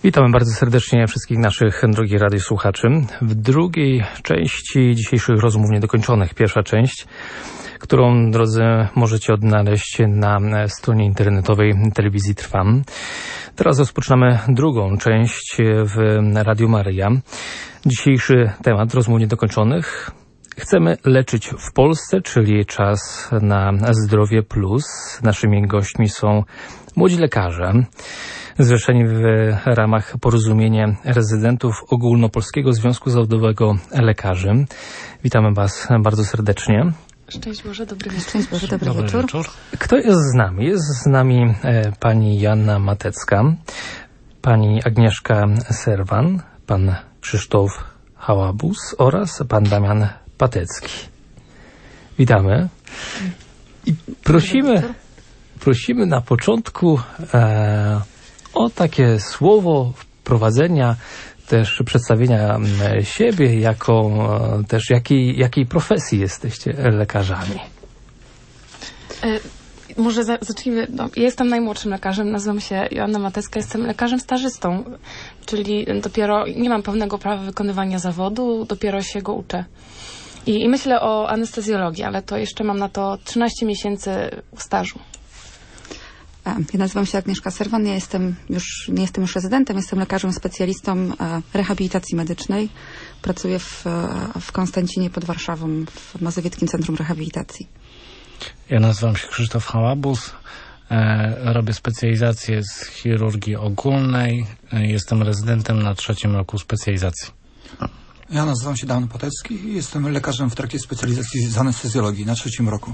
Witamy bardzo serdecznie wszystkich naszych drogich radiosłuchaczy. W drugiej części dzisiejszych rozmów niedokończonych, pierwsza część, którą, drodzy, możecie odnaleźć na stronie internetowej Telewizji Trwam. Teraz rozpoczynamy drugą część w Radiu Maryja. Dzisiejszy temat rozmów niedokończonych. Chcemy leczyć w Polsce, czyli czas na Zdrowie Plus. Naszymi gośćmi są młodzi lekarze, zrzeszeni w ramach porozumienia rezydentów Ogólnopolskiego Związku Zawodowego Lekarzy. Witamy Was bardzo serdecznie. Szczęść Boże, dobry wieczór. Szczęść Boże, dobry wieczór. Kto jest z nami? Jest z nami pani Joanna Matecka, pani Agnieszka Serwan, pan Krzysztof Hałabus oraz pan Damian Patecki. Witamy. I prosimy na początku o takie słowo wprowadzenia, też przedstawienia siebie, jakiej profesji jesteście lekarzami. Może zacznijmy. Ja jestem najmłodszym lekarzem, nazywam się Joanna Matecka, jestem lekarzem stażystą, czyli dopiero nie mam pełnego prawa wykonywania zawodu, dopiero się go uczę. I myślę o anestezjologii, ale to jeszcze mam na to 13 miesięcy stażu. Ja nazywam się Agnieszka Serwan, nie jestem już rezydentem, jestem lekarzem specjalistą rehabilitacji medycznej. Pracuję w Konstancinie pod Warszawą, w Mazowieckim Centrum Rehabilitacji. Ja nazywam się Krzysztof Hałabus, robię specjalizację z chirurgii ogólnej, jestem rezydentem na 3. roku specjalizacji. Ja nazywam się Damian Patecki i jestem lekarzem w trakcie specjalizacji z anestezjologii na 3. roku.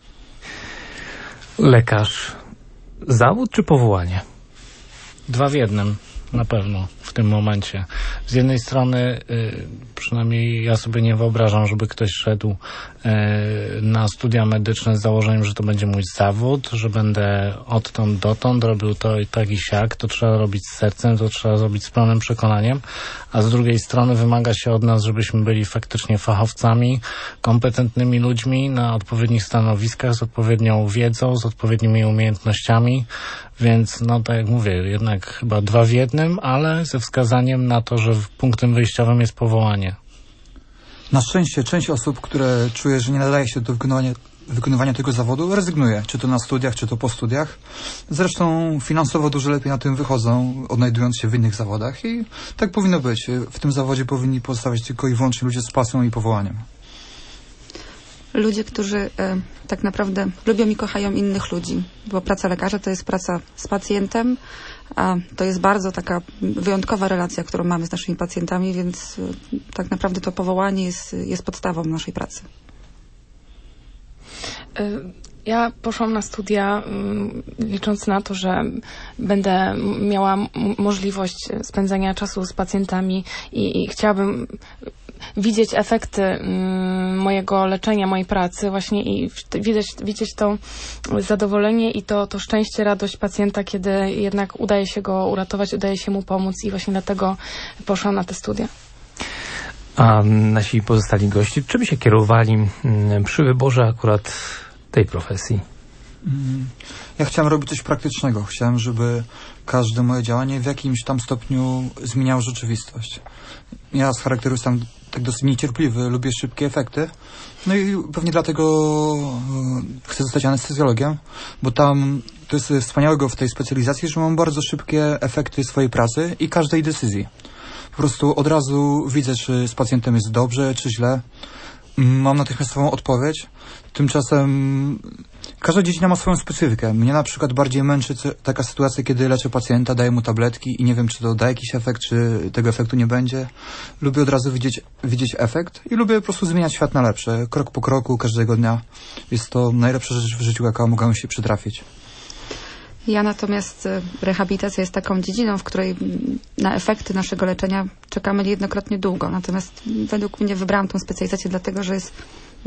Lekarz. Zawód czy powołanie? 2 w 1, na pewno w tym momencie. Z jednej strony, przynajmniej ja sobie nie wyobrażam, żeby ktoś szedł na studia medyczne z założeniem, że to będzie mój zawód, że będę odtąd dotąd robił to i tak i siak. To trzeba robić z sercem, to trzeba zrobić z pełnym przekonaniem, a z drugiej strony wymaga się od nas, żebyśmy byli faktycznie fachowcami, kompetentnymi ludźmi na odpowiednich stanowiskach, z odpowiednią wiedzą, z odpowiednimi umiejętnościami, więc no tak jak mówię, jednak chyba 2 w 1, ale ze wskazaniem na to, że punktem wyjściowym jest powołanie. Na szczęście część osób, które czuje, że nie nadaje się do wykonywania tego zawodu, rezygnuje, czy to na studiach, czy to po studiach. Zresztą finansowo dużo lepiej na tym wychodzą, odnajdując się w innych zawodach i tak powinno być. W tym zawodzie powinni pozostawać tylko i wyłącznie ludzie z pasją i powołaniem. Ludzie, którzy tak naprawdę lubią i kochają innych ludzi, bo praca lekarza to jest praca z pacjentem, a to jest bardzo taka wyjątkowa relacja, którą mamy z naszymi pacjentami, więc tak naprawdę to powołanie jest podstawą naszej pracy. Ja poszłam na studia licząc na to, że będę miała możliwość spędzania czasu z pacjentami i chciałabym widzieć efekty mojego leczenia, mojej pracy właśnie i widzieć to zadowolenie i to szczęście, radość pacjenta, kiedy jednak udaje się go uratować, udaje się mu pomóc i właśnie dlatego poszłam na te studia. A nasi pozostali goście, czym się kierowali przy wyborze akurat tej profesji? Ja chciałem robić coś praktycznego. Chciałem, żeby każde moje działanie w jakimś tam stopniu zmieniało rzeczywistość. Ja z charakteru jestem tak dosyć niecierpliwy, lubię szybkie efekty. No i pewnie dlatego chcę zostać anestezjologiem, bo tam to jest wspaniałego w tej specjalizacji, że mam bardzo szybkie efekty swojej pracy i każdej decyzji. Po prostu od razu widzę, czy z pacjentem jest dobrze, czy źle. Mam natychmiastową odpowiedź. Tymczasem każda dziedzina ma swoją specyfikę. Mnie na przykład bardziej męczy taka sytuacja, kiedy leczę pacjenta, daję mu tabletki i nie wiem, czy to da jakiś efekt, czy tego efektu nie będzie. Lubię od razu widzieć efekt i lubię po prostu zmieniać świat na lepsze. Krok po kroku, każdego dnia. Jest to najlepsza rzecz w życiu, jaka mogła mi się przytrafić. Ja natomiast rehabilitacja jest taką dziedziną, w której na efekty naszego leczenia czekamy niejednokrotnie długo. Natomiast według mnie wybrałam tą specjalizację dlatego, że jest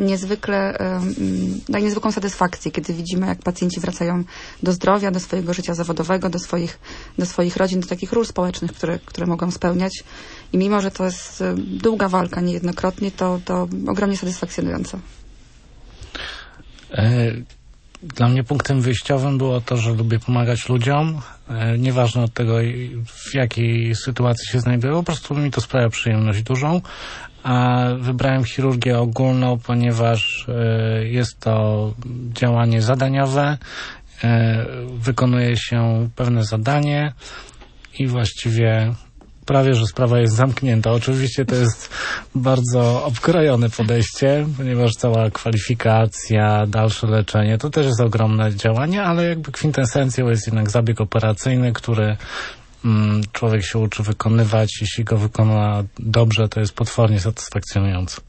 daje niezwykłą satysfakcję, kiedy widzimy, jak pacjenci wracają do zdrowia, do swojego życia zawodowego, do swoich rodzin, do takich ról społecznych, które mogą spełniać. I mimo, że to jest długa walka niejednokrotnie, to ogromnie satysfakcjonujące. Dla mnie punktem wyjściowym było to, że lubię pomagać ludziom, nieważne od tego, w jakiej sytuacji się znajduję, po prostu mi to sprawia przyjemność dużą. A wybrałem chirurgię ogólną, ponieważ jest to działanie zadaniowe, wykonuje się pewne zadanie i właściwie prawie, że sprawa jest zamknięta. Oczywiście to jest bardzo obkrojone podejście, ponieważ cała kwalifikacja, dalsze leczenie, to też jest ogromne działanie, ale jakby kwintesencją jest jednak zabieg operacyjny, który człowiek się uczy wykonywać. Jeśli go wykona dobrze, to jest potwornie satysfakcjonujące.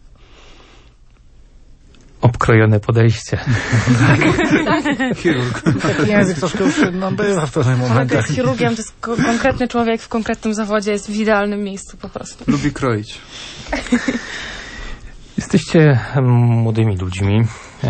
Obkrojone podejście. Chirurg. Taki język troszkę już bywa w pewnych momentach. jest chirurgiem, to jest konkretny człowiek w konkretnym zawodzie, jest w idealnym miejscu po prostu. Lubi kroić. Jesteście młodymi ludźmi.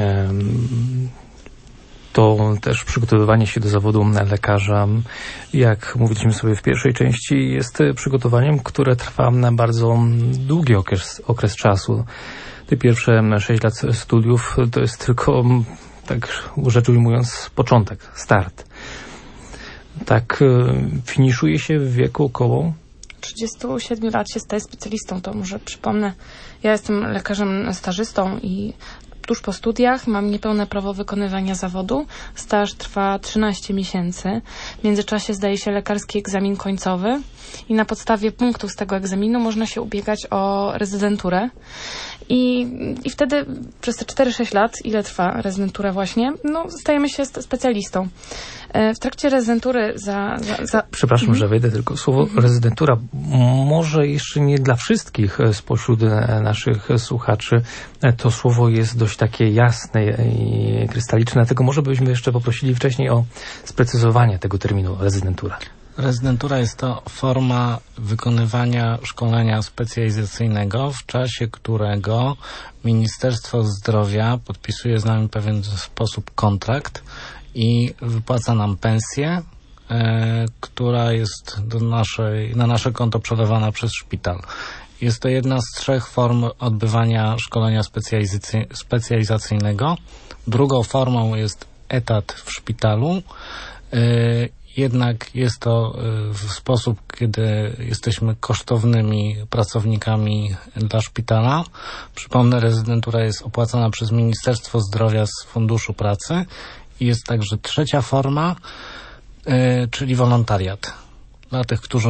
To też przygotowywanie się do zawodu lekarza, jak mówiliśmy sobie w pierwszej części, jest przygotowaniem, które trwa na bardzo długi okres czasu. Te pierwsze 6 lat studiów to jest tylko, tak rzecz ujmując, początek, start. Tak finiszuje się w wieku około 37 lat się staje specjalistą, to może przypomnę. Ja jestem lekarzem stażystą i tuż po studiach mam niepełne prawo wykonywania zawodu. Staż trwa 13 miesięcy. W międzyczasie zdaje się lekarski egzamin końcowy i na podstawie punktów z tego egzaminu można się ubiegać o rezydenturę. I wtedy przez te 4-6 lat, ile trwa rezydentura właśnie, stajemy się specjalistą. W trakcie rezydentury Przepraszam, że wejdę, tylko słowo rezydentura może jeszcze nie dla wszystkich spośród naszych słuchaczy. To słowo jest dość takie jasne i krystaliczne, dlatego może byśmy jeszcze poprosili wcześniej o sprecyzowanie tego terminu rezydentura. Rezydentura jest to forma wykonywania szkolenia specjalizacyjnego, w czasie którego Ministerstwo Zdrowia podpisuje z nami w pewien sposób kontrakt i wypłaca nam pensję, która jest na nasze konto przelewana przez szpital. Jest to jedna z 3 form odbywania szkolenia specjalizacyjnego. Drugą formą jest etat w szpitalu. Jednak jest to w sposób, kiedy jesteśmy kosztownymi pracownikami dla szpitala. Przypomnę, rezydentura jest opłacana przez Ministerstwo Zdrowia z Funduszu Pracy i jest także 3. forma, czyli wolontariat. Dla tych, którzy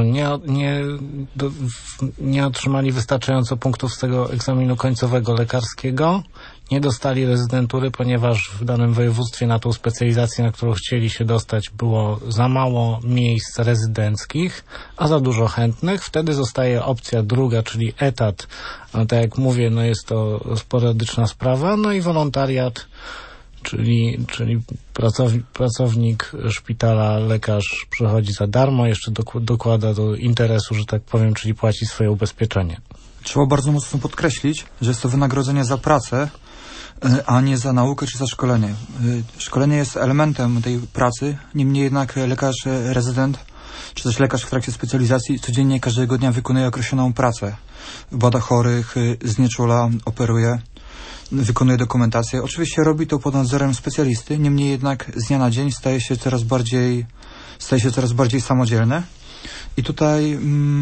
nie otrzymali wystarczająco punktów z tego egzaminu końcowego lekarskiego, nie dostali rezydentury, ponieważ w danym województwie na tą specjalizację, na którą chcieli się dostać, było za mało miejsc rezydenckich, a za dużo chętnych. Wtedy zostaje opcja druga, czyli etat. Tak jak mówię, jest to sporadyczna sprawa. I wolontariat, czyli pracownik szpitala, lekarz przychodzi za darmo, jeszcze dokłada do interesu, że tak powiem, czyli płaci swoje ubezpieczenie. Trzeba bardzo mocno podkreślić, że jest to wynagrodzenie za pracę, a nie za naukę czy za szkolenie. Szkolenie jest elementem tej pracy, niemniej jednak lekarz rezydent, czy też lekarz w trakcie specjalizacji codziennie każdego dnia wykonuje określoną pracę. Bada chorych, znieczula, operuje, wykonuje dokumentację. Oczywiście robi to pod nadzorem specjalisty, niemniej jednak z dnia na dzień staje się coraz bardziej samodzielny. I tutaj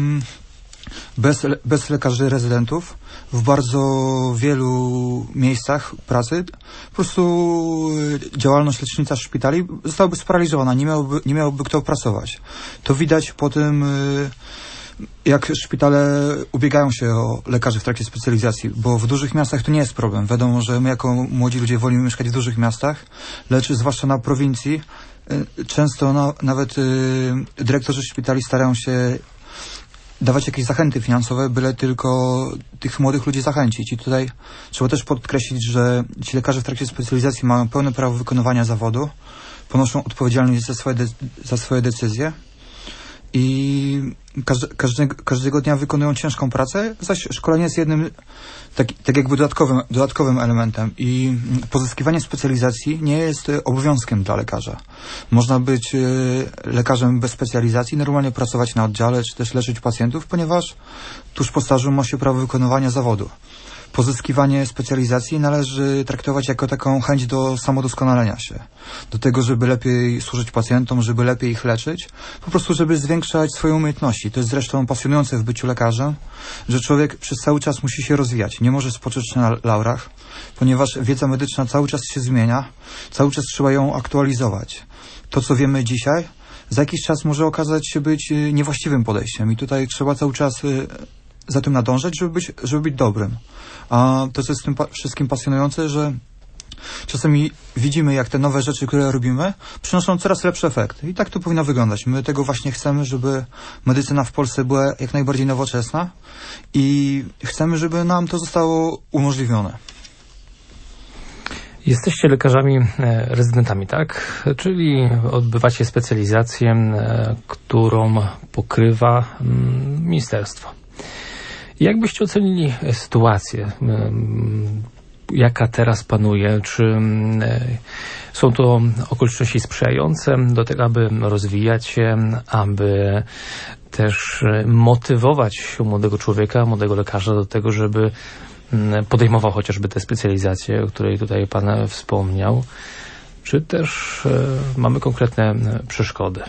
bez lekarzy rezydentów w bardzo wielu miejscach pracy po prostu działalność lecznicza szpitali zostałaby sparaliżowana, nie miałby kto pracować. To widać po tym, jak szpitale ubiegają się o lekarzy w trakcie specjalizacji, bo w dużych miastach to nie jest problem. Wiadomo, że my jako młodzi ludzie wolimy mieszkać w dużych miastach, lecz zwłaszcza na prowincji często nawet dyrektorzy szpitali starają się dawać jakieś zachęty finansowe, byle tylko tych młodych ludzi zachęcić. I tutaj trzeba też podkreślić, że ci lekarze w trakcie specjalizacji mają pełne prawo wykonywania zawodu, ponoszą odpowiedzialność za swoje decyzje i każdego dnia wykonują ciężką pracę, zaś szkolenie jest jednym tak jakby dodatkowym elementem i pozyskiwanie specjalizacji nie jest obowiązkiem dla lekarza. Można być lekarzem bez specjalizacji, normalnie pracować na oddziale, czy też leczyć pacjentów, ponieważ tuż po stażu ma się prawo wykonywania zawodu. pozyskiwanie specjalizacji należy traktować jako taką chęć do samodoskonalenia się. Do tego, żeby lepiej służyć pacjentom, żeby lepiej ich leczyć. Po prostu, żeby zwiększać swoje umiejętności. To jest zresztą pasjonujące w byciu lekarzem, że człowiek przez cały czas musi się rozwijać. Nie może spocząć na laurach, ponieważ wiedza medyczna cały czas się zmienia. Cały czas trzeba ją aktualizować. To, co wiemy dzisiaj, za jakiś czas może okazać się być niewłaściwym podejściem. I tutaj trzeba cały czas za tym nadążać, żeby być dobrym. A to, co jest w tym wszystkim pasjonujące, że czasami widzimy, jak te nowe rzeczy, które robimy, przynoszą coraz lepsze efekty. I tak to powinno wyglądać. My tego właśnie chcemy, żeby medycyna w Polsce była jak najbardziej nowoczesna i chcemy, żeby nam to zostało umożliwione. Jesteście lekarzami rezydentami, tak? Czyli odbywacie specjalizację, którą pokrywa ministerstwo. Jak byście ocenili sytuację, jaka teraz panuje? Czy są to okoliczności sprzyjające do tego, aby rozwijać się, aby też motywować młodego człowieka, młodego lekarza do tego, żeby podejmował chociażby tę specjalizację, o której tutaj Pan wspomniał? Czy też mamy konkretne przeszkody?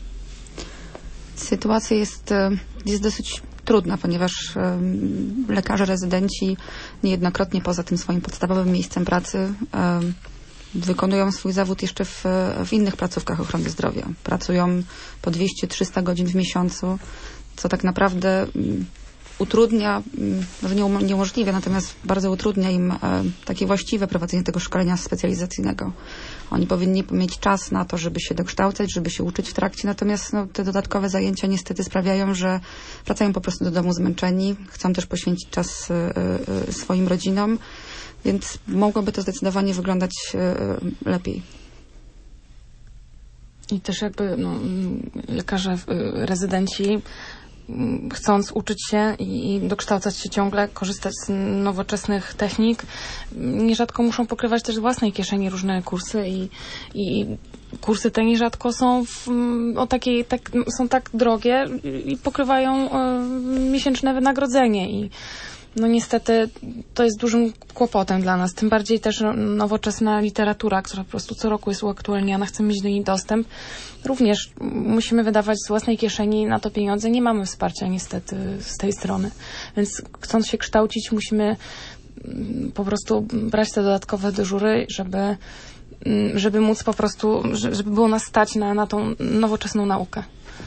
Sytuacja jest dosyć trudna, ponieważ lekarze rezydenci niejednokrotnie poza tym swoim podstawowym miejscem pracy wykonują swój zawód jeszcze w innych placówkach ochrony zdrowia. Pracują po 200-300 godzin w miesiącu, co tak naprawdę utrudnia, może nie umożliwia, natomiast bardzo utrudnia im takie właściwe prowadzenie tego szkolenia specjalizacyjnego. Oni powinni mieć czas na to, żeby się dokształcać, żeby się uczyć w trakcie, natomiast te dodatkowe zajęcia niestety sprawiają, że wracają po prostu do domu zmęczeni, chcą też poświęcić czas swoim rodzinom, więc mogłoby to zdecydowanie wyglądać lepiej. I też jakby lekarze rezydenci, chcąc uczyć się i dokształcać się ciągle, korzystać z nowoczesnych technik, nierzadko muszą pokrywać też z własnej kieszeni różne kursy i kursy te nierzadko są są tak drogie i pokrywają miesięczne wynagrodzenie i niestety to jest dużym kłopotem dla nas. Tym bardziej też nowoczesna literatura, która po prostu co roku jest uaktualniana, chcemy mieć do niej dostęp. Również musimy wydawać z własnej kieszeni na to pieniądze. Nie mamy wsparcia niestety z tej strony. Więc chcąc się kształcić, musimy po prostu brać te dodatkowe dyżury, żeby móc po prostu, żeby było nas stać na tą nowoczesną naukę.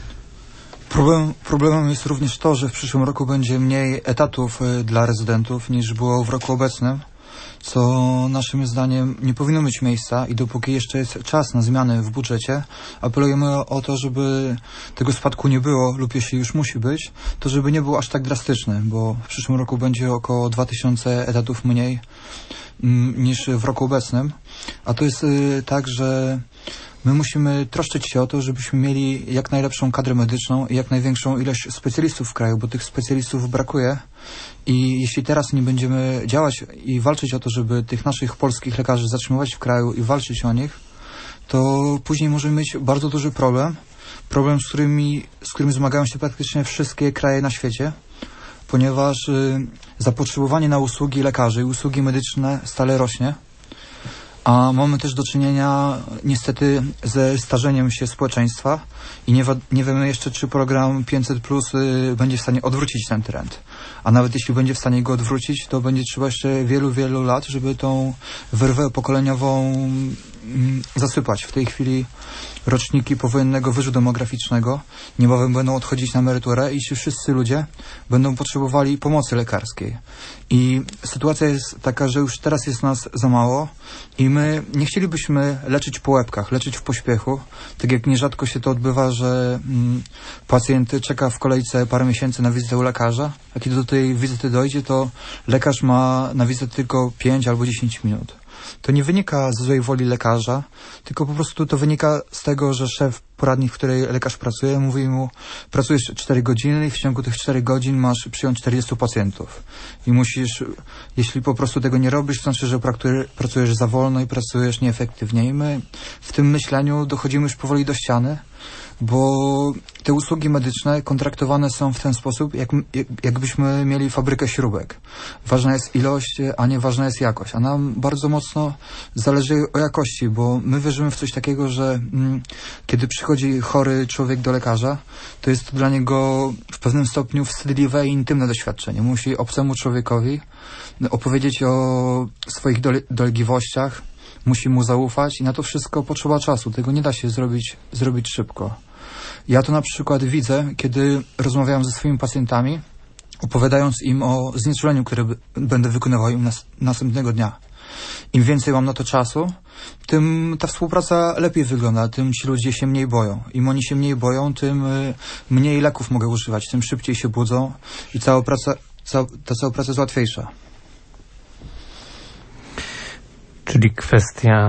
Problemem jest również to, że w przyszłym roku będzie mniej etatów dla rezydentów niż było w roku obecnym, co naszym zdaniem nie powinno mieć miejsca i dopóki jeszcze jest czas na zmiany w budżecie, apelujemy o to, żeby tego spadku nie było lub jeśli już musi być, to żeby nie był aż tak drastyczny, bo w przyszłym roku będzie około 2000 etatów mniej niż w roku obecnym, a to jest tak, że my musimy troszczyć się o to, żebyśmy mieli jak najlepszą kadrę medyczną i jak największą ilość specjalistów w kraju, bo tych specjalistów brakuje i jeśli teraz nie będziemy działać i walczyć o to, żeby tych naszych polskich lekarzy zatrzymywać w kraju i walczyć o nich, to później możemy mieć bardzo duży problem, z którym zmagają się praktycznie wszystkie kraje na świecie, ponieważ zapotrzebowanie na usługi lekarzy i usługi medyczne stale rośnie. A mamy też do czynienia niestety ze starzeniem się społeczeństwa i nie wiemy jeszcze, czy program 500+ będzie w stanie odwrócić ten trend. A nawet jeśli będzie w stanie go odwrócić, to będzie trzeba jeszcze wielu, wielu lat, żeby tą wyrwę pokoleniową zasypać. W tej chwili roczniki powojennego wyżu demograficznego niebawem będą odchodzić na emeryturę i ci wszyscy ludzie będą potrzebowali pomocy lekarskiej. I sytuacja jest taka, że już teraz jest nas za mało i my nie chcielibyśmy leczyć po łebkach, leczyć w pośpiechu, tak jak nierzadko się to odbywa, że pacjent czeka w kolejce parę miesięcy na wizytę u lekarza, a kiedy do tej wizyty dojdzie, to lekarz ma na wizytę tylko 5 albo 10 minut. To nie wynika z złej woli lekarza, tylko po prostu to wynika z tego, że szef poradni, w której lekarz pracuje, mówi mu: pracujesz 4 godziny i w ciągu tych 4 godzin masz przyjąć 40 pacjentów. I musisz, jeśli po prostu tego nie robisz, to znaczy, że pracujesz za wolno i pracujesz nieefektywnie. I my w tym myśleniu dochodzimy już powoli do ściany, bo te usługi medyczne kontraktowane są w ten sposób, jakbyśmy mieli fabrykę śrubek. Ważna jest ilość, a nie ważna jest jakość. A nam bardzo mocno zależy o jakości, bo my wierzymy w coś takiego, że kiedy przychodzi chory człowiek do lekarza, to jest to dla niego w pewnym stopniu wstydliwe i intymne doświadczenie. Musi obcemu człowiekowi opowiedzieć o swoich dolegliwościach, musi mu zaufać i na to wszystko potrzeba czasu. Tego nie da się zrobić szybko. Ja to na przykład widzę, kiedy rozmawiam ze swoimi pacjentami, opowiadając im o znieczuleniu, które będę wykonywał im następnego dnia. Im więcej mam na to czasu, tym ta współpraca lepiej wygląda, tym ci ludzie się mniej boją. Im oni się mniej boją, tym mniej leków mogę używać, tym szybciej się budzą i ta cała praca jest łatwiejsza. Czyli kwestia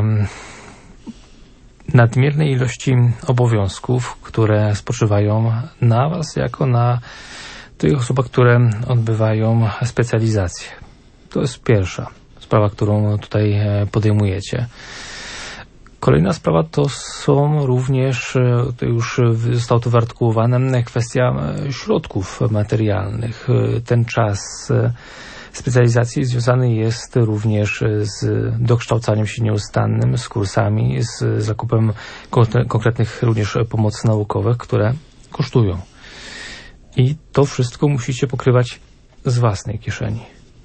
nadmiernej ilości obowiązków, które spoczywają na Was, jako na tych osobach, które odbywają specjalizację. To jest pierwsza sprawa, którą tutaj podejmujecie. Kolejna sprawa to są również, to już zostało to wyartykułowane, kwestia środków materialnych. Ten czas specjalizacji związany jest również z dokształcaniem się nieustannym, z kursami, z zakupem konkretnych również pomocy naukowych, które kosztują. I to wszystko musicie pokrywać z własnej kieszeni.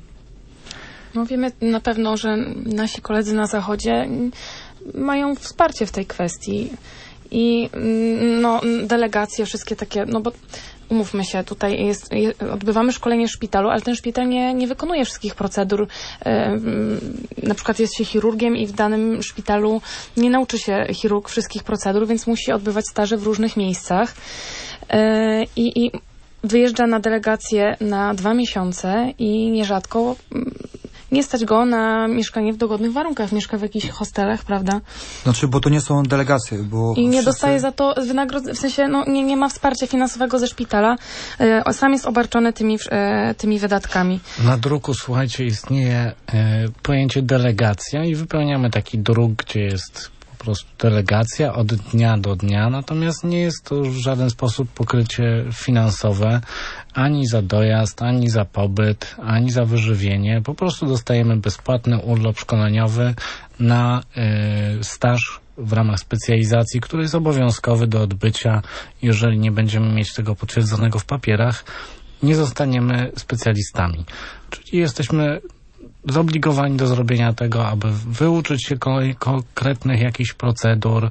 No wiemy na pewno, że nasi koledzy na Zachodzie mają wsparcie w tej kwestii i no, delegacje, wszystkie takie, no bo umówmy się, tutaj odbywamy szkolenie w szpitalu, ale ten szpital nie wykonuje wszystkich procedur. Na przykład jest się chirurgiem i w danym szpitalu nie nauczy się chirurg wszystkich procedur, więc musi odbywać staże w różnych miejscach i wyjeżdża na delegację na 2 miesiące i nierzadko nie stać go na mieszkanie w dogodnych warunkach. Mieszka w jakichś hostelach, prawda? Znaczy, bo to nie są delegacje, bo... I nie dostaje za to wynagrodzenia, w sensie no, nie ma wsparcia finansowego ze szpitala. Sam jest obarczony tymi wydatkami. Na druku, słuchajcie, istnieje pojęcie delegacja i wypełniamy taki druk, gdzie jest po prostu delegacja od dnia do dnia, natomiast nie jest to w żaden sposób pokrycie finansowe ani za dojazd, ani za pobyt, ani za wyżywienie. Po prostu dostajemy bezpłatny urlop szkoleniowy na staż w ramach specjalizacji, który jest obowiązkowy do odbycia. Jeżeli nie będziemy mieć tego potwierdzonego w papierach, nie zostaniemy specjalistami. Czyli jesteśmy zobligowani do zrobienia tego, aby wyuczyć się konkretnych jakichś procedur,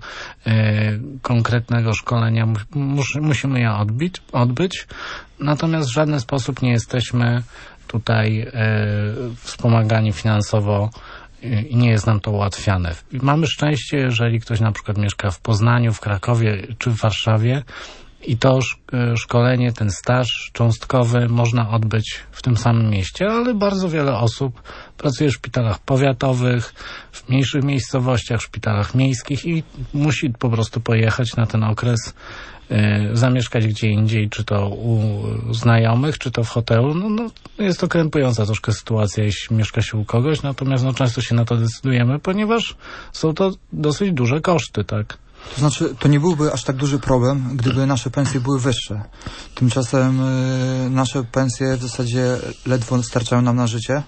konkretnego szkolenia. Musimy je odbyć, natomiast w żaden sposób nie jesteśmy tutaj wspomagani finansowo i nie jest nam to ułatwiane. Mamy szczęście, jeżeli ktoś na przykład mieszka w Poznaniu, w Krakowie czy w Warszawie, i to szkolenie, ten staż cząstkowy można odbyć w tym samym mieście, ale bardzo wiele osób pracuje w szpitalach powiatowych, w mniejszych miejscowościach, w szpitalach miejskich i musi po prostu pojechać na ten okres, zamieszkać gdzie indziej, czy to u znajomych, czy to w hotelu. No, jest to krępująca troszkę sytuacja, jeśli mieszka się u kogoś, natomiast często się na to decydujemy, ponieważ są to dosyć duże koszty, tak? To znaczy, to nie byłby aż tak duży problem, gdyby nasze pensje były wyższe. Tymczasem nasze pensje w zasadzie ledwo starczają nam na życie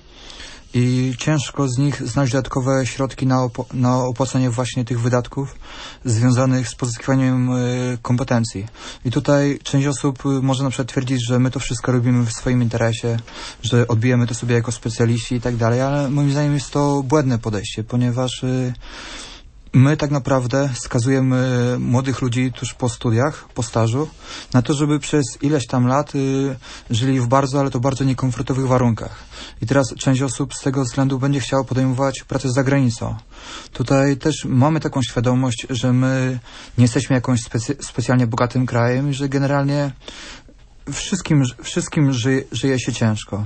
i ciężko z nich znaleźć dodatkowe środki na opłacenie właśnie tych wydatków związanych z pozyskiwaniem kompetencji. I tutaj część osób może na przykład twierdzić, że my to wszystko robimy w swoim interesie, że odbijemy to sobie jako specjaliści i tak dalej, ale moim zdaniem jest to błędne podejście, ponieważ my tak naprawdę skazujemy młodych ludzi tuż po studiach, po stażu, na to, żeby przez ileś tam lat żyli w ale to bardzo niekomfortowych warunkach. I teraz część osób z tego względu będzie chciała podejmować pracę za granicą. Tutaj też mamy taką świadomość, że my nie jesteśmy jakąś specjalnie bogatym krajem i że generalnie wszystkim żyje się ciężko.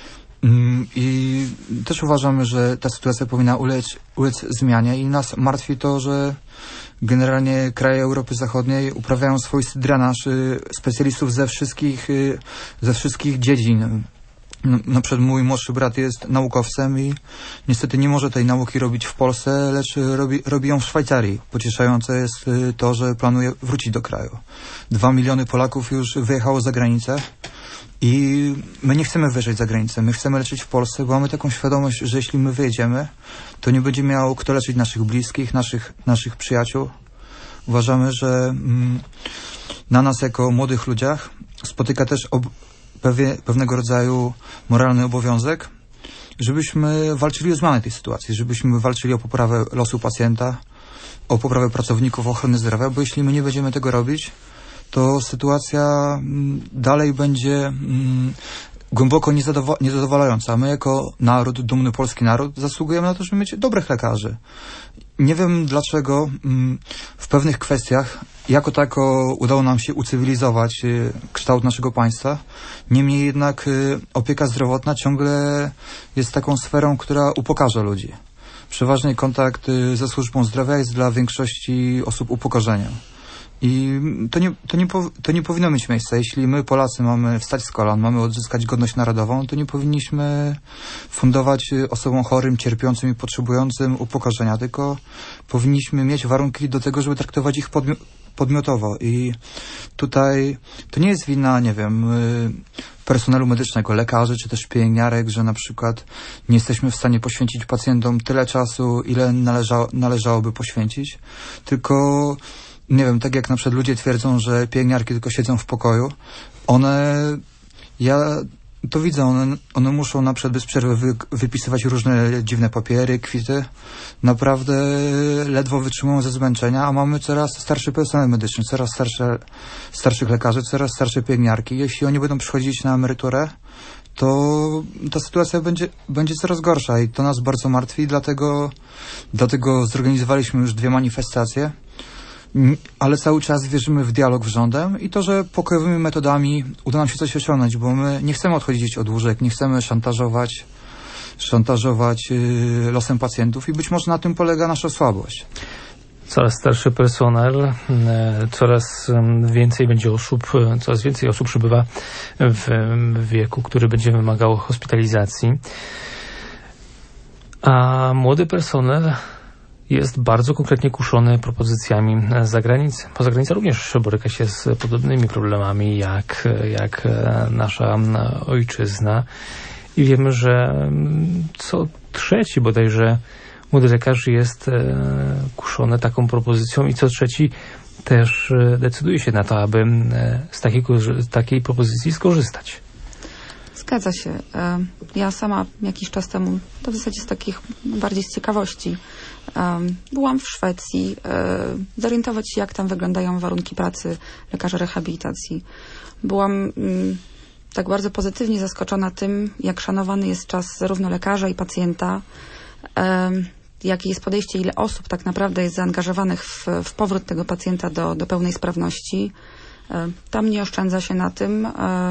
I też uważamy, że ta sytuacja powinna ulec zmianie i nas martwi to, że generalnie kraje Europy Zachodniej uprawiają swoisty drenaż specjalistów ze wszystkich dziedzin. Na przykład mój młodszy brat jest naukowcem i niestety nie może tej nauki robić w Polsce, lecz robi ją w Szwajcarii. Pocieszające jest to, że planuje wrócić do kraju. 2 miliony Polaków już wyjechało za granicę i my nie chcemy wyjeżdżać za granicę. My chcemy leczyć w Polsce, bo mamy taką świadomość, że jeśli my wyjedziemy, to nie będzie miał kto leczyć naszych bliskich, naszych przyjaciół. Uważamy, że na nas jako młodych ludziach spotyka też pewnego rodzaju moralny obowiązek, żebyśmy walczyli o zmianę tej sytuacji, żebyśmy walczyli o poprawę losu pacjenta, o poprawę pracowników ochrony zdrowia, bo jeśli my nie będziemy tego robić, to sytuacja dalej będzie głęboko niezadowalająca. My jako naród, dumny polski naród, zasługujemy na to, żeby mieć dobrych lekarzy. Nie wiem dlaczego w pewnych kwestiach jako tako udało nam się ucywilizować kształt naszego państwa. Niemniej jednak opieka zdrowotna ciągle jest taką sferą, która upokarza ludzi. Przeważnie kontakt ze służbą zdrowia jest dla większości osób upokorzeniem. I to nie powinno mieć miejsca. Jeśli my, Polacy, mamy wstać z kolan, mamy odzyskać godność narodową, to nie powinniśmy fundować osobom chorym, cierpiącym i potrzebującym upokorzenia, tylko powinniśmy mieć warunki do tego, żeby traktować ich podmiotowo. I tutaj to nie jest wina, nie wiem, personelu medycznego, lekarzy czy też pielęgniarek, że na przykład nie jesteśmy w stanie poświęcić pacjentom tyle czasu, ile należałoby poświęcić, tylko nie wiem, tak jak na przykład ludzie twierdzą, że pielęgniarki tylko siedzą w pokoju, ja to widzę, one muszą na przykład bez przerwy wypisywać różne dziwne papiery, kwity. Naprawdę ledwo wytrzymują ze zmęczenia, a mamy coraz starszy personel medyczny, coraz starszych lekarzy, coraz starsze pielęgniarki. Jeśli oni będą przychodzić na emeryturę, to ta sytuacja będzie coraz gorsza i to nas bardzo martwi, dlatego zorganizowaliśmy już 2 manifestacje. Ale cały czas wierzymy w dialog z rządem i to, że pokojowymi metodami uda nam się coś osiągnąć, bo my nie chcemy odchodzić od łóżek, nie chcemy szantażować losem pacjentów i być może na tym polega nasza słabość. Coraz starszy personel, coraz więcej osób przybywa w wieku, który będzie wymagał hospitalizacji, a młody personel jest bardzo konkretnie kuszony propozycjami z zagranicy. Poza granicą również boryka się z podobnymi problemami jak nasza ojczyzna. I wiemy, że co trzeci bodajże młody lekarz jest kuszony taką propozycją i co trzeci też decyduje się na to, aby z takiej propozycji skorzystać. Zgadza się. Ja sama jakiś czas temu, to w zasadzie z takich bardziej z ciekawości, byłam w Szwecji, zorientować się, jak tam wyglądają warunki pracy lekarza rehabilitacji. Byłam tak bardzo pozytywnie zaskoczona tym, jak szanowany jest czas zarówno lekarza i pacjenta, jakie jest podejście, ile osób tak naprawdę jest zaangażowanych w powrót tego pacjenta do pełnej sprawności. Tam nie oszczędza się na tym.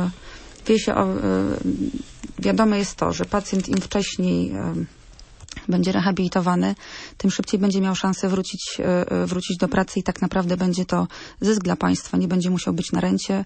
Wiadome jest to, że pacjent im wcześniej będzie rehabilitowany, tym szybciej będzie miał szansę wrócić do pracy i tak naprawdę będzie to zysk dla państwa, nie będzie musiał być na rencie.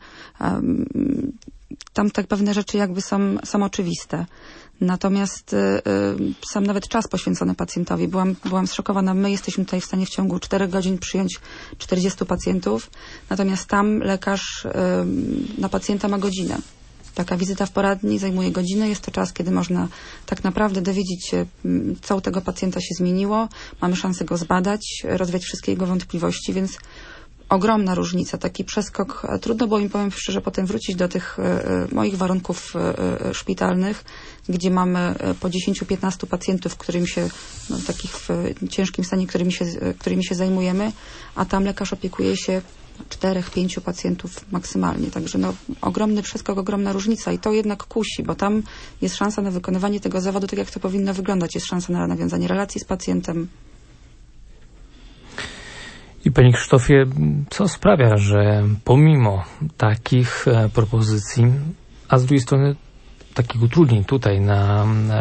Tam tak pewne rzeczy jakby są oczywiste. Natomiast sam nawet czas poświęcony pacjentowi, byłam zszokowana. My jesteśmy tutaj w stanie w ciągu 4 godzin przyjąć 40 pacjentów, natomiast tam lekarz na pacjenta ma godzinę. Taka wizyta w poradni zajmuje godzinę. Jest to czas, kiedy można tak naprawdę dowiedzieć się, co u tego pacjenta się zmieniło. Mamy szansę go zbadać, rozwiać wszystkie jego wątpliwości, więc ogromna różnica, taki przeskok. Trudno było mi, powiem szczerze, potem wrócić do tych moich warunków szpitalnych, gdzie mamy po 10-15 pacjentów, takich w ciężkim stanie, którymi się zajmujemy, a tam lekarz opiekuje się 4-5 pacjentów maksymalnie. Także ogromny przeskok, ogromna różnica i to jednak kusi, bo tam jest szansa na wykonywanie tego zawodu tak, jak to powinno wyglądać. Jest szansa na nawiązanie relacji z pacjentem. I Panie Krzysztofie, co sprawia, że pomimo takich propozycji, a z drugiej strony takich utrudnień tutaj na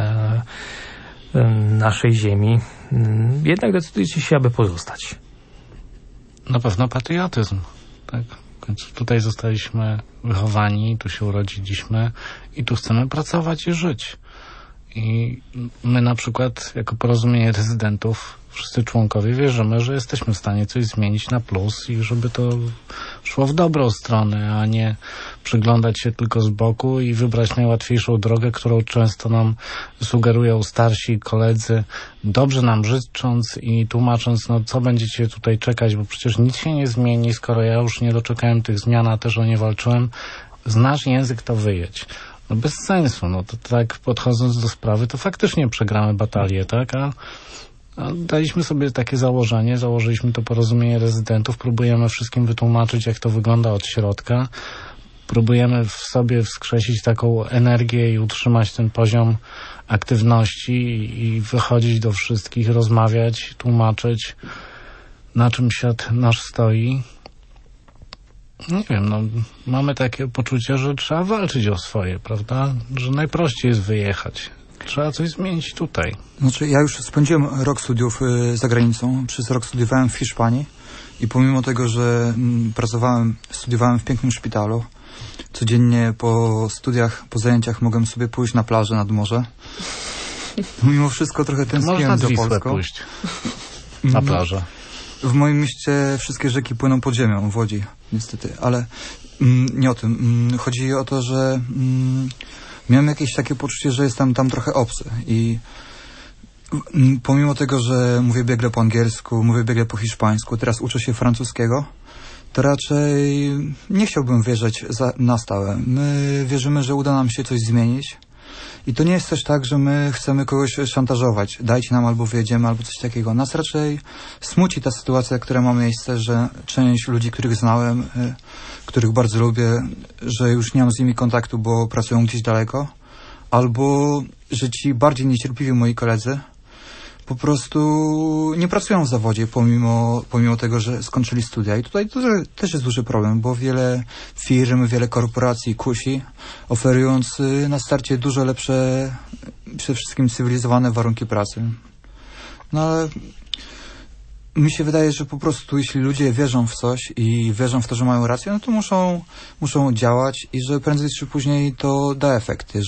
naszej ziemi, jednak decydujecie się, aby pozostać? Na pewno patriotyzm. Tak. W końcu tutaj zostaliśmy wychowani, tu się urodziliśmy i tu chcemy pracować i żyć. I my na przykład jako Porozumienie Rezydentów, wszyscy członkowie wierzymy, że jesteśmy w stanie coś zmienić na plus i żeby to szło w dobrą stronę, a nie przyglądać się tylko z boku i wybrać najłatwiejszą drogę, którą często nam sugerują starsi koledzy, dobrze nam życząc i tłumacząc, no co będziecie tutaj czekać, bo przecież nic się nie zmieni, skoro ja już nie doczekałem tych zmian, a też o nie walczyłem. Znasz język, to wyjedź. No bez sensu, no to tak podchodząc do sprawy, to faktycznie przegramy batalię, tak? A daliśmy sobie takie założenie, założyliśmy to Porozumienie Rezydentów, próbujemy wszystkim wytłumaczyć, jak to wygląda od środka, próbujemy w sobie wskrzesić taką energię i utrzymać ten poziom aktywności i wychodzić do wszystkich, rozmawiać, tłumaczyć, na czym świat nasz stoi. Nie wiem, no mamy takie poczucie, że trzeba walczyć o swoje, prawda? Że najprościej jest wyjechać. Trzeba coś zmienić tutaj. Znaczy, ja już spędziłem rok studiów za granicą. Przez rok studiowałem w Hiszpanii i pomimo tego, że studiowałem w pięknym szpitalu, codziennie po studiach, po zajęciach mogłem sobie pójść na plażę nad morze. Mimo wszystko trochę tęskniłem za Polską. Pójść na plażę. W moim mieście wszystkie rzeki płyną pod ziemią, w Łodzi, niestety, ale nie o tym. Chodzi o to, że miałem jakieś takie poczucie, że jestem tam trochę obcy i pomimo tego, że mówię biegle po angielsku, mówię biegle po hiszpańsku, teraz uczę się francuskiego, to raczej nie chciałbym wierzyć na stałe. My wierzymy, że uda nam się coś zmienić. I to nie jest też tak, że my chcemy kogoś szantażować. Dajcie nam albo wyjedziemy, albo coś takiego. Nas raczej smuci ta sytuacja, która ma miejsce, że część ludzi, których znałem, których bardzo lubię, że już nie mam z nimi kontaktu, bo pracują gdzieś daleko, albo że ci bardziej niecierpliwi moi koledzy po prostu nie pracują w zawodzie pomimo tego, że skończyli studia. I tutaj to też jest duży problem, bo wiele firm, wiele korporacji kusi, oferując na starcie dużo lepsze, przede wszystkim cywilizowane warunki pracy. No ale mi się wydaje, że po prostu jeśli ludzie wierzą w coś i wierzą w to, że mają rację, no to muszą działać i że prędzej czy później to da efekty,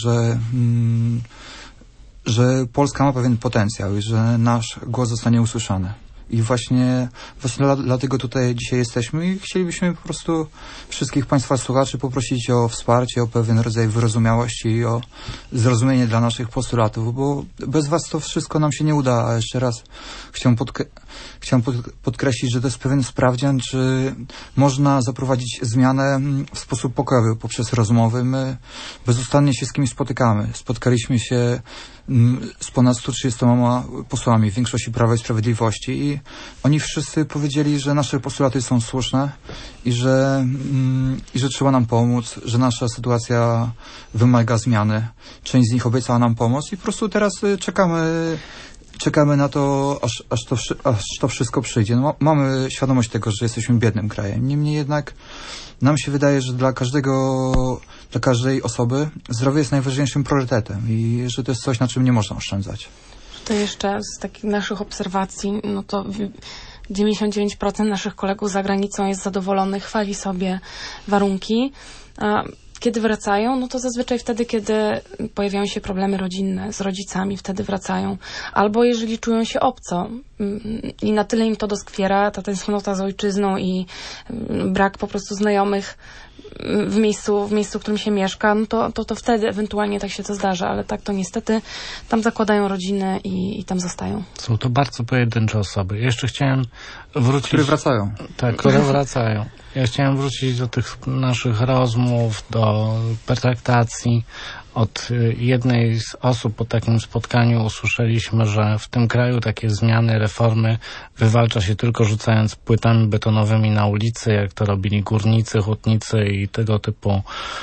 że Polska ma pewien potencjał i że nasz głos zostanie usłyszany. I właśnie dlatego tutaj dzisiaj jesteśmy i chcielibyśmy po prostu wszystkich Państwa słuchaczy poprosić o wsparcie, o pewien rodzaj wyrozumiałości i o zrozumienie dla naszych postulatów, bo bez Was to wszystko nam się nie uda. A jeszcze raz chciałem podkreślić, że to jest pewien sprawdzian, czy można zaprowadzić zmianę w sposób pokojowy poprzez rozmowy. My bezustannie się z kimś spotykamy. Spotkaliśmy się z ponad 130 posłami w większości Prawa i Sprawiedliwości i oni wszyscy powiedzieli, że nasze postulaty są słuszne i że trzeba nam pomóc, że nasza sytuacja wymaga zmiany. Część z nich obiecała nam pomoc i po prostu teraz czekamy na to, aż to wszystko przyjdzie. No, mamy świadomość tego, że jesteśmy biednym krajem. Niemniej jednak nam się wydaje, że dla każdej osoby zdrowie jest najważniejszym priorytetem i że to jest coś, na czym nie można oszczędzać. To jeszcze z takich naszych obserwacji, no to 99% naszych kolegów za granicą jest zadowolonych, chwali sobie warunki. A kiedy wracają, no to zazwyczaj wtedy, kiedy pojawiają się problemy rodzinne z rodzicami, wtedy wracają. Albo jeżeli czują się obco i na tyle im to doskwiera, ta tęsknota z ojczyzną i brak po prostu znajomych w miejscu, w którym się mieszka, no to wtedy ewentualnie tak się to zdarza, ale tak to niestety tam zakładają rodziny i tam zostają. Są to bardzo pojedyncze osoby. Jeszcze chciałem wrócić... Które wracają. Tak, które wracają. Ja chciałem wrócić do tych naszych rozmów, do pertraktacji. Od jednej z osób po takim spotkaniu usłyszeliśmy, że w tym kraju takie zmiany, reformy wywalcza się tylko rzucając płytami betonowymi na ulicy, jak to robili górnicy, hutnicy i tego typu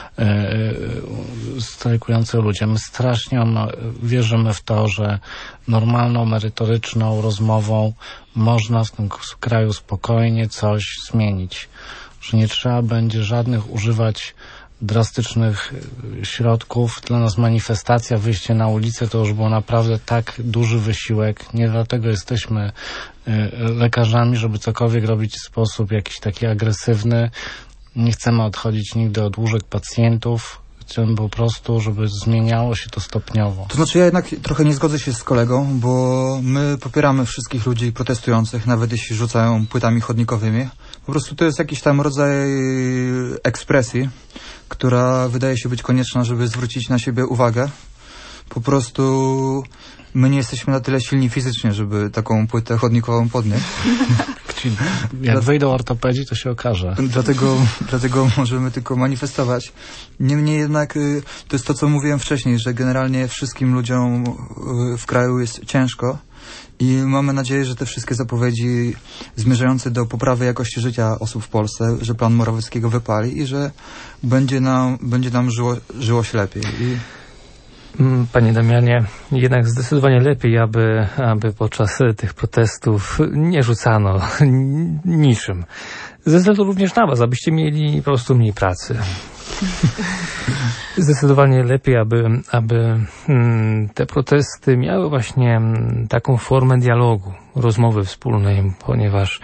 strajkujący ludzie. My strasznie wierzymy w to, że normalną, merytoryczną rozmową można w tym kraju spokojnie coś zmienić. Że nie trzeba będzie żadnych używać drastycznych środków. Dla nas manifestacja, wyjście na ulicę to już było naprawdę tak duży wysiłek. Nie dlatego jesteśmy lekarzami, żeby cokolwiek robić w sposób jakiś taki agresywny. Nie chcemy odchodzić nigdy od łóżek pacjentów. Chcemy po prostu, żeby zmieniało się to stopniowo. To znaczy ja jednak trochę nie zgodzę się z kolegą, bo my popieramy wszystkich ludzi protestujących, nawet jeśli rzucają płytami chodnikowymi. Po prostu to jest jakiś tam rodzaj ekspresji, która wydaje się być konieczna, żeby zwrócić na siebie uwagę. Po prostu my nie jesteśmy na tyle silni fizycznie, żeby taką płytę chodnikową podnieść. Jak wyjdą ortopedzi, to się okaże. Dlatego możemy tylko manifestować. Niemniej jednak to jest to, co mówiłem wcześniej, że generalnie wszystkim ludziom w kraju jest ciężko i mamy nadzieję, że te wszystkie zapowiedzi zmierzające do poprawy jakości życia osób w Polsce, że plan Morawieckiego wypali i że będzie nam żyło się lepiej. Panie Damianie, jednak zdecydowanie lepiej, aby podczas tych protestów nie rzucano niczym. Ze względu również na was, abyście mieli po prostu mniej pracy. Zdecydowanie lepiej, aby te protesty miały właśnie taką formę dialogu, rozmowy wspólnej, ponieważ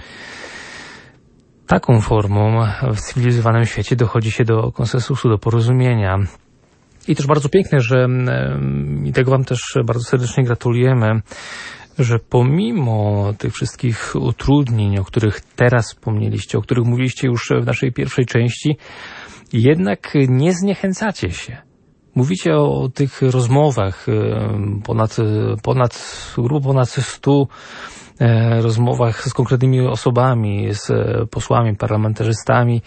taką formą w cywilizowanym świecie dochodzi się do konsensusu, do porozumienia. I też bardzo piękne, że i tego wam też bardzo serdecznie gratulujemy, że pomimo tych wszystkich utrudnień, o których teraz wspomnieliście, o których mówiliście już w naszej pierwszej części, jednak nie zniechęcacie się. Mówicie o tych rozmowach, ponad 100 rozmowach z konkretnymi osobami, z posłami, parlamentarzystami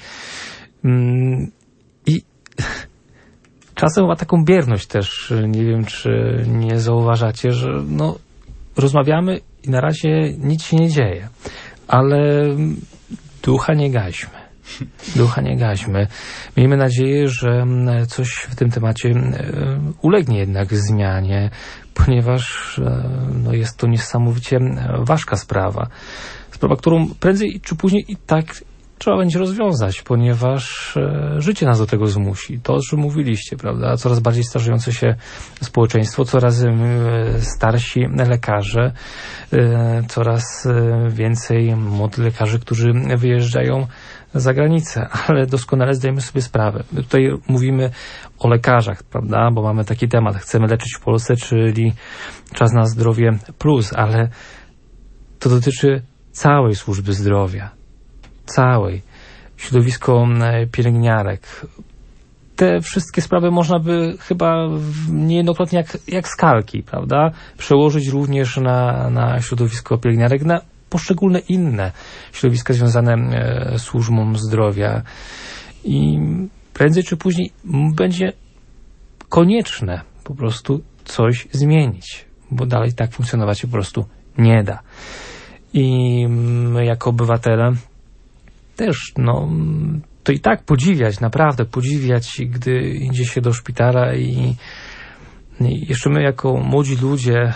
i czasem ma taką bierność też, nie wiem, czy nie zauważacie, że rozmawiamy i na razie nic się nie dzieje, ale ducha nie gaśmy. Ducha nie gaśmy. Miejmy nadzieję, że coś w tym temacie ulegnie jednak zmianie, ponieważ jest to niesamowicie ważka sprawa. Sprawa, którą prędzej czy później i tak trzeba będzie rozwiązać, ponieważ życie nas do tego zmusi. To, o czym mówiliście, prawda? Coraz bardziej starzejące się społeczeństwo, coraz starsi lekarze, coraz więcej młodych lekarzy, którzy wyjeżdżają za granicę, ale doskonale zdajemy sobie sprawę. My tutaj mówimy o lekarzach, prawda? Bo mamy taki temat. Chcemy leczyć w Polsce, czyli czas na zdrowie plus, ale to dotyczy całej służby zdrowia. Całej. Środowisko pielęgniarek. Te wszystkie sprawy można by chyba niejednokrotnie jak skalki, prawda? Przełożyć również na środowisko pielęgniarek, na poszczególne inne środowiska związane z służbą zdrowia. I prędzej czy później będzie konieczne po prostu coś zmienić, bo dalej tak funkcjonować się po prostu nie da. I my jako obywatele też, to i tak podziwiać, naprawdę podziwiać, gdy idzie się do szpitala i jeszcze my jako młodzi ludzie,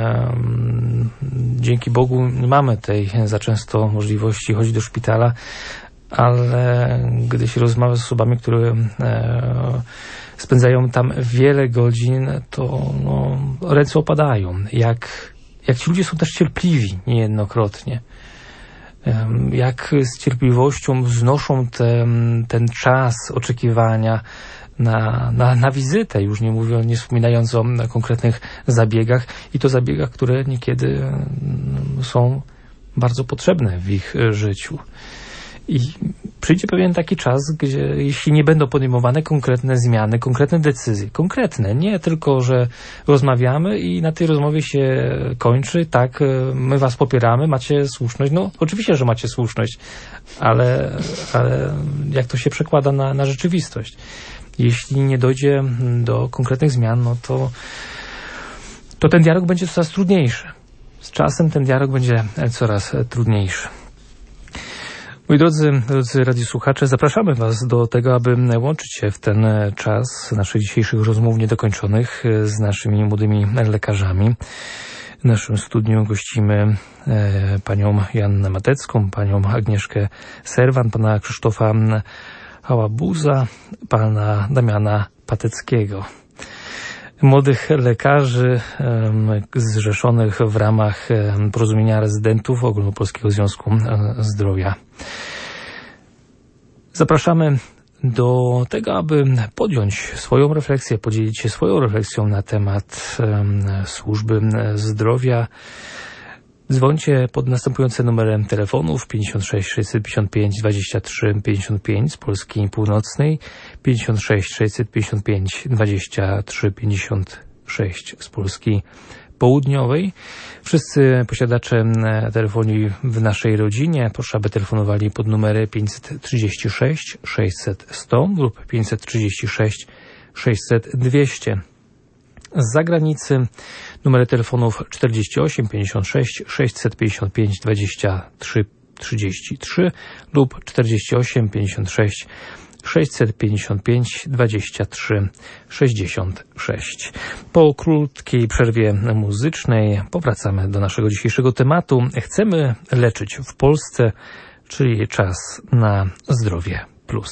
dzięki Bogu nie mamy tej za często możliwości chodzić do szpitala, ale gdy się rozmawia z osobami, które spędzają tam wiele godzin, to ręce opadają. Jak ci ludzie są też cierpliwi niejednokrotnie. Jak z cierpliwością znoszą ten czas oczekiwania na wizytę, już nie wspominając o konkretnych zabiegach i to zabiegach, które niekiedy są bardzo potrzebne w ich życiu. I przyjdzie pewien taki czas, gdzie jeśli nie będą podejmowane konkretne zmiany, konkretne decyzje, konkretne, nie tylko, że rozmawiamy i na tej rozmowie się kończy, tak, my was popieramy, macie słuszność, oczywiście, że macie słuszność, ale jak to się przekłada na rzeczywistość? Jeśli nie dojdzie do konkretnych zmian, to ten dialog będzie coraz trudniejszy. Z czasem ten dialog będzie coraz trudniejszy. Moi drodzy radiosłuchacze, zapraszamy was do tego, aby łączyć się w ten czas naszych dzisiejszych rozmów niedokończonych z naszymi młodymi lekarzami. W naszym studiu gościmy panią Joannę Matecką, panią Agnieszkę Serwan, pana Krzysztofa Hałabuza, pana Damiana Pateckiego. Młodych lekarzy zrzeszonych w ramach Porozumienia Rezydentów Ogólnopolskiego Związku Zdrowia. Zapraszamy do tego, aby podjąć swoją refleksję, podzielić się swoją refleksją na temat służby zdrowia. Dzwońcie pod następujące numerem telefonów 56 655 23 55 z Polski Północnej, 56 655 23 56 z Polski Południowej. Wszyscy posiadacze telefonii w naszej rodzinie proszę, aby telefonowali pod numery 536 600 100 lub 536 600 200. Z zagranicy numery telefonów 48 56 655 23 33 lub 48 56 655 23 66. Po krótkiej przerwie muzycznej powracamy do naszego dzisiejszego tematu. Chcemy leczyć w Polsce, czyli czas na Zdrowie Plus.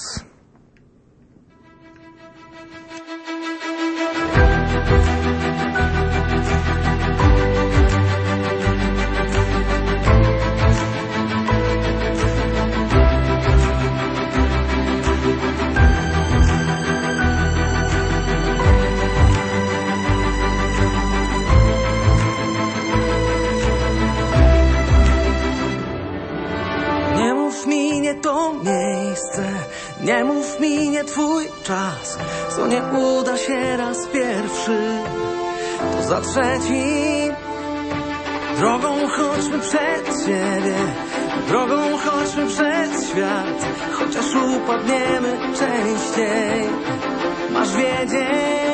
To miejsce, nie mów mi, nie twój czas, co nie uda się raz pierwszy, to za trzeci. Drogą chodźmy przed siebie, drogą chodźmy przed świat, chociaż upadniemy częściej, masz wiedzieć,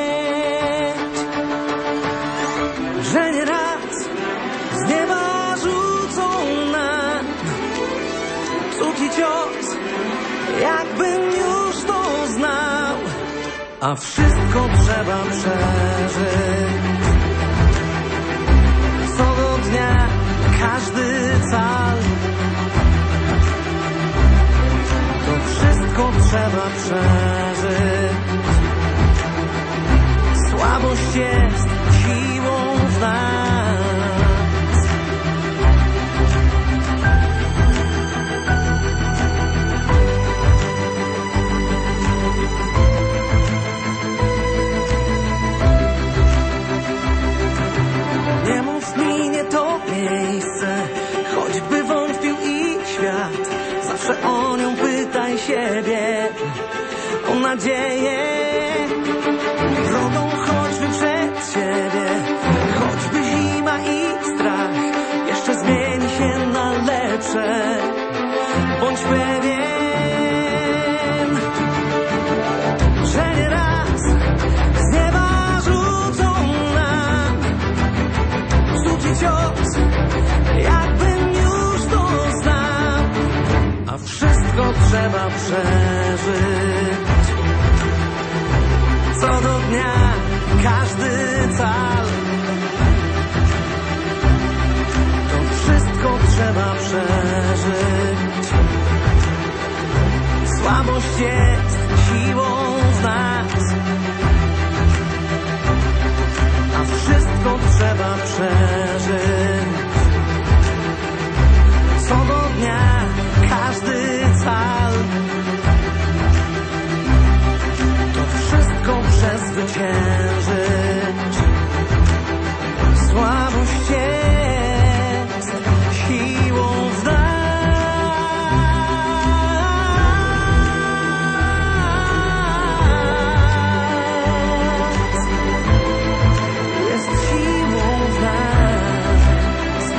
że nie raz z nieba rzucą nam cud i cios, jakbym już to znał, a wszystko trzeba przeżyć. Co do dnia każdy cal, to wszystko trzeba przeżyć. Słabość jest siłą w nas. Choćby wątpił i świat, zawsze o nią pytaj siebie, o nadzieję. Drogą chodźmy przed siebie, choćby zima i strach jeszcze zmieni się na lepsze. Bądź pewien, że nie raz z nieba rzucą nam cud i cios, jakbym już to znał, a wszystko trzeba przeżyć. Co do dnia każdy cal, to wszystko trzeba przeżyć. Słabość jest siłą w nas, a wszystko trzeba przeżyć. Co do dnia każdy cal, to wszystko przezwyciężyć. Słabość jest siłą w nas. Jest siłą w nas.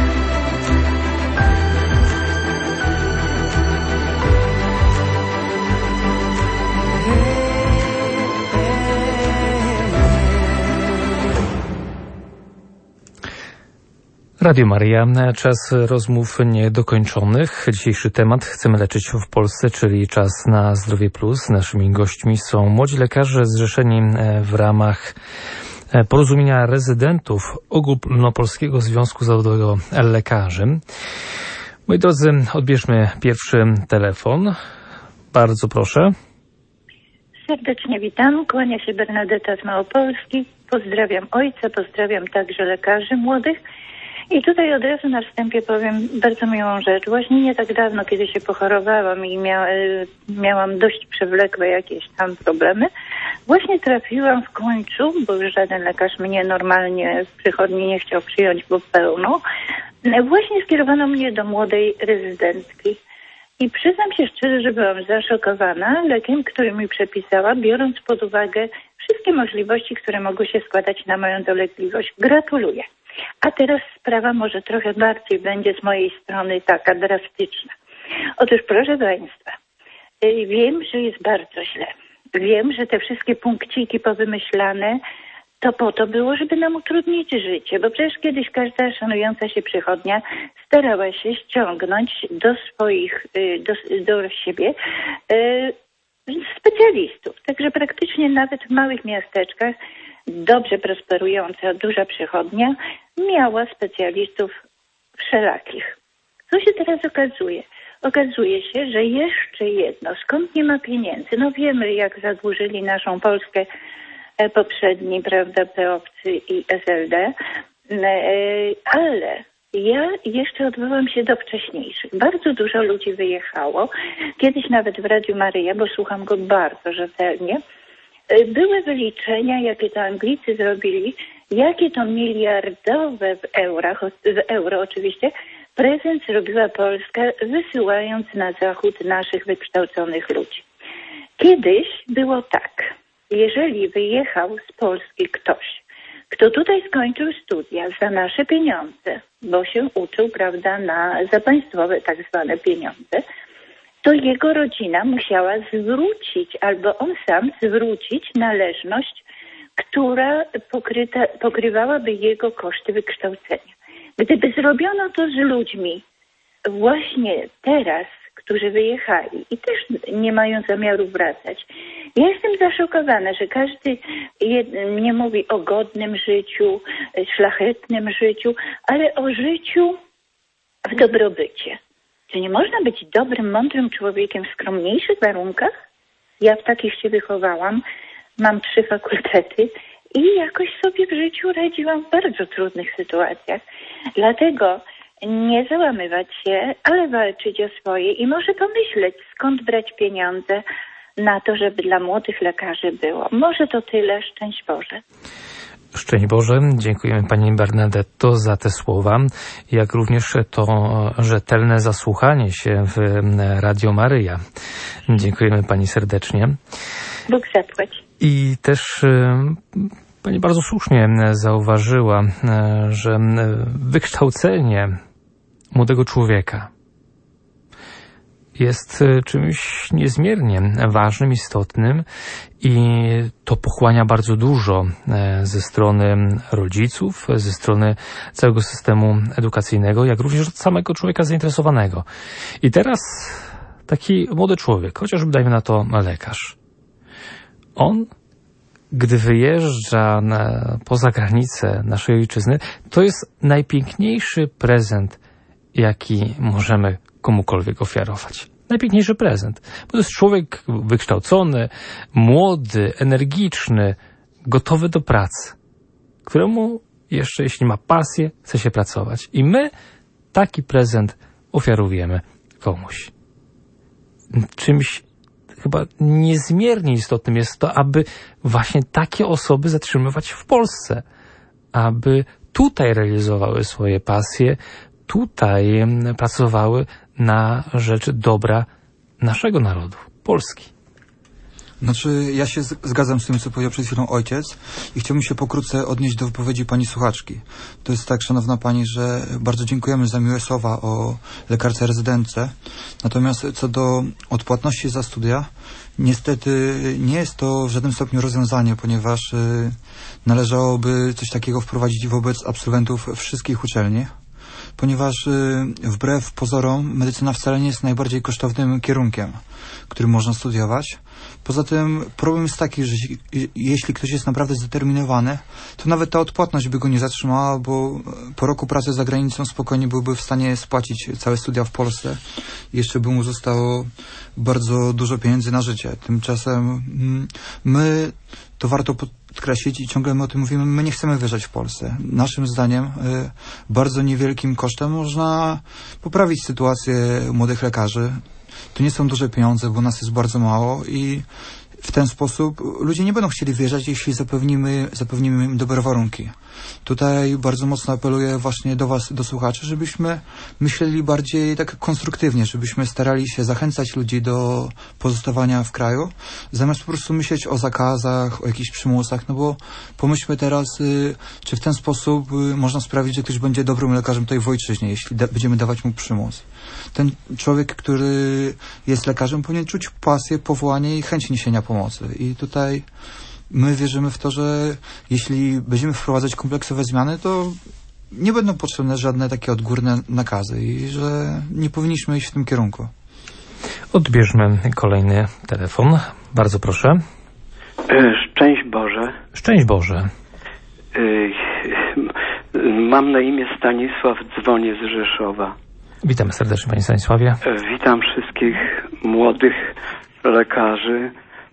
Radio Maryja, czas rozmów niedokończonych. Dzisiejszy temat chcemy leczyć w Polsce, czyli czas na Zdrowie Plus. Naszymi gośćmi są młodzi lekarze zrzeszeni w ramach Porozumienia Rezydentów Ogólnopolskiego Związku Zawodowego Lekarzy. Moi drodzy, odbierzmy pierwszy telefon. Bardzo proszę. Serdecznie witam, kłania się Bernadeta z Małopolski. Pozdrawiam ojca, pozdrawiam także lekarzy młodych. I tutaj od razu na wstępie powiem bardzo miłą rzecz. Właśnie nie tak dawno, kiedy się pochorowałam i miałam dość przewlekłe jakieś tam problemy, właśnie trafiłam w końcu, bo już żaden lekarz mnie normalnie w przychodni nie chciał przyjąć, bo pełno. Właśnie skierowano mnie do młodej rezydentki. I przyznam się szczerze, że byłam zaszokowana lekiem, który mi przepisała, biorąc pod uwagę wszystkie możliwości, które mogły się składać na moją dolegliwość. Gratuluję. A teraz sprawa może trochę bardziej będzie z mojej strony taka drastyczna. Otóż proszę Państwa, wiem, że jest bardzo źle. Wiem, że te wszystkie punkciki powymyślane to po to było, żeby nam utrudnić życie, bo przecież kiedyś każda szanująca się przychodnia starała się ściągnąć do siebie specjalistów. Także praktycznie nawet w małych miasteczkach dobrze prosperująca, duża przychodnia miała specjalistów wszelakich. Co się teraz okazuje? Okazuje się, że jeszcze jedno, skąd nie ma pieniędzy? No wiemy, jak zadłużyli naszą Polskę poprzedni, prawda, PO-wcy i SLD, ale ja jeszcze odwołam się do wcześniejszych. Bardzo dużo ludzi wyjechało. Kiedyś nawet w Radiu Maryja, bo słucham go bardzo rzetelnie, były wyliczenia, jakie to Anglicy zrobili, jakie to miliardowe w euro oczywiście, prezent zrobiła Polska, wysyłając na zachód naszych wykształconych ludzi. Kiedyś było tak, jeżeli wyjechał z Polski ktoś, kto tutaj skończył studia za nasze pieniądze, bo się uczył, prawda, za państwowe tak zwane pieniądze, to jego rodzina musiała zwrócić, albo on sam zwrócić należność, która pokrywałaby jego koszty wykształcenia. Gdyby zrobiono to z ludźmi właśnie teraz, którzy wyjechali i też nie mają zamiaru wracać. Ja jestem zaszokowana, że każdy nie mówi o godnym życiu, szlachetnym życiu, ale o życiu w dobrobycie. Czy nie można być dobrym, mądrym człowiekiem w skromniejszych warunkach? Ja w takich się wychowałam, mam 3 fakultety i jakoś sobie w życiu radziłam w bardzo trudnych sytuacjach. Dlatego nie załamywać się, ale walczyć o swoje i może pomyśleć, skąd brać pieniądze na to, żeby dla młodych lekarzy było. Może to tyle. Szczęść Boże. Szczęść Boże. Dziękujemy Pani Bernadetto za te słowa, jak również to rzetelne zasłuchanie się w Radio Maryja. Dziękujemy Pani serdecznie. Bóg zapłać. I też Pani bardzo słusznie zauważyła, że wykształcenie młodego człowieka jest czymś niezmiernie ważnym, istotnym i to pochłania bardzo dużo ze strony rodziców, ze strony całego systemu edukacyjnego, jak również od samego człowieka zainteresowanego. I teraz taki młody człowiek, chociażby dajmy na to lekarz, on, gdy wyjeżdża poza granicę naszej ojczyzny, to jest najpiękniejszy prezent, jaki możemy komukolwiek ofiarować. Najpiękniejszy prezent. Bo to jest człowiek wykształcony, młody, energiczny, gotowy do pracy, któremu jeszcze, jeśli ma pasję, chce się pracować. I my taki prezent ofiarujemy komuś. Czymś chyba niezmiernie istotnym jest to, aby właśnie takie osoby zatrzymywać w Polsce, aby tutaj realizowały swoje pasje, tutaj pracowały na rzecz dobra naszego narodu, Polski. Znaczy, ja się zgadzam z tym, co powiedział przed chwilą ojciec i chciałbym się pokrótce odnieść do wypowiedzi pani słuchaczki. To jest tak, szanowna pani, że bardzo dziękujemy za miłe słowa o lekarce rezydentce. Natomiast co do odpłatności za studia, niestety nie jest to w żadnym stopniu rozwiązanie, ponieważ należałoby coś takiego wprowadzić wobec absolwentów wszystkich uczelni. Ponieważ wbrew pozorom medycyna wcale nie jest najbardziej kosztownym kierunkiem, który można studiować. Poza tym problem jest taki, że jeśli ktoś jest naprawdę zdeterminowany, to nawet ta odpłatność by go nie zatrzymała, bo po roku pracy za granicą spokojnie byłby w stanie spłacić całe studia w Polsce i jeszcze by mu zostało bardzo dużo pieniędzy na życie. Tymczasem my, to warto która siedzi i ciągle my o tym mówimy, my nie chcemy wyjeżdżać w Polsce. Naszym zdaniem bardzo niewielkim kosztem można poprawić sytuację młodych lekarzy. To nie są duże pieniądze, bo nas jest bardzo mało i w ten sposób ludzie nie będą chcieli wyjeżdżać, jeśli zapewnimy im dobre warunki. Tutaj bardzo mocno apeluję właśnie do was, do słuchaczy, żebyśmy myśleli bardziej tak konstruktywnie, żebyśmy starali się zachęcać ludzi do pozostawania w kraju, zamiast po prostu myśleć o zakazach, o jakichś przymusach, no bo pomyślmy teraz, czy w ten sposób można sprawić, że ktoś będzie dobrym lekarzem tutaj w ojczyźnie, jeśli będziemy dawać mu przymus. Ten człowiek, który jest lekarzem, powinien czuć pasję, powołanie i chęć niesienia pomocy. I tutaj my wierzymy w to, że jeśli będziemy wprowadzać kompleksowe zmiany, to nie będą potrzebne żadne takie odgórne nakazy i że nie powinniśmy iść w tym kierunku. Odbierzmy kolejny telefon. Bardzo proszę. Szczęść Boże. Szczęść Boże. Mam na imię Stanisław, dzwonię z Rzeszowa. Witamy serdecznie, panie Stanisławie. Witam wszystkich młodych lekarzy,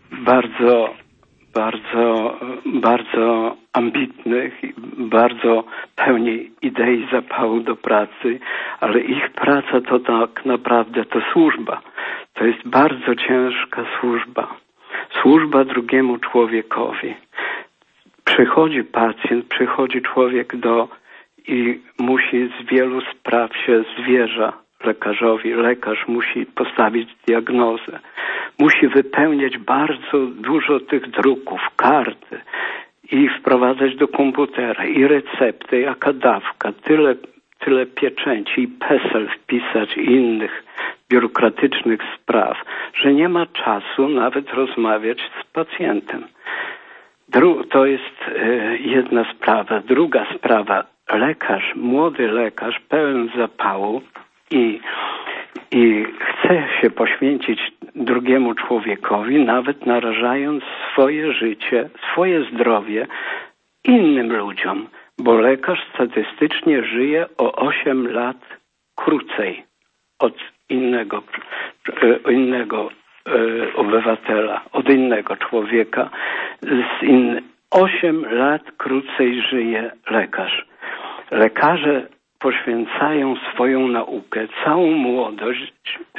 bardzo ambitnych, bardzo pełni idei, zapału do pracy, ale ich praca to tak naprawdę to służba. To jest bardzo ciężka służba. Służba drugiemu człowiekowi. Przychodzi pacjent, przychodzi człowiek i musi z wielu spraw się zwierza lekarzowi. Lekarz musi postawić diagnozę. Musi wypełniać bardzo dużo tych druków, karty i wprowadzać do komputera i recepty, jaka dawka, tyle pieczęci i PESEL wpisać i innych biurokratycznych spraw, że nie ma czasu nawet rozmawiać z pacjentem. To jest jedna sprawa. Druga sprawa. Lekarz, młody lekarz, pełen zapału i chce się poświęcić drugiemu człowiekowi, nawet narażając swoje życie, swoje zdrowie innym ludziom, bo lekarz statystycznie żyje o 8 lat krócej od innego obywatela, od innego człowieka. 8 lat krócej żyje lekarz. Lekarze poświęcają swoją naukę, całą młodość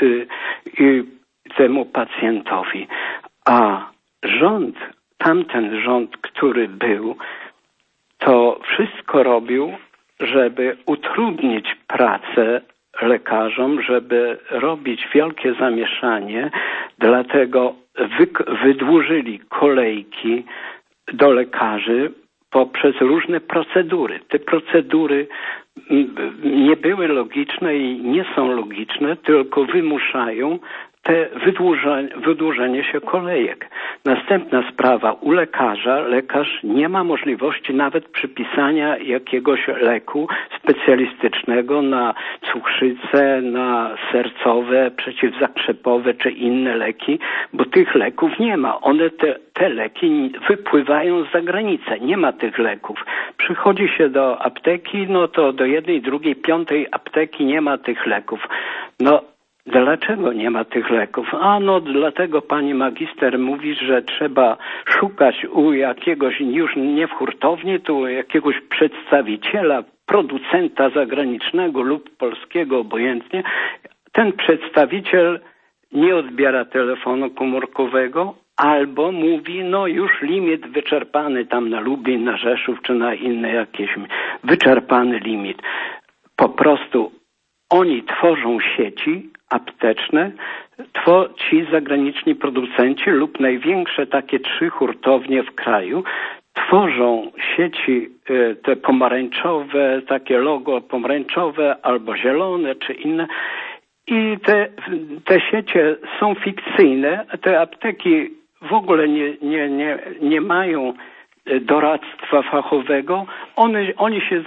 temu pacjentowi. A tamten rząd, który był, to wszystko robił, żeby utrudnić pracę lekarzom, żeby robić wielkie zamieszanie, dlatego wydłużyli kolejki do lekarzy poprzez różne procedury. Te procedury nie były logiczne i nie są logiczne, tylko wymuszają wydłużenie się kolejek. Następna sprawa. U lekarz nie ma możliwości nawet przypisania jakiegoś leku specjalistycznego na cukrzycę, na sercowe, przeciwzakrzepowe czy inne leki, bo tych leków nie ma. Te leki wypływają za granicę. Nie ma tych leków. Przychodzi się do apteki, no to do jednej, drugiej, piątej apteki nie ma tych leków. No, dlaczego nie ma tych leków? Dlatego pani magister mówi, że trzeba szukać u jakiegoś, już nie w hurtowni, tu jakiegoś przedstawiciela, producenta zagranicznego lub polskiego, obojętnie. Ten przedstawiciel nie odbiera telefonu komórkowego albo mówi, już limit wyczerpany tam na Lubin, na Rzeszów czy na inne jakieś, wyczerpany limit. Po prostu oni tworzą sieci apteczne, ci zagraniczni producenci lub największe takie 3 hurtownie w kraju tworzą sieci te pomarańczowe, takie logo pomarańczowe albo zielone czy inne i te siecie są fikcyjne, te apteki w ogóle nie mają doradztwa fachowego, oni się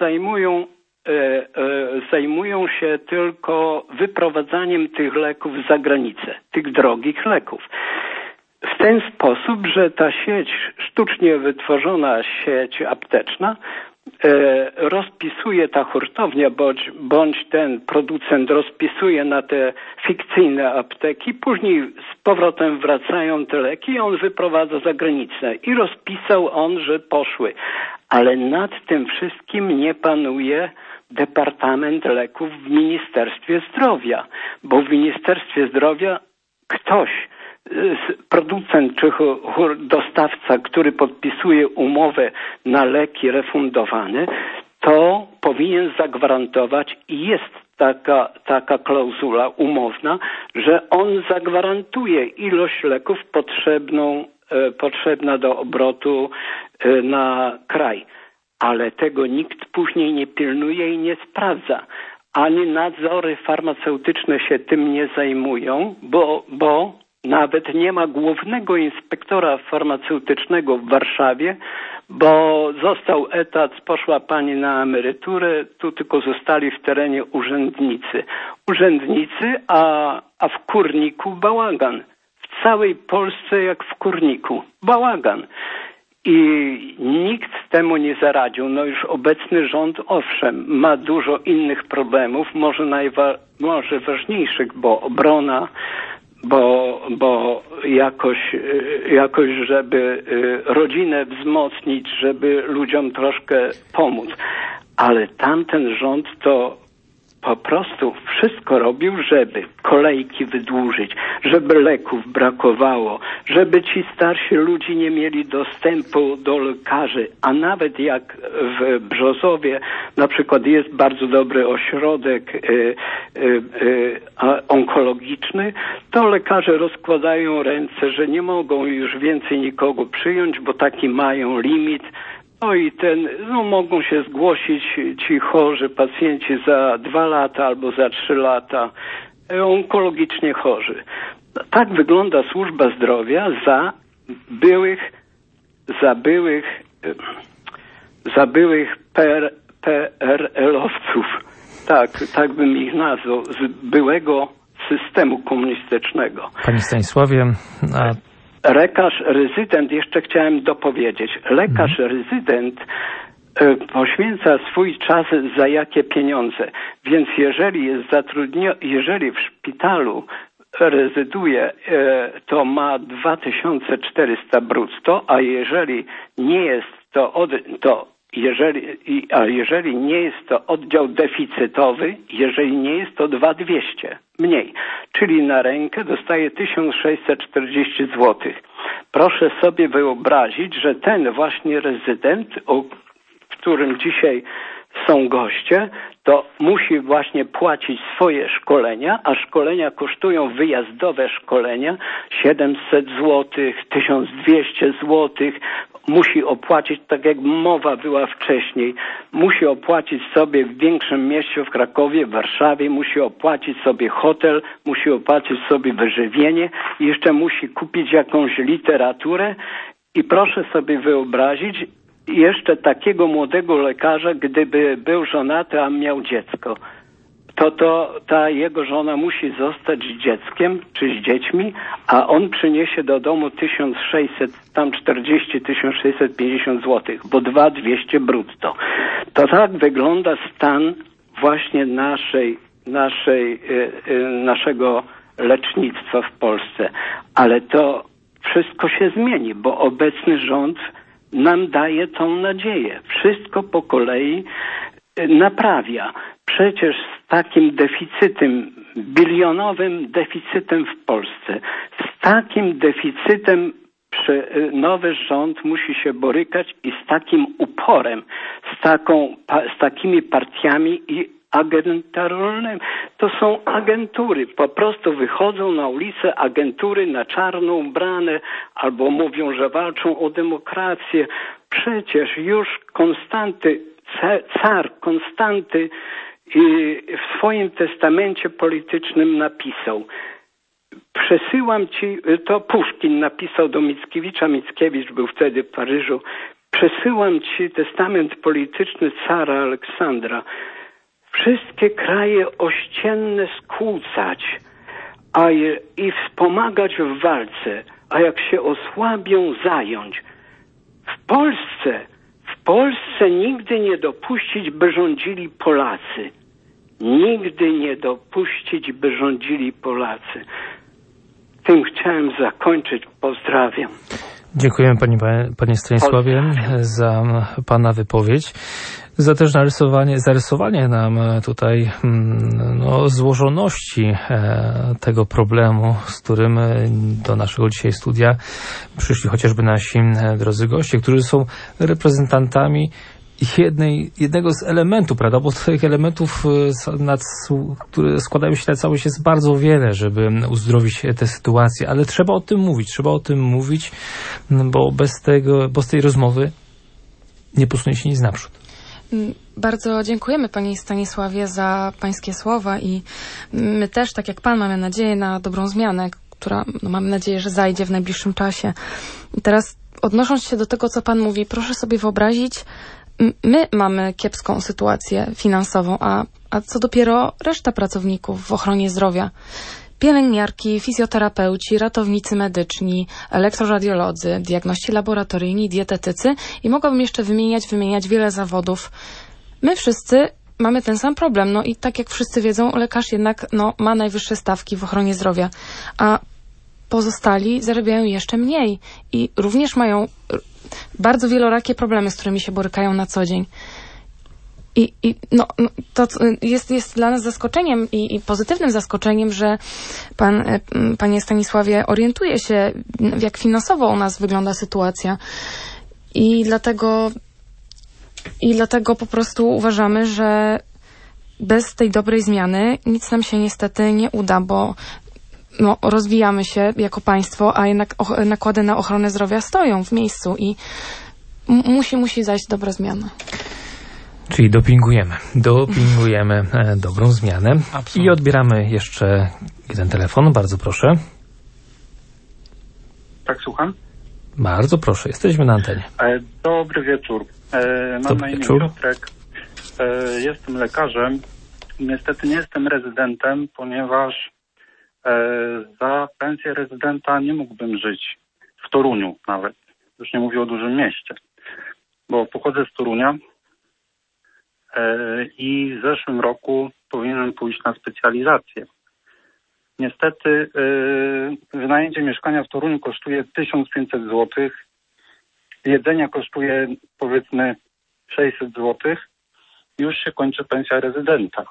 zajmują się tylko wyprowadzaniem tych leków za granicę, tych drogich leków. W ten sposób, że ta sieć, sztucznie wytworzona sieć apteczna rozpisuje ta hurtownia bądź ten producent rozpisuje na te fikcyjne apteki, później z powrotem wracają te leki i on wyprowadza za granicę. I rozpisał on, że poszły. Ale nad tym wszystkim nie panuje Departament Leków w Ministerstwie Zdrowia, bo w Ministerstwie Zdrowia ktoś, producent czy dostawca, który podpisuje umowę na leki refundowane, to powinien zagwarantować i jest taka klauzula umowna, że on zagwarantuje ilość leków potrzebna do obrotu na kraj. Ale tego nikt później nie pilnuje i nie sprawdza. Ani nadzory farmaceutyczne się tym nie zajmują, bo nawet nie ma głównego inspektora farmaceutycznego w Warszawie, bo został etat, poszła pani na emeryturę, tu tylko zostali w terenie urzędnicy, a w Kurniku bałagan. W całej Polsce jak w Kurniku bałagan. I nikt temu nie zaradził. No już obecny rząd, owszem, ma dużo innych problemów, może ważniejszych, bo obrona, bo jakoś, żeby rodzinę wzmocnić, żeby ludziom troszkę pomóc. Ale tamten rząd to po prostu wszystko robił, żeby kolejki wydłużyć, żeby leków brakowało, żeby ci starsi ludzie nie mieli dostępu do lekarzy, a nawet jak w Brzozowie na przykład jest bardzo dobry ośrodek onkologiczny, to lekarze rozkładają ręce, że nie mogą już więcej nikogo przyjąć, bo taki mają limit. No i mogą się zgłosić ci chorzy pacjenci za 2 lata albo za 3 lata, onkologicznie chorzy. Tak wygląda służba zdrowia za byłych PRL-owców. Tak bym ich nazwał, z byłego systemu komunistycznego. Panie Stanisławie, Lekarz rezydent, jeszcze chciałem dopowiedzieć, lekarz rezydent poświęca swój czas za jakie pieniądze, więc jeżeli jest jeżeli w szpitalu rezyduje, to ma 2400 brutto, a jeżeli nie jest jeżeli nie jest to oddział deficytowy, jeżeli nie jest to 2200 mniej, czyli na rękę dostaje 1640 zł. Proszę sobie wyobrazić, że ten właśnie rezydent, o którym dzisiaj są goście, to musi właśnie płacić swoje szkolenia, a szkolenia kosztują, wyjazdowe szkolenia, 700 zł, 1200 zł. Musi opłacić, tak jak mowa była wcześniej, musi opłacić sobie w większym mieście, w Krakowie, w Warszawie, musi opłacić sobie hotel, musi opłacić sobie wyżywienie i jeszcze musi kupić jakąś literaturę i proszę sobie wyobrazić jeszcze takiego młodego lekarza, gdyby był żonaty, a miał dziecko. To ta jego żona musi zostać z dzieckiem czy z dziećmi, a on przyniesie do domu 1650 zł, bo 2200 brutto. To tak wygląda stan właśnie naszego lecznictwa w Polsce. Ale to wszystko się zmieni, bo obecny rząd nam daje tą nadzieję. Wszystko po kolei naprawia. Przecież z takim deficytem, bilionowym deficytem w Polsce, z takim deficytem nowy rząd musi się borykać i z takim uporem, z takimi partiami i agenturalnymi. To są agentury. Po prostu wychodzą na ulicę agentury na czarno ubrane albo mówią, że walczą o demokrację. Przecież już car Konstanty w swoim testamencie politycznym napisał: przesyłam ci, to Puszkin napisał do Mickiewicza, Mickiewicz był wtedy w Paryżu, przesyłam ci testament polityczny cara Aleksandra. Wszystkie kraje ościenne skłócać i wspomagać w walce, a jak się osłabią, zająć. W W Polsce nigdy nie dopuścić, by rządzili Polacy. Nigdy nie dopuścić, by rządzili Polacy. Tym chciałem zakończyć. Pozdrawiam. Dziękujemy panie Stanisławie za pana wypowiedź, za też zarysowanie nam tutaj złożoności tego problemu, z którym do naszego dzisiaj studia przyszli chociażby nasi drodzy goście, którzy są reprezentantami jednego z elementów, prawda, bo tych elementów, które składają się na całość, jest bardzo wiele, żeby uzdrowić tę sytuację, ale trzeba o tym mówić, bo z tej rozmowy nie posunie się nic naprzód. Bardzo dziękujemy Panie Stanisławie za Pańskie słowa i my też, tak jak Pan, mamy nadzieję na dobrą zmianę, która, mamy nadzieję, że zajdzie w najbliższym czasie. I teraz, odnosząc się do tego, co Pan mówi, proszę sobie wyobrazić, my mamy kiepską sytuację finansową, a co dopiero reszta pracowników w ochronie zdrowia. Pielęgniarki, fizjoterapeuci, ratownicy medyczni, elektroradiolodzy, diagności laboratoryjni, dietetycy i mogłabym jeszcze wymieniać wiele zawodów. My wszyscy mamy ten sam problem. I tak jak wszyscy wiedzą, lekarz jednak ma najwyższe stawki w ochronie zdrowia, a pozostali zarabiają jeszcze mniej i również mają bardzo wielorakie problemy, z którymi się borykają na co dzień. To jest dla nas zaskoczeniem i pozytywnym zaskoczeniem, że Panie Stanisławie, orientuje się, jak finansowo u nas wygląda sytuacja. I dlatego po prostu uważamy, że bez tej dobrej zmiany nic nam się niestety nie uda, bo rozwijamy się jako państwo, a jednak nakłady na ochronę zdrowia stoją w miejscu i musi zajść dobra zmiana. Czyli dopingujemy dobrą zmianę. Absolutnie. I odbieramy jeszcze jeden telefon. Bardzo proszę. Tak, słucham? Bardzo proszę, jesteśmy na antenie. Dobry wieczór. Mam na imię Piotrek. Jestem lekarzem. Niestety nie jestem rezydentem, ponieważ za pensję rezydenta nie mógłbym żyć w Toruniu nawet. Już nie mówię o dużym mieście. Bo pochodzę z Torunia i w zeszłym roku powinienem pójść na specjalizację. Niestety wynajęcie mieszkania w Toruniu kosztuje 1500 zł. Jedzenia kosztuje powiedzmy 600 zł. Już się kończy pensja rezydenta.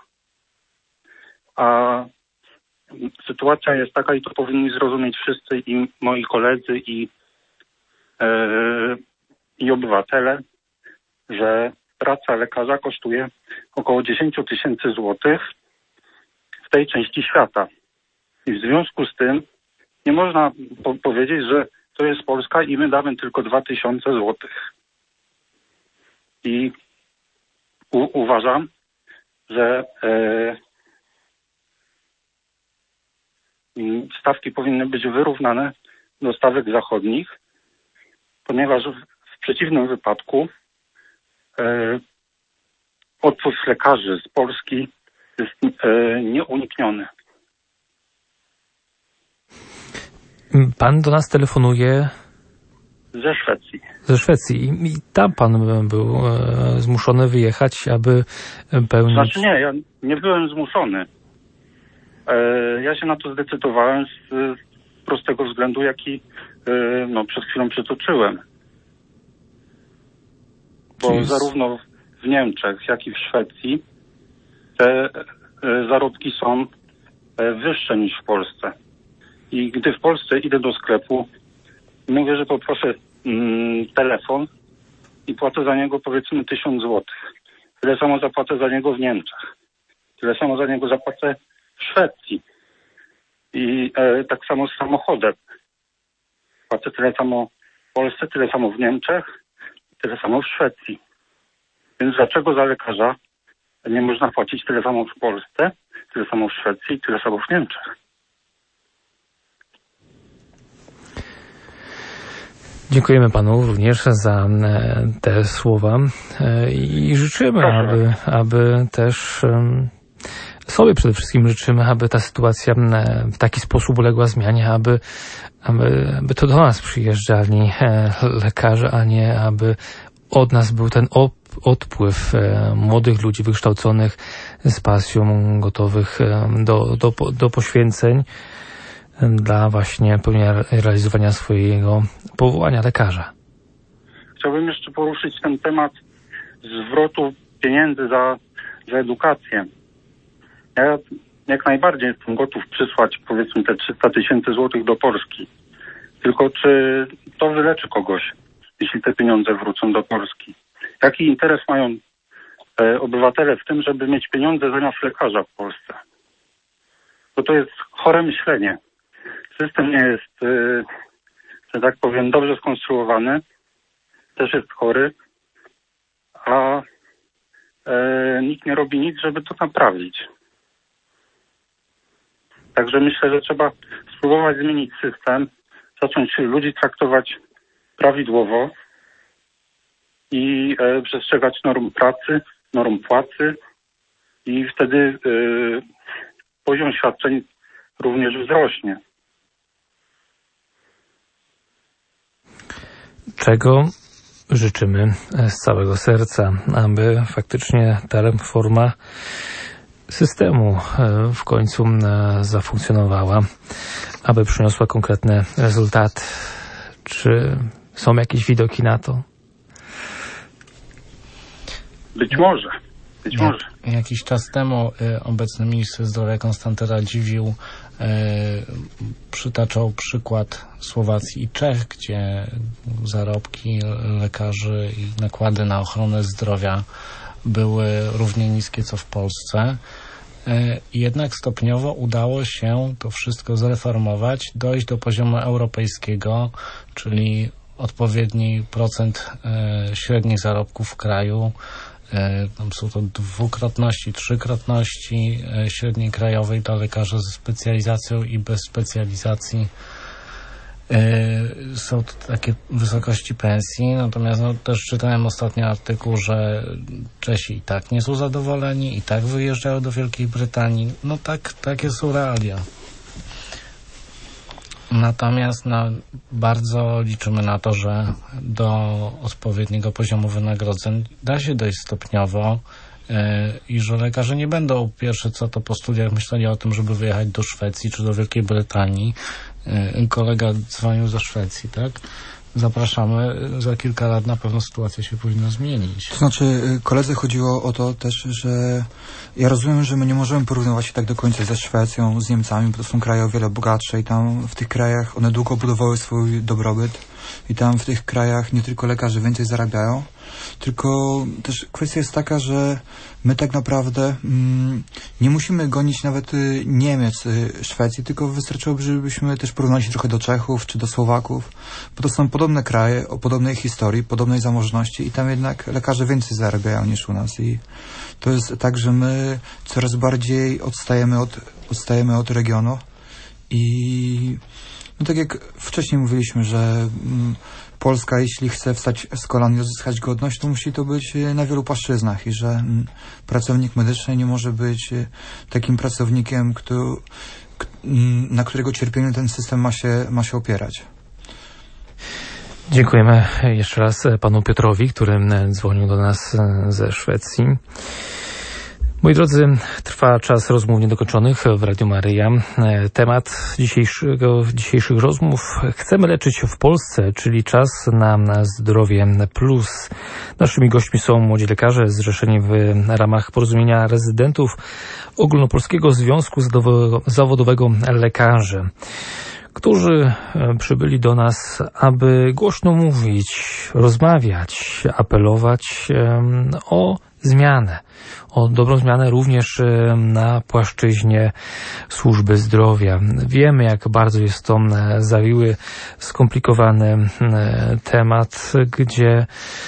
A sytuacja jest taka, i to powinni zrozumieć wszyscy, i moi koledzy, i obywatele, że praca lekarza kosztuje około 10 000 złotych w tej części świata. I w związku z tym nie można powiedzieć, że to jest Polska i my damy tylko 2000 złotych. I uważam, że stawki powinny być wyrównane do stawek zachodnich, ponieważ w przeciwnym wypadku odpływ lekarzy z Polski jest nieunikniony. Pan do nas telefonuje ze Szwecji. Ze Szwecji. I tam pan był zmuszony wyjechać, aby pełnić... Znaczy nie, ja nie byłem zmuszony. Ja się na to zdecydowałem z prostego względu, jaki przed chwilą przytoczyłem. Bo zarówno w Niemczech, jak i w Szwecji te zarobki są wyższe niż w Polsce. I gdy w Polsce idę do sklepu, mówię, że poproszę telefon i płacę za niego powiedzmy 1000 zł. Tyle samo zapłacę za niego w Niemczech. Tyle samo za niego zapłacę w Szwecji. I tak samo z samochodem. Płacę tyle samo w Polsce, tyle samo w Niemczech, tyle samo w Szwecji. Więc dlaczego za lekarza nie można płacić tyle samo w Polsce, tyle samo w Szwecji, tyle samo w Niemczech? Dziękujemy panu również za te słowa i życzymy, aby też sobie przede wszystkim życzymy, aby ta sytuacja w taki sposób uległa zmianie, aby to do nas przyjeżdżali lekarze, a nie aby od nas był ten odpływ młodych ludzi wykształconych z pasją, gotowych do poświęceń dla właśnie realizowania swojego powołania lekarza. Chciałbym jeszcze poruszyć ten temat zwrotu pieniędzy za edukację. Ja jak najbardziej jestem gotów przysłać, powiedzmy, te 300 000 złotych do Polski. Tylko czy to wyleczy kogoś, jeśli te pieniądze wrócą do Polski? Jaki interes mają obywatele w tym, żeby mieć pieniądze zamiast lekarza w Polsce? Bo to jest chore myślenie. System nie jest, że tak powiem, dobrze skonstruowany. Też jest chory, a nikt nie robi nic, żeby to naprawić. Także myślę, że trzeba spróbować zmienić system, zacząć ludzi traktować prawidłowo i przestrzegać norm pracy, norm płacy i wtedy poziom świadczeń również wzrośnie. Czego życzymy z całego serca, aby faktycznie ta reforma systemu w końcu zafunkcjonowała, aby przyniosła konkretne rezultaty. Czy są jakieś widoki na to? Być może. Jakiś czas temu obecny minister zdrowia Konstanty Radziwiłł przytaczał przykład Słowacji i Czech, gdzie zarobki lekarzy i nakłady na ochronę zdrowia były równie niskie co w Polsce. Jednak stopniowo udało się to wszystko zreformować, dojść do poziomu europejskiego, czyli odpowiedni procent średnich zarobków w kraju. Tam są to dwukrotności, trzykrotności średniej krajowej dla lekarzy ze specjalizacją i bez specjalizacji. Są to takie wysokości pensji, natomiast też czytałem ostatnio artykuł, że Czesi i tak nie są zadowoleni, i tak wyjeżdżają do Wielkiej Brytanii. No takie są realia. Natomiast bardzo liczymy na to, że do odpowiedniego poziomu wynagrodzeń da się dojść stopniowo i że lekarze nie będą pierwsze co to po studiach myśleli o tym, żeby wyjechać do Szwecji czy do Wielkiej Brytanii. Kolega dzwonił ze Szwecji, tak? Zapraszamy. Za kilka lat na pewno sytuacja się powinna zmienić. To znaczy, koledze chodziło o to też, że ja rozumiem, że my nie możemy porównywać się tak do końca ze Szwecją, z Niemcami, bo to są kraje o wiele bogatsze i tam w tych krajach one długo budowały swój dobrobyt i tam w tych krajach nie tylko lekarze więcej zarabiają, tylko też kwestia jest taka, że my tak naprawdę nie musimy gonić nawet Niemiec, Szwecji, tylko wystarczyłoby, żebyśmy też porównali się trochę do Czechów czy do Słowaków, bo to są podobne kraje o podobnej historii, podobnej zamożności i tam jednak lekarze więcej zarabiają niż u nas i to jest tak, że my coraz bardziej odstajemy od regionu i no tak jak wcześniej mówiliśmy, że Polska, jeśli chce wstać z kolan i odzyskać godność, to musi to być na wielu płaszczyznach i że pracownik medyczny nie może być takim pracownikiem, na którego cierpieniu ten system ma się opierać. Dziękujemy jeszcze raz panu Piotrowi, który dzwonił do nas ze Szwecji. Moi drodzy, trwa czas rozmów niedokończonych w Radiu Maryja. Temat dzisiejszych rozmów: chcemy leczyć w Polsce, czyli czas na zdrowie plus. Naszymi gośćmi są młodzi lekarze zrzeszeni w ramach porozumienia rezydentów Ogólnopolskiego Związku Zawodowego Lekarzy, którzy przybyli do nas, aby głośno mówić, rozmawiać, apelować o zmianę, o dobrą zmianę również na płaszczyźnie służby zdrowia. Wiemy, jak bardzo jest to zawiły, skomplikowany temat, gdzie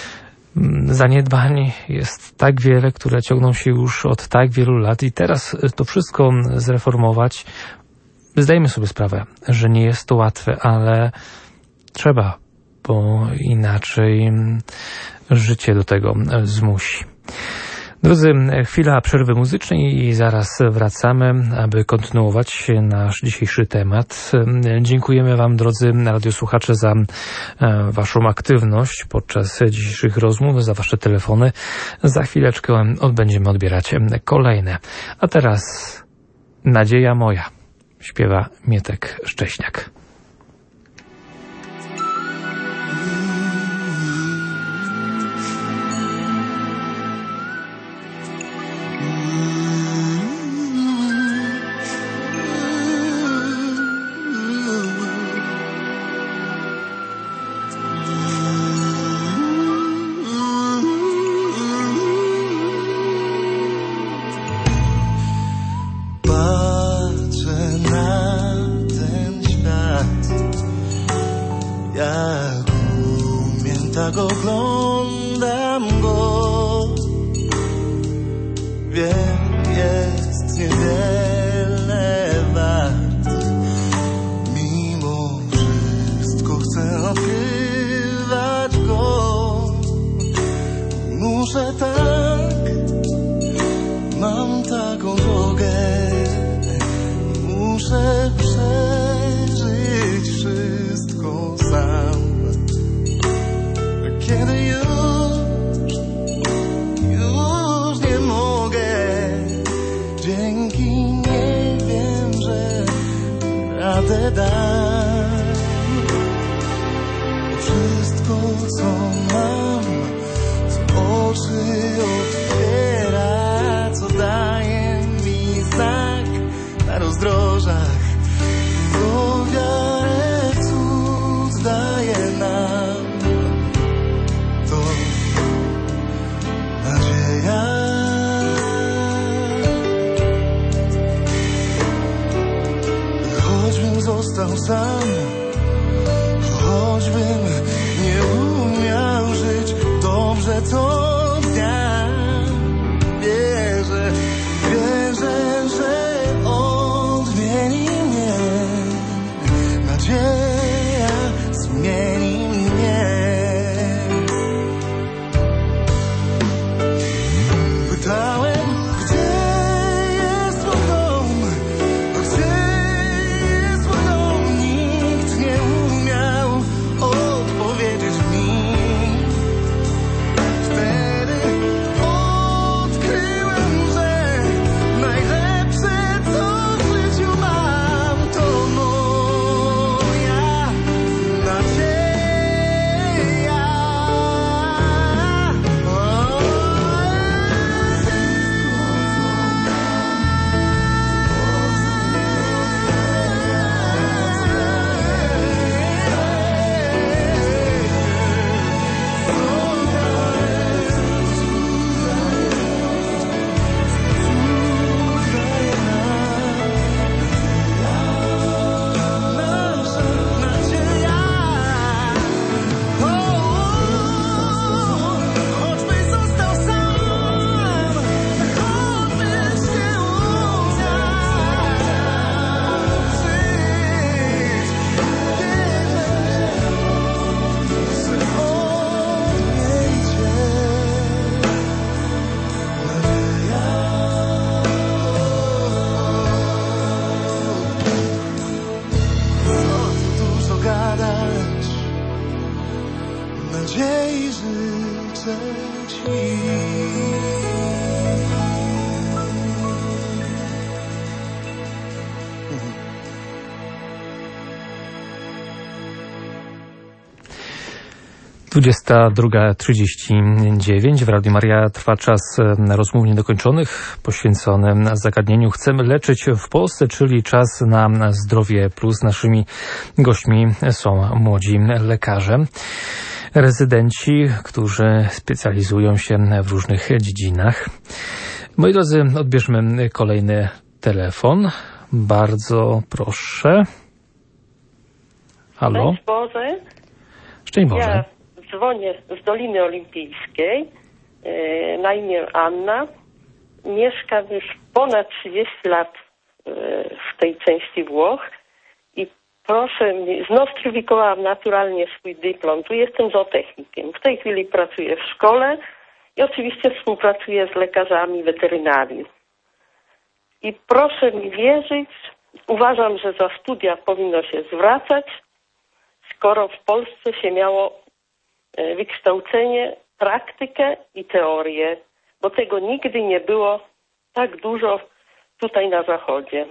zaniedbań jest tak wiele, które ciągną się już od tak wielu lat i teraz to wszystko zreformować. Zdajemy sobie sprawę, że nie jest to łatwe, ale trzeba, bo inaczej życie do tego zmusi. Drodzy, chwila przerwy muzycznej i zaraz wracamy, aby kontynuować nasz dzisiejszy temat. Dziękujemy Wam, drodzy radiosłuchacze, za Waszą aktywność podczas dzisiejszych rozmów, za Wasze telefony. Za chwileczkę będziemy odbierać kolejne. A teraz Nadzieja moja, śpiewa Mietek Szcześniak. Dwudziesta 22:39 w Radiu Maria trwa czas rozmów niedokończonych poświęcony zagadnieniu Chcemy leczyć w Polsce, czyli czas na Zdrowie Plus. Naszymi gośćmi są młodzi lekarze, rezydenci, którzy specjalizują się w różnych dziedzinach. Moi drodzy, odbierzmy kolejny telefon. Bardzo proszę. Halo? Szczęść Boże. Szczęść Boże. Ja dzwonię z Doliny Olimpijskiej. Na imię Anna. Mieszkam już ponad 30 lat w tej części Włoch i proszę mnie, znostrywikowałam naturalnie swój dyplom. Tu jestem zootechnikiem. W tej chwili pracuję w szkole i oczywiście współpracuję z lekarzami weterynarii. I proszę mi wierzyć, uważam, że za studia powinno się zwracać, skoro w Polsce się miało wykształcenie, praktykę i teorię, bo tego nigdy nie było tak dużo tutaj na Zachodzie.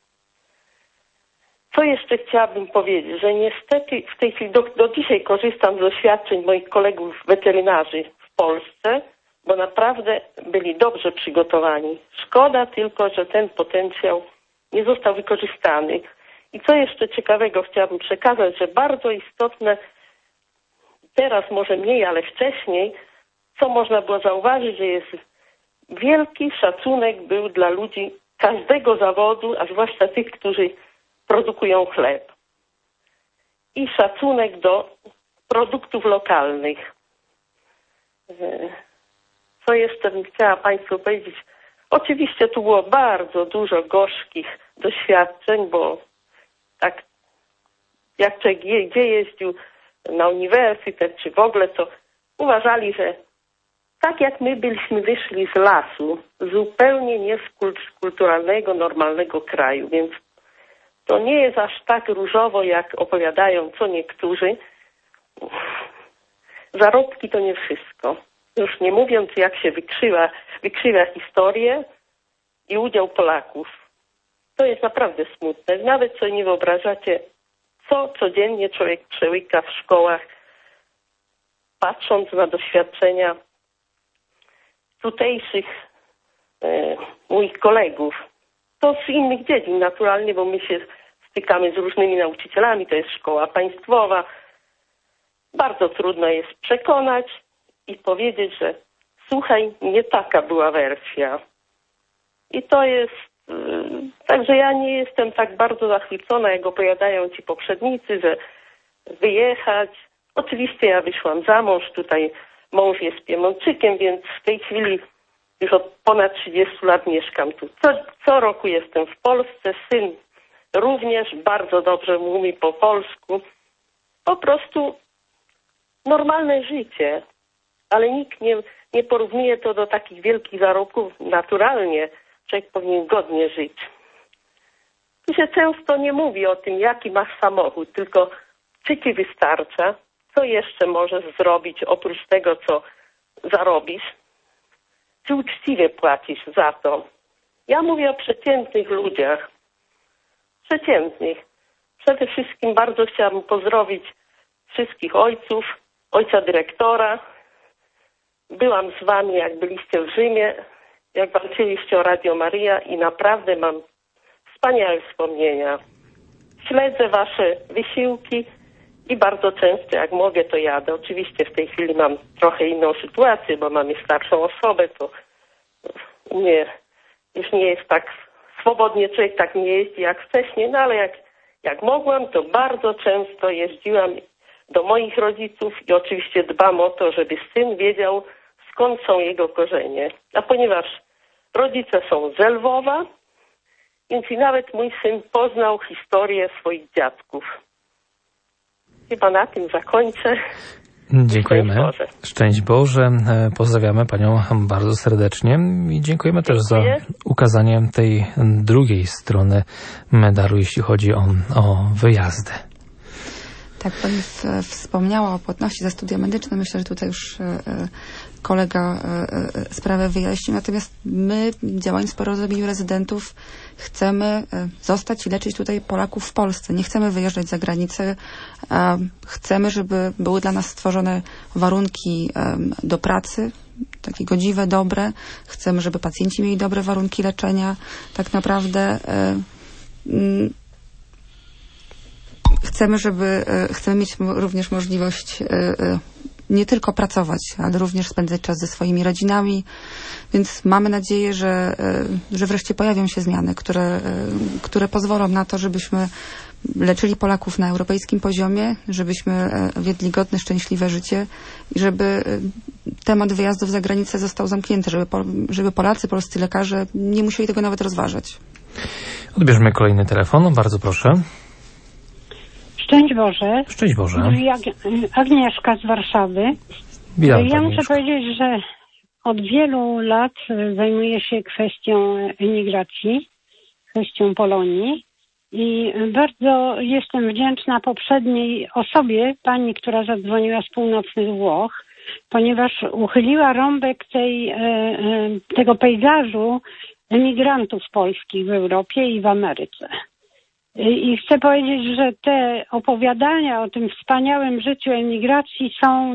Co jeszcze chciałabym powiedzieć, że niestety w tej chwili do dzisiaj korzystam z doświadczeń moich kolegów weterynarzy w Polsce, bo naprawdę byli dobrze przygotowani. Szkoda tylko, że ten potencjał nie został wykorzystany. I co jeszcze ciekawego chciałabym przekazać, że bardzo istotne, teraz może mniej, ale wcześniej, co można było zauważyć, że jest wielki szacunek był dla ludzi każdego zawodu, a zwłaszcza tych, którzy produkują chleb. I szacunek do produktów lokalnych. Co jeszcze bym chciała Państwu powiedzieć? Oczywiście tu było bardzo dużo gorzkich doświadczeń, bo tak jak człowiek gdzie jeździł na uniwersytet czy w ogóle, to uważali, że tak jak my byliśmy wyszli z lasu, zupełnie nie z kulturalnego, normalnego kraju, więc to nie jest aż tak różowo, jak opowiadają co niektórzy. Zarobki to nie wszystko. Już nie mówiąc, jak się wykrzywia historię i udział Polaków. To jest naprawdę smutne. Nawet sobie nie wyobrażacie, co codziennie człowiek przełyka w szkołach, patrząc na doświadczenia tutejszych moich kolegów. To z innych dziedzin naturalnie, bo my się stykamy z różnymi nauczycielami, to jest szkoła państwowa. Bardzo trudno jest przekonać i powiedzieć, że słuchaj, nie taka była wersja. I to jest, także ja nie jestem tak bardzo zachwycona, jak opowiadają ci poprzednicy, że wyjechać. Oczywiście ja wyszłam za mąż, tutaj mąż jest Piemontczykiem, więc w tej chwili już od ponad 30 lat mieszkam tu. Co roku jestem w Polsce, syn również bardzo dobrze mówi po polsku. Po prostu normalne życie, ale nikt nie porównuje to do takich wielkich zarobków. Naturalnie człowiek powinien godnie żyć. Tu się często nie mówi o tym, jaki masz samochód, tylko czy ci wystarcza, co jeszcze możesz zrobić oprócz tego, co zarobisz, czy uczciwie płacisz za to. Ja mówię o przeciętnych ludziach. Przeciętnych. Przede wszystkim bardzo chciałabym pozdrowić wszystkich ojców, ojca dyrektora. Byłam z wami, jak byliście w Rzymie, jak walczyliście o Radio Maria i naprawdę mam wspaniałe wspomnienia. Śledzę wasze wysiłki i bardzo często, jak mogę, to jadę. Oczywiście w tej chwili mam trochę inną sytuację, bo mamy starszą osobę, to już nie jest tak swobodnie, człowiek tak nie jeździ jak wcześniej, no ale jak mogłam, to bardzo często jeździłam do moich rodziców i oczywiście dbam o to, żeby syn wiedział, skąd są jego korzenie. A ponieważ rodzice są z Lwowa, więc i nawet mój syn poznał historię swoich dziadków. Chyba na tym zakończę. Dziękujemy. Szczęść Boże. Pozdrawiamy Panią bardzo serdecznie i dziękujemy też za ukazanie tej drugiej strony medalu, jeśli chodzi o wyjazdy. Tak, Pani wspomniała o płatności za studia medyczne. Myślę, że tutaj już kolega sprawę wyjaśnił. Natomiast my, działając w porozumieniu rezydentów, chcemy zostać i leczyć tutaj Polaków w Polsce. Nie chcemy wyjeżdżać za granicę. Chcemy, żeby były dla nas stworzone warunki do pracy, takie godziwe, dobre. Chcemy, żeby pacjenci mieli dobre warunki leczenia. Tak naprawdę chcemy mieć również możliwość nie tylko pracować, ale również spędzać czas ze swoimi rodzinami. Więc mamy nadzieję, że wreszcie pojawią się zmiany, które pozwolą na to, żebyśmy leczyli Polaków na europejskim poziomie, żebyśmy wiedli godne, szczęśliwe życie i żeby temat wyjazdów za granicę został zamknięty, żeby Polacy, polscy lekarze nie musieli tego nawet rozważać. Odbierzmy kolejny telefon. Bardzo proszę. Szczęść Boże. Szczęść Boże. Mówi Agnieszka z Warszawy. Witam, ja muszę powiedzieć, że od wielu lat zajmuję się kwestią emigracji, kwestią Polonii i bardzo jestem wdzięczna poprzedniej osobie, pani, która zadzwoniła z północnych Włoch, ponieważ uchyliła rąbek tego pejzażu emigrantów polskich w Europie i w Ameryce. I chcę powiedzieć, że te opowiadania o tym wspaniałym życiu emigracji są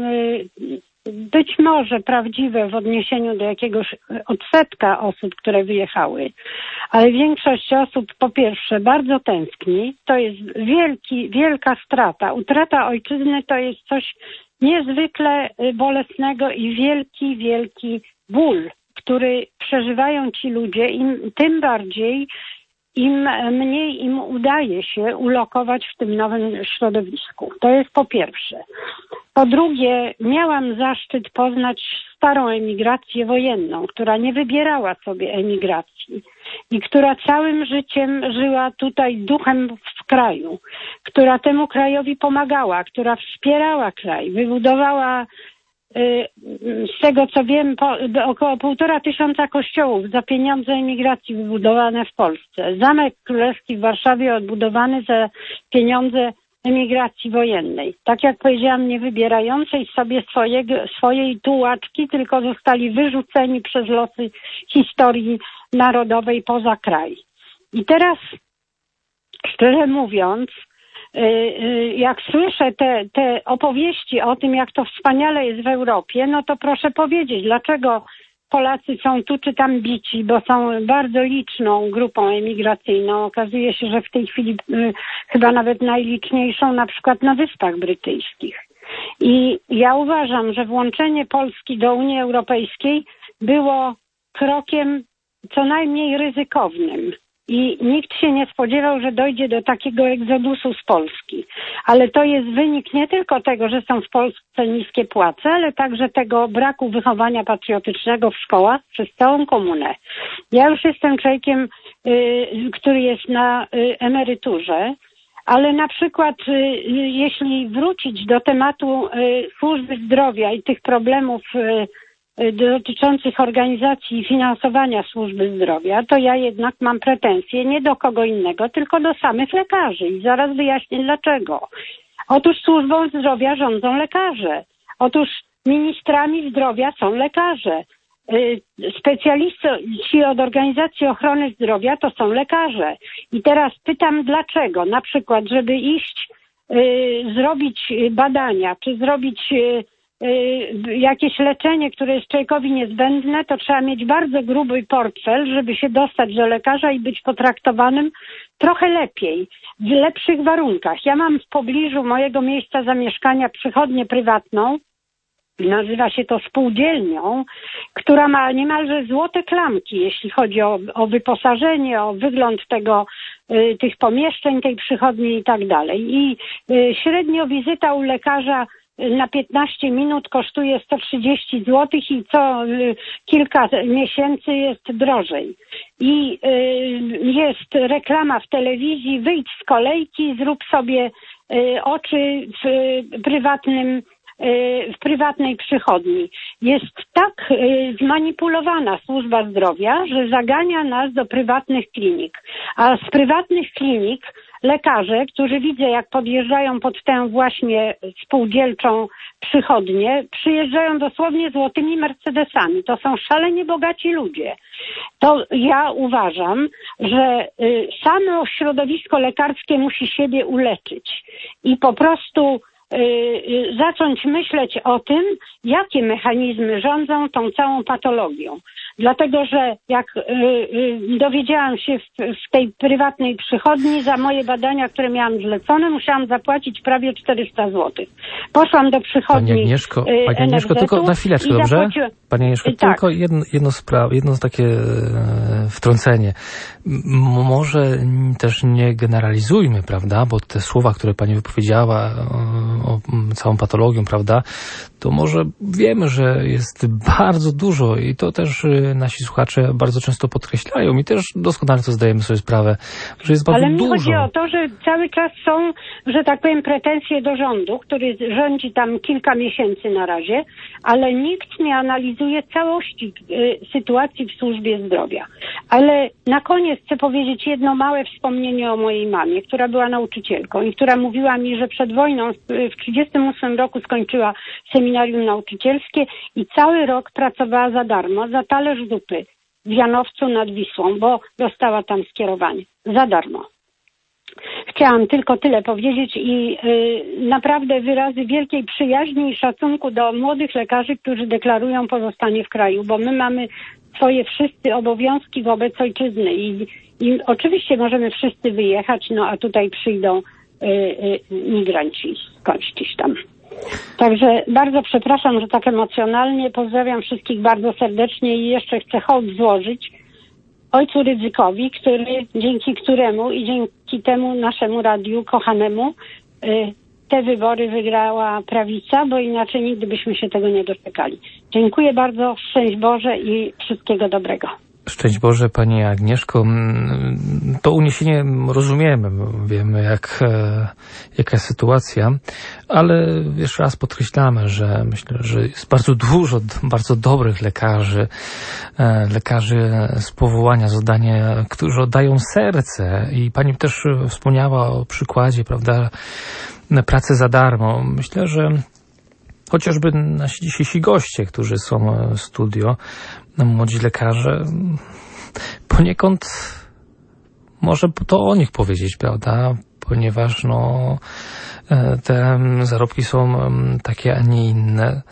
być może prawdziwe w odniesieniu do jakiegoś odsetka osób, które wyjechały, ale większość osób po pierwsze bardzo tęskni, to jest wielka strata. Utrata ojczyzny to jest coś niezwykle bolesnego i wielki ból, który przeżywają ci ludzie, tym bardziej im mniej im udaje się ulokować w tym nowym środowisku. To jest po pierwsze. Po drugie, miałam zaszczyt poznać starą emigrację wojenną, która nie wybierała sobie emigracji i która całym życiem żyła tutaj duchem w kraju, która temu krajowi pomagała, która wspierała kraj, wybudowała z tego co wiem około 1500 kościołów za pieniądze emigracji wybudowane w Polsce. Zamek Królewski w Warszawie odbudowany za pieniądze emigracji wojennej. Tak jak powiedziałam, nie wybierającej sobie swojej tułaczki, tylko zostali wyrzuceni przez losy historii narodowej poza kraj. I teraz, szczerze mówiąc, jak słyszę te opowieści o tym, jak to wspaniale jest w Europie, no to proszę powiedzieć, dlaczego Polacy są tu czy tam bici, bo są bardzo liczną grupą emigracyjną. Okazuje się, że w tej chwili chyba nawet najliczniejszą na przykład na Wyspach Brytyjskich. I ja uważam, że włączenie Polski do Unii Europejskiej było krokiem co najmniej ryzykownym. I nikt się nie spodziewał, że dojdzie do takiego egzodusu z Polski. Ale to jest wynik nie tylko tego, że są w Polsce niskie płace, ale także tego braku wychowania patriotycznego w szkołach przez całą komunę. Ja już jestem człowiekiem, który jest na emeryturze, ale na przykład jeśli wrócić do tematu służby zdrowia i tych problemów dotyczących organizacji i finansowania służby zdrowia, to ja jednak mam pretensje nie do kogo innego, tylko do samych lekarzy. I zaraz wyjaśnię dlaczego. Otóż służbą zdrowia rządzą lekarze. Otóż ministrami zdrowia są lekarze. Specjaliści od Organizacji Ochrony Zdrowia to są lekarze. I teraz pytam dlaczego. Na przykład, żeby iść, zrobić badania, czy zrobić jakieś leczenie, które jest człowiekowi niezbędne, to trzeba mieć bardzo gruby portfel, żeby się dostać do lekarza i być potraktowanym trochę lepiej, w lepszych warunkach. Ja mam w pobliżu mojego miejsca zamieszkania przychodnię prywatną, nazywa się to spółdzielnią, która ma niemalże złote klamki, jeśli chodzi o wyposażenie, o wygląd tych pomieszczeń, tej przychodni i tak dalej. I średnio wizyta u lekarza na 15 minut kosztuje 130 zł i co kilka miesięcy jest drożej. I jest reklama w telewizji, wyjdź z kolejki, zrób sobie oczy w prywatnej przychodni. Jest tak zmanipulowana służba zdrowia, że zagania nas do prywatnych klinik. A z prywatnych klinik lekarze, którzy widzę, jak podjeżdżają pod tę właśnie spółdzielczą przychodnię, przyjeżdżają dosłownie złotymi Mercedesami. To są szalenie bogaci ludzie. To ja uważam, że samo środowisko lekarskie musi siebie uleczyć i po prostu zacząć myśleć o tym, jakie mechanizmy rządzą tą całą patologią. Dlatego, że jak dowiedziałam się w tej prywatnej przychodni, za moje badania, które miałam zlecone, musiałam zapłacić prawie 400 zł. Poszłam do przychodni Pani Agnieszko, tylko na chwileczkę, dobrze? Pani Agnieszko, tak. Tylko jedno takie wtrącenie. Może też nie generalizujmy, prawda, bo te słowa, które Pani wypowiedziała o całą patologią, prawda, to może wiemy, że jest bardzo dużo i to też nasi słuchacze bardzo często podkreślają i też doskonale to zdajemy sobie sprawę, że jest bardzo dużo. Ale mi chodzi o to, że cały czas są, że tak powiem, pretensje do rządu, który rządzi tam kilka miesięcy na razie, ale nikt nie analizuje całości sytuacji w służbie zdrowia. Ale na koniec chcę powiedzieć jedno małe wspomnienie o mojej mamie, która była nauczycielką i która mówiła mi, że przed wojną w 1938 roku skończyła seminarium nauczycielskie i cały rok pracowała za darmo, za talerz zupy w Janowcu nad Wisłą, bo dostała tam skierowanie. Za darmo. Chciałam tylko tyle powiedzieć i naprawdę wyrazy wielkiej przyjaźni i szacunku do młodych lekarzy, którzy deklarują pozostanie w kraju, bo my mamy swoje wszyscy obowiązki wobec ojczyzny i oczywiście możemy wszyscy wyjechać, no a tutaj przyjdą migranci skądś tam. Także bardzo przepraszam, że tak emocjonalnie. Pozdrawiam wszystkich bardzo serdecznie i jeszcze chcę hołd złożyć ojcu Rydzykowi, dzięki któremu i dzięki temu naszemu radiu kochanemu te wybory wygrała prawica, bo inaczej nigdy byśmy się tego nie doczekali. Dziękuję bardzo, szczęść Boże i wszystkiego dobrego. Szczęść Boże, Pani Agnieszko. To uniesienie rozumiemy, wiemy jaka jest sytuacja, ale jeszcze raz podkreślamy, że myślę, że jest bardzo dużo bardzo dobrych lekarzy z powołania, z oddania, którzy oddają serce i Pani też wspomniała o przykładzie, prawda, pracy za darmo. Myślę, że chociażby nasi dzisiejsi goście, którzy są w studio, młodzi lekarze, poniekąd może to o nich powiedzieć, prawda? Ponieważ te zarobki są takie, a nie inne.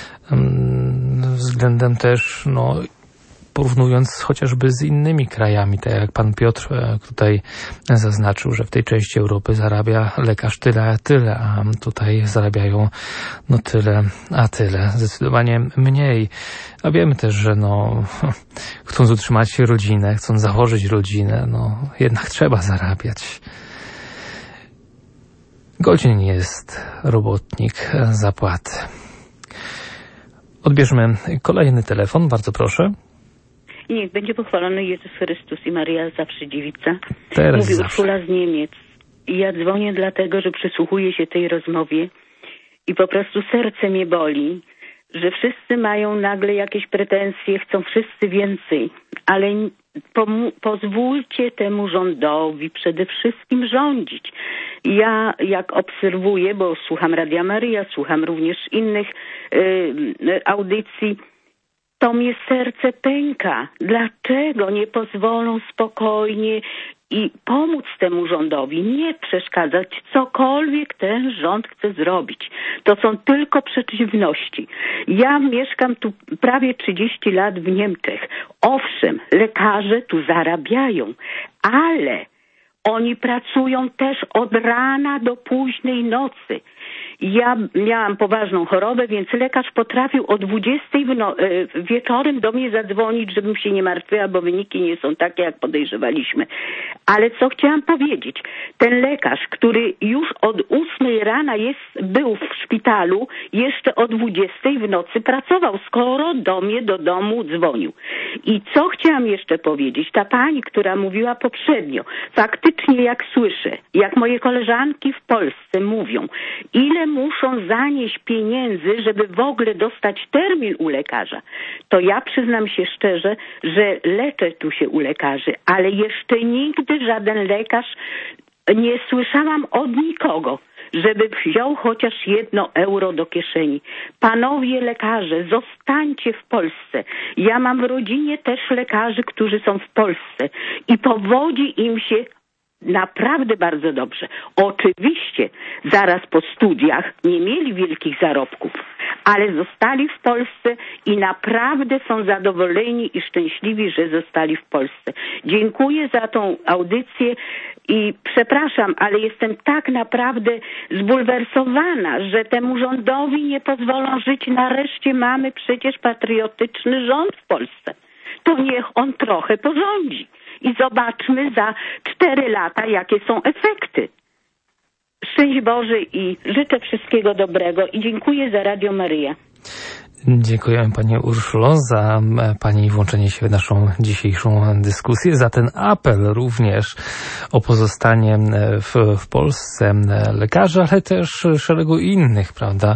Względem też, porównując chociażby z innymi krajami, tak jak pan Piotr tutaj zaznaczył, że w tej części Europy zarabia lekarz tyle, a tutaj zarabiają tyle, zdecydowanie mniej. A wiemy też, że chcąc utrzymać rodzinę, chcąc założyć rodzinę, jednak trzeba zarabiać. Godzin jest robotnik zapłaty. Odbierzmy kolejny telefon, bardzo proszę. I niech będzie pochwalony Jezus Chrystus i Maria zawsze dziewica. Teraz Mówi zawsze. Urszula z Niemiec. I ja dzwonię dlatego, że przysłuchuję się tej rozmowie i po prostu serce mnie boli, że wszyscy mają nagle jakieś pretensje, chcą wszyscy więcej, ale pozwólcie temu rządowi przede wszystkim rządzić. Ja jak obserwuję, bo słucham Radia Maryja, słucham również innych audycji, to mnie serce pęka. Dlaczego nie pozwolą spokojnie i pomóc temu rządowi, nie przeszkadzać, cokolwiek ten rząd chce zrobić. To są tylko przeciwności. Ja mieszkam tu prawie 30 lat w Niemczech. Owszem, lekarze tu zarabiają, ale oni pracują też od rana do późnej nocy. Ja miałam poważną chorobę, więc lekarz potrafił o 20 wieczorem do mnie zadzwonić, żebym się nie martwiła, bo wyniki nie są takie, jak podejrzewaliśmy. Ale co chciałam powiedzieć? Ten lekarz, który już od 8 rana był w szpitalu, jeszcze o 20 w nocy pracował, skoro do mnie do domu dzwonił. I co chciałam jeszcze powiedzieć? Ta pani, która mówiła poprzednio, faktycznie jak słyszę, jak moje koleżanki w Polsce mówią, ile muszą zanieść pieniędzy, żeby w ogóle dostać termin u lekarza, to ja przyznam się szczerze, że leczę tu się u lekarzy, ale jeszcze nigdy żaden lekarz nie słyszałam od nikogo, żeby wziął chociaż 1 euro do kieszeni. Panowie lekarze, zostańcie w Polsce. Ja mam w rodzinie też lekarzy, którzy są w Polsce i powodzi im się naprawdę bardzo dobrze. Oczywiście zaraz po studiach nie mieli wielkich zarobków, ale zostali w Polsce i naprawdę są zadowoleni i szczęśliwi, że zostali w Polsce. Dziękuję za tą audycję i przepraszam, ale jestem tak naprawdę zbulwersowana, że temu rządowi nie pozwolą żyć. Nareszcie mamy przecież patriotyczny rząd w Polsce. To niech on trochę porządzi. I zobaczmy za 4 lata, jakie są efekty. Szczęść Boże i życzę wszystkiego dobrego i dziękuję za Radio Maryja. Dziękujemy Pani Urszulo za Pani włączenie się w naszą dzisiejszą dyskusję, za ten apel również o pozostanie w Polsce lekarzy, ale też szeregu innych, prawda,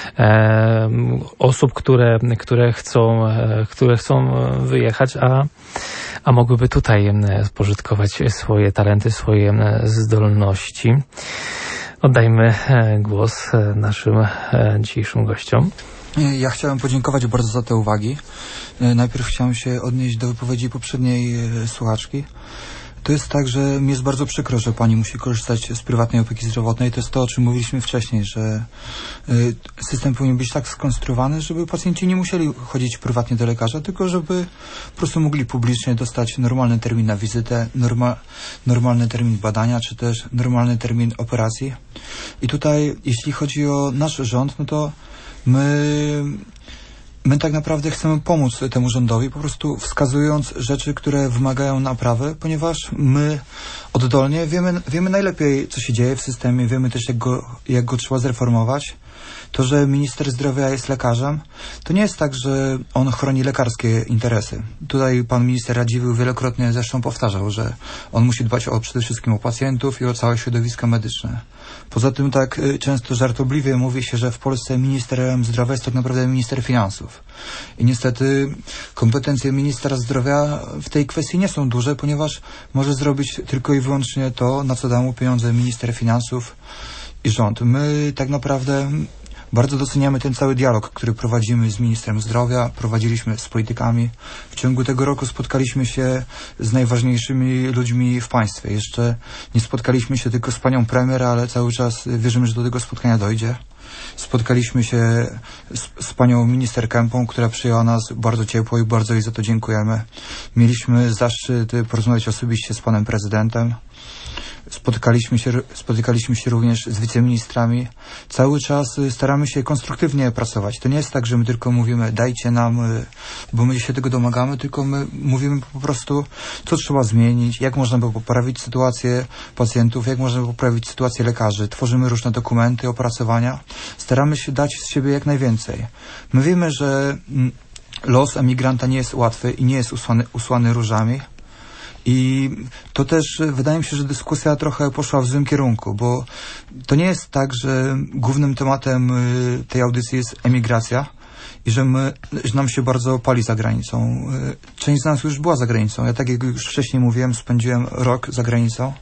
osób, które chcą wyjechać, a mogłyby tutaj spożytkować swoje talenty, swoje zdolności. Oddajmy głos naszym dzisiejszym gościom. Ja chciałem podziękować bardzo za te uwagi. Najpierw chciałem się odnieść do wypowiedzi poprzedniej słuchaczki. To jest tak, że mi jest bardzo przykro, że pani musi korzystać z prywatnej opieki zdrowotnej. To jest to, o czym mówiliśmy wcześniej, że system powinien być tak skonstruowany, żeby pacjenci nie musieli chodzić prywatnie do lekarza, tylko żeby po prostu mogli publicznie dostać normalny termin na wizytę, normalny termin badania, czy też normalny termin operacji. I tutaj, jeśli chodzi o nasz rząd, no to my tak naprawdę chcemy pomóc temu rządowi, po prostu wskazując rzeczy, które wymagają naprawy, ponieważ my oddolnie wiemy najlepiej, co się dzieje w systemie, wiemy też, jak go trzeba zreformować. To, że minister zdrowia jest lekarzem, to nie jest tak, że on chroni lekarskie interesy. Tutaj pan minister Radziwiłł wielokrotnie zresztą powtarzał, że on musi dbać przede wszystkim o pacjentów i o całe środowisko medyczne. Poza tym tak często żartobliwie mówi się, że w Polsce ministrem zdrowia jest tak naprawdę minister finansów. I niestety kompetencje ministra zdrowia w tej kwestii nie są duże, ponieważ może zrobić tylko i wyłącznie to, na co da mu pieniądze minister finansów i rząd. My tak naprawdę bardzo doceniamy ten cały dialog, który prowadzimy z ministrem zdrowia, prowadziliśmy z politykami. W ciągu tego roku spotkaliśmy się z najważniejszymi ludźmi w państwie. Jeszcze nie spotkaliśmy się tylko z panią premier, ale cały czas wierzymy, że do tego spotkania dojdzie. Spotkaliśmy się z panią minister Kępą, która przyjęła nas bardzo ciepło i bardzo jej za to dziękujemy. Mieliśmy zaszczyt porozmawiać osobiście z panem prezydentem. Spotykaliśmy się również z wiceministrami. Cały czas staramy się konstruktywnie pracować. To nie jest tak, że my tylko mówimy dajcie nam, bo my się tego domagamy, tylko my mówimy po prostu, co trzeba zmienić, jak można by poprawić sytuację pacjentów, jak można by poprawić sytuację lekarzy. Tworzymy różne dokumenty, opracowania. Staramy się dać z siebie jak najwięcej. My wiemy, że los emigranta nie jest łatwy i nie jest usłany różami. I to też wydaje mi się, że dyskusja trochę poszła w złym kierunku, bo to nie jest tak, że głównym tematem tej audycji jest emigracja i że nam się bardzo pali za granicą. Część z nas już była za granicą. Ja, tak jak już wcześniej mówiłem, spędziłem rok za granicą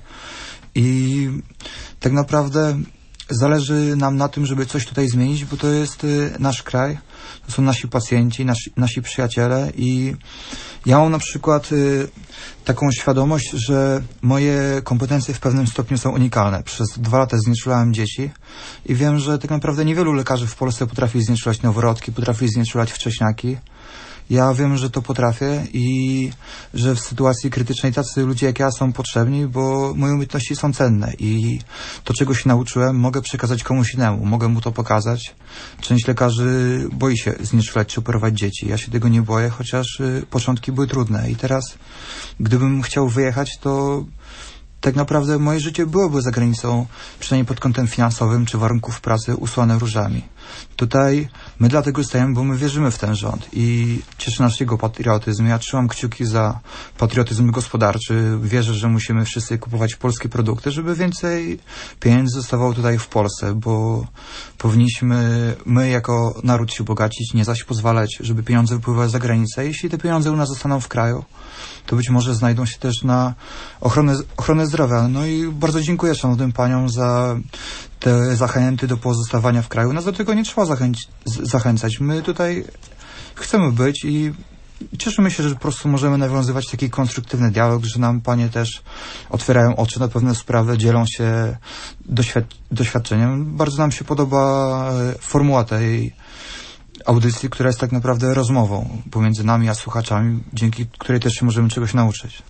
i tak naprawdę zależy nam na tym, żeby coś tutaj zmienić, bo to jest nasz kraj, to są nasi pacjenci, nasi przyjaciele i ja mam na przykład taką świadomość, że moje kompetencje w pewnym stopniu są unikalne. Przez 2 lata znieczulałem dzieci i wiem, że tak naprawdę niewielu lekarzy w Polsce potrafi znieczulać noworodki, potrafi znieczulać wcześniaki. Ja wiem, że to potrafię i że w sytuacji krytycznej tacy ludzie jak ja są potrzebni, bo moje umiejętności są cenne i to, czego się nauczyłem, mogę przekazać komuś innemu, mogę mu to pokazać. Część lekarzy boi się znieczulać czy operować dzieci. Ja się tego nie boję, chociaż początki były trudne i teraz, gdybym chciał wyjechać, to tak naprawdę moje życie byłoby za granicą, przynajmniej pod kątem finansowym czy warunków pracy, usłane różami. Tutaj my dlatego stajemy, bo my wierzymy w ten rząd i cieszy nas jego patriotyzm. Ja trzymam kciuki za patriotyzm gospodarczy. Wierzę, że musimy wszyscy kupować polskie produkty, żeby więcej pieniędzy zostawało tutaj w Polsce, bo powinniśmy my jako naród się bogacić, nie zaś pozwalać, żeby pieniądze wypływały za granicę. Jeśli te pieniądze u nas zostaną w kraju, to być może znajdą się też na ochronę zdrowia. No i bardzo dziękuję szanownym paniom za te zachęty do pozostawania w kraju. Nas do tego nie trzeba zachęcać. My tutaj chcemy być i cieszymy się, że po prostu możemy nawiązywać taki konstruktywny dialog, że nam panie też otwierają oczy na pewne sprawy, dzielą się doświadczeniem. Bardzo nam się podoba formuła tej audycji, która jest tak naprawdę rozmową pomiędzy nami a słuchaczami, dzięki której też się możemy czegoś nauczyć.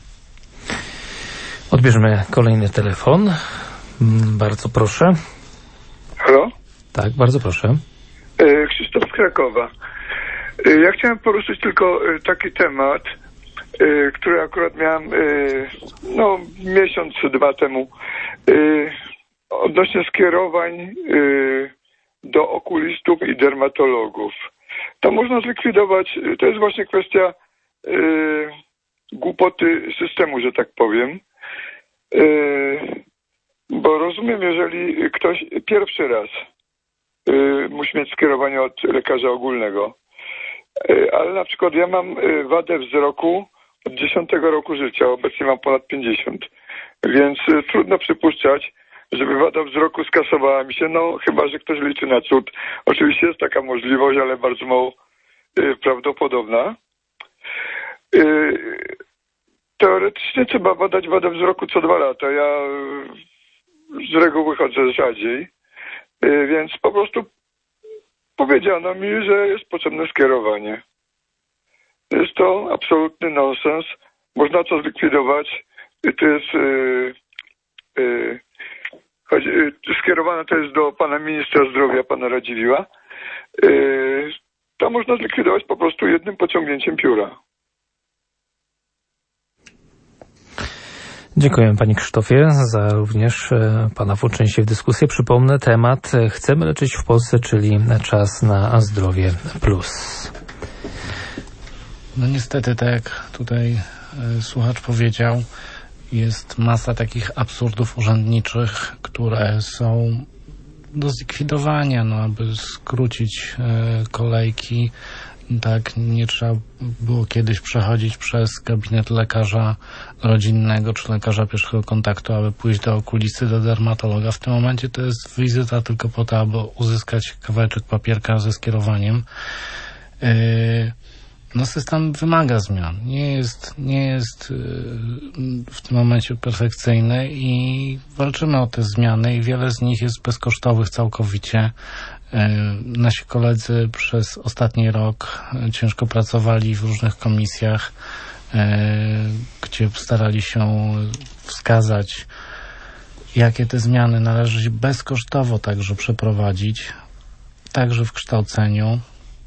Odbierzmy kolejny telefon. Bardzo proszę. Halo? Tak, bardzo proszę. Krzysztof z Krakowa. Ja chciałem poruszyć tylko taki temat, który akurat miałem miesiąc czy 2 temu odnośnie skierowań do okulistów i dermatologów. to można zlikwidować. To jest właśnie kwestia głupoty systemu, że tak powiem. Bo rozumiem, jeżeli ktoś pierwszy raz musi mieć skierowanie od lekarza ogólnego, ale na przykład ja mam wadę wzroku od 10 roku życia, obecnie mam ponad 50, więc trudno przypuszczać, żeby wada wzroku skasowała mi się, no chyba, że ktoś liczy na cud. Oczywiście jest taka możliwość, ale bardzo mało prawdopodobna. Teoretycznie trzeba badać wadę wzroku co 2 lata. Ja z reguły chodzę rzadziej, więc po prostu powiedziano mi, że jest potrzebne skierowanie. Jest to absolutny nonsens. Można to zlikwidować. To jest skierowane to jest do pana ministra zdrowia, pana Radziwiłła. To można zlikwidować po prostu jednym pociągnięciem pióra. Dziękuję Panie Krzysztofie za również Pana włączenie w dyskusję. Przypomnę temat Chcemy leczyć w Polsce, czyli czas na zdrowie plus. No niestety, tak jak tutaj słuchacz powiedział, jest masa takich absurdów urzędniczych, które są do zlikwidowania, no aby skrócić kolejki. Tak, nie trzeba było kiedyś przechodzić przez gabinet lekarza rodzinnego czy lekarza pierwszego kontaktu, aby pójść do okulisty, do dermatologa. W tym momencie to jest wizyta tylko po to, aby uzyskać kawałeczek papierka ze skierowaniem. No system wymaga zmian. Nie jest w tym momencie perfekcyjny i walczymy o te zmiany i wiele z nich jest bezkosztowych całkowicie. Nasi koledzy przez ostatni rok ciężko pracowali w różnych komisjach, gdzie starali się wskazać, jakie te zmiany należy bezkosztowo także przeprowadzić, także w kształceniu.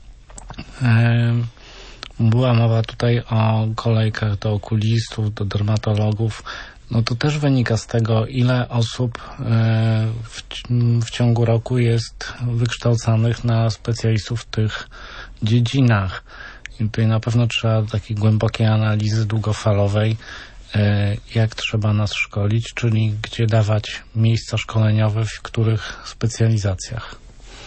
Była mowa tutaj o kolejkach do okulistów, do dermatologów. No to też wynika z tego, ile osób w ciągu roku jest wykształcanych na specjalistów w tych dziedzinach. I tutaj na pewno trzeba takiej głębokiej analizy długofalowej, jak trzeba nas szkolić, czyli gdzie dawać miejsca szkoleniowe, w których specjalizacjach.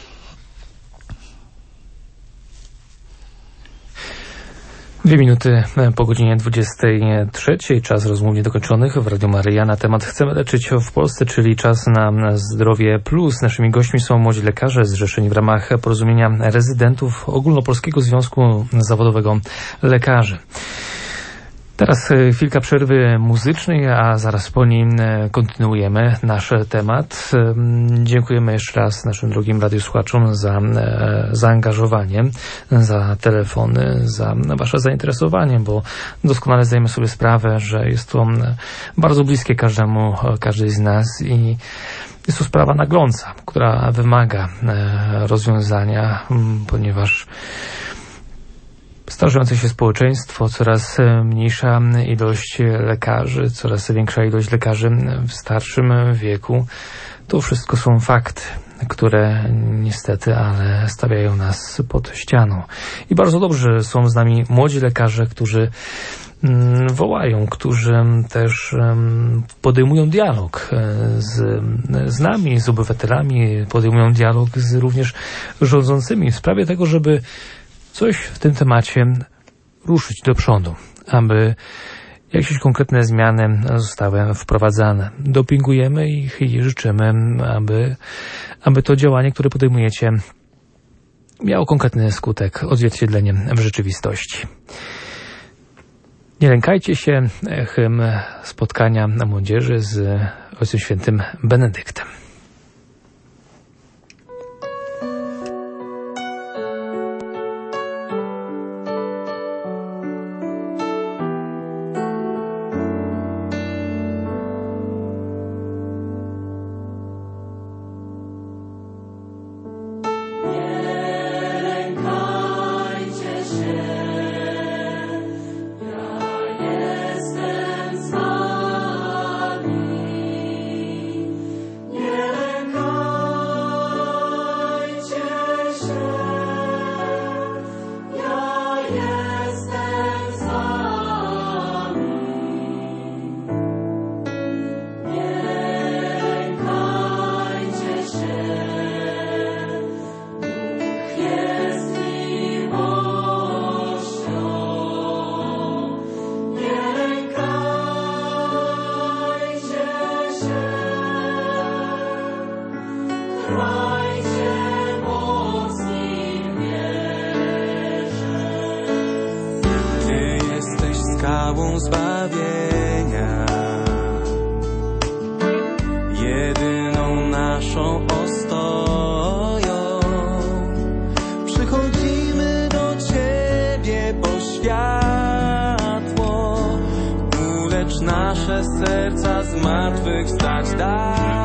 Dwie minuty po godzinie 23. Czas rozmów niedokończonych w Radiu Maryja na temat Chcemy leczyć w Polsce, czyli czas na zdrowie plus. Naszymi gośćmi są młodzi lekarze zrzeszeni w ramach porozumienia rezydentów Ogólnopolskiego Związku Zawodowego Lekarzy. Teraz chwilka przerwy muzycznej, a zaraz po nim kontynuujemy nasz temat. Dziękujemy jeszcze raz naszym drogim radiosłuchaczom za zaangażowanie, za telefony, za wasze zainteresowanie, bo doskonale zdajemy sobie sprawę, że jest to bardzo bliskie każdej z nas i jest to sprawa nagląca, która wymaga rozwiązania, ponieważ starzejące się społeczeństwo, coraz mniejsza ilość lekarzy, coraz większa ilość lekarzy w starszym wieku. To wszystko są fakty, które niestety, ale stawiają nas pod ścianą. I bardzo dobrze są z nami młodzi lekarze, którzy wołają, którzy też podejmują dialog z nami, z obywatelami, podejmują dialog z również rządzącymi w sprawie tego, żeby coś w tym temacie ruszyć do przodu, aby jakieś konkretne zmiany zostały wprowadzane. Dopingujemy ich i życzymy, aby to działanie, które podejmujecie, miało konkretny skutek, odzwierciedlenie w rzeczywistości. Nie lękajcie się, hymn spotkania młodzieży z Ojcem Świętym Benedyktem. Nie skałą zbawienia, jedyną naszą ostoją. Przychodzimy do Ciebie po światło, ulecz nasze serca, zmartwychwstać daj.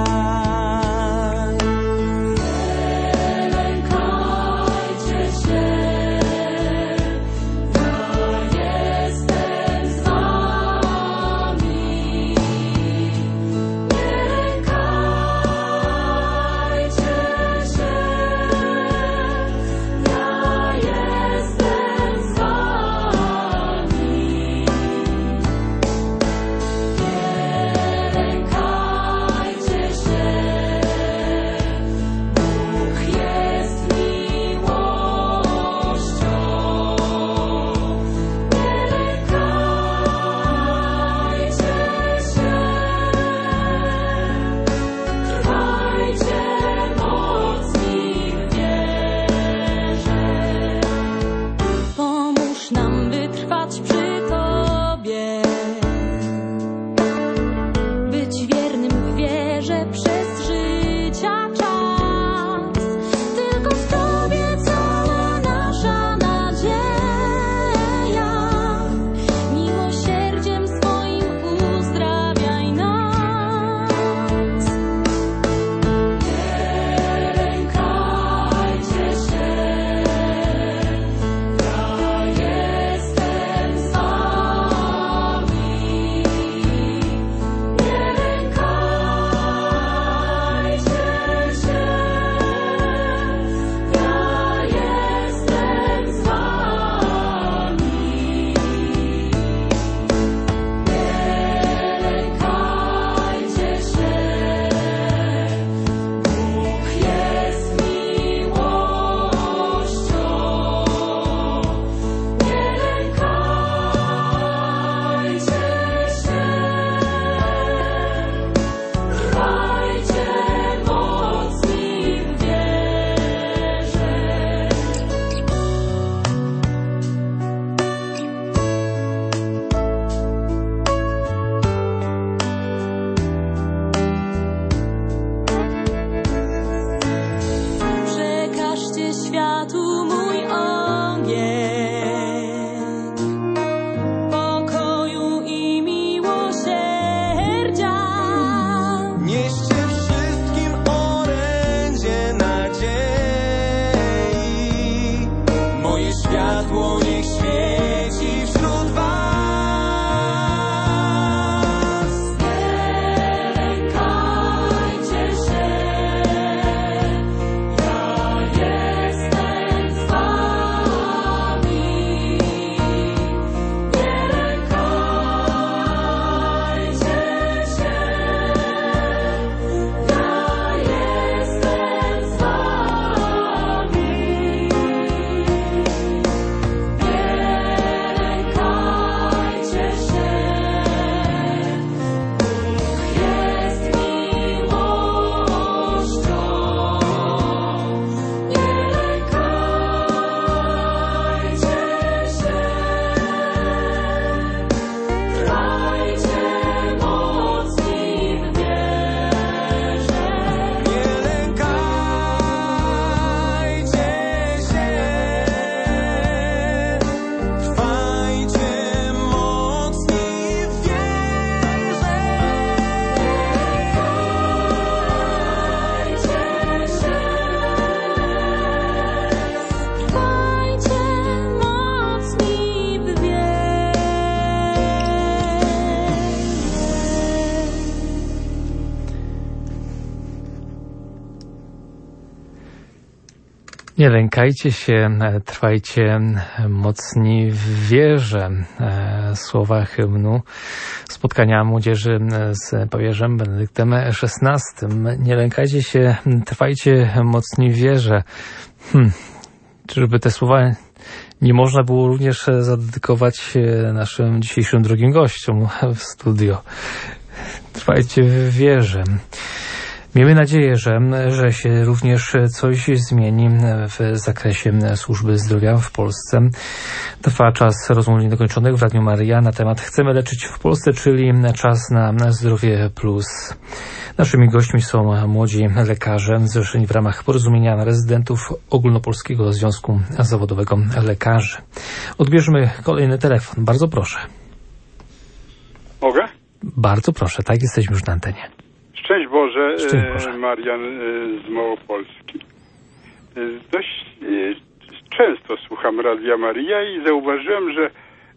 Nie lękajcie się, trwajcie mocni w wierze. Słowa hymnu spotkania młodzieży z papieżem Benedyktem XVI. Nie lękajcie się, trwajcie mocni w wierze. Czyżby te słowa nie można było również zadedykować naszym dzisiejszym drugim gościom w studio? Trwajcie w wierze. Miejmy nadzieję, że się również coś zmieni w zakresie służby zdrowia w Polsce. Trwa czas rozmów niedokończonych w Radiu Maryja na temat Chcemy leczyć w Polsce, czyli czas na zdrowie plus. Naszymi gośćmi są młodzi lekarze zrzeszeni w ramach porozumienia rezydentów Ogólnopolskiego Związku Zawodowego Lekarzy. Odbierzmy kolejny telefon. Bardzo proszę. Mogę? Bardzo proszę, tak, jesteśmy już na antenie. Szczęść Boże, Szczęść Boże. Marian z Małopolski. Dość często słucham Radia Maryja i zauważyłem, że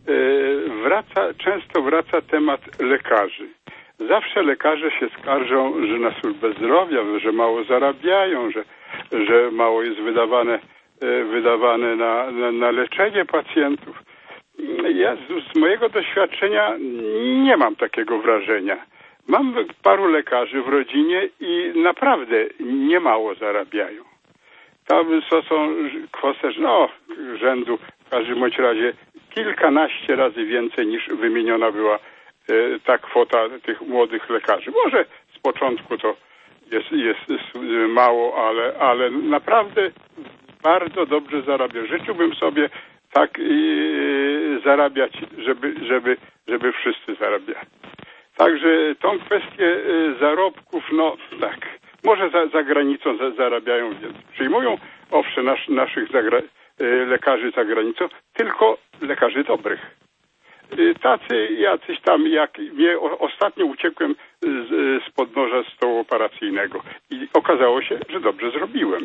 często wraca temat lekarzy. Zawsze lekarze się skarżą, że na służbę zdrowia, że mało zarabiają, że mało jest wydawane na leczenie pacjentów. Ja z mojego doświadczenia nie mam takiego wrażenia. Mam paru lekarzy w rodzinie i naprawdę niemało zarabiają. To są kwoty rzędu w każdym bądź razie kilkanaście razy więcej niż wymieniona była ta kwota tych młodych lekarzy. Może z początku to jest mało, ale naprawdę bardzo dobrze zarabia. Życzyłbym sobie tak zarabiać, żeby wszyscy zarabiali. Także tą kwestię zarobków, tak, może za granicą zarabiają więcej. Przyjmują owszem naszych lekarzy za granicą, tylko lekarzy dobrych. Tacy jacyś tam, jak ostatnio uciekłem z podnóża stołu operacyjnego i okazało się, że dobrze zrobiłem.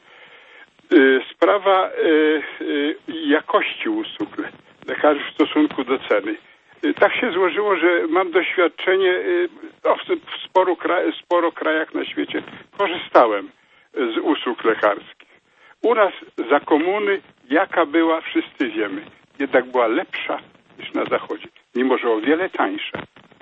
Sprawa jakości usług lekarzy w stosunku do ceny. Tak się złożyło, że mam doświadczenie, w sporo krajach na świecie korzystałem z usług lekarskich. U nas za komuny, jaka była, wszyscy wiemy. Jednak była lepsza niż na zachodzie, mimo że o wiele tańsza.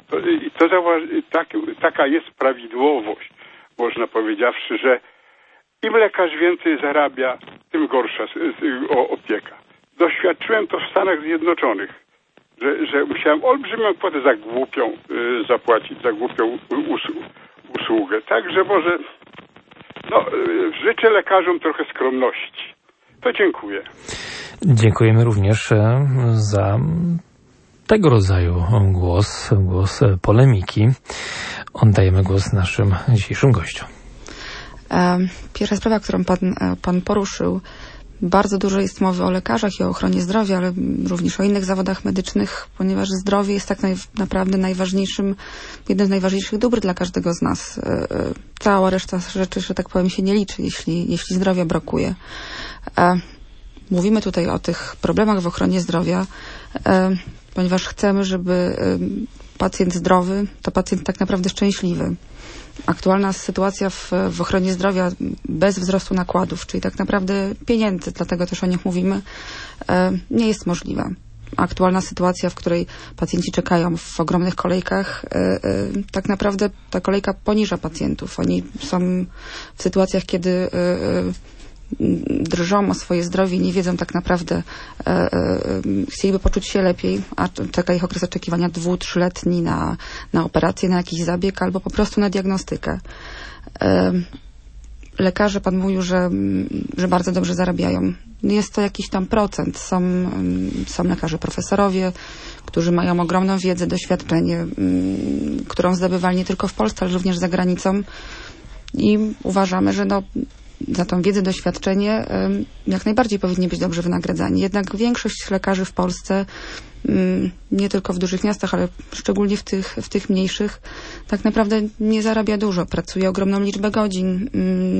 Taka jest prawidłowość, można powiedziawszy, że im lekarz więcej zarabia, tym gorsza opieka. Doświadczyłem to w Stanach Zjednoczonych, że musiałem olbrzymią kwotę za głupią zapłacić, za głupią usługę. Także może życzę lekarzom trochę skromności. To dziękuję. Dziękujemy również za tego rodzaju głos polemiki. Oddajemy głos naszym dzisiejszym gościom. Pierwsza sprawa, którą pan poruszył, bardzo dużo jest mowy o lekarzach i o ochronie zdrowia, ale również o innych zawodach medycznych, ponieważ zdrowie jest tak naprawdę jednym z najważniejszych dóbr dla każdego z nas. Cała reszta rzeczy, że tak powiem, się nie liczy, jeśli zdrowia brakuje. Mówimy tutaj o tych problemach w ochronie zdrowia, ponieważ chcemy, żeby pacjent zdrowy to pacjent tak naprawdę szczęśliwy. Aktualna sytuacja w ochronie zdrowia bez wzrostu nakładów, czyli tak naprawdę pieniędzy, dlatego też o nich mówimy, nie jest możliwa. Aktualna sytuacja, w której pacjenci czekają w ogromnych kolejkach, tak naprawdę ta kolejka poniża pacjentów. Oni są w sytuacjach, kiedy drżą o swoje zdrowie i nie wiedzą tak naprawdę, chcieliby poczuć się lepiej, a czeka ich okres oczekiwania 2-3-letni na operację, na jakiś zabieg albo po prostu na diagnostykę. Lekarze, pan mówił, że bardzo dobrze zarabiają. Jest to jakiś tam procent. Są lekarze profesorowie, którzy mają ogromną wiedzę, doświadczenie, którą zdobywali nie tylko w Polsce, ale również za granicą. I uważamy, że za tą wiedzę, doświadczenie jak najbardziej powinni być dobrze wynagradzani. Jednak większość lekarzy w Polsce, nie tylko w dużych miastach, ale szczególnie w tych mniejszych, tak naprawdę nie zarabia dużo. Pracuje ogromną liczbę godzin.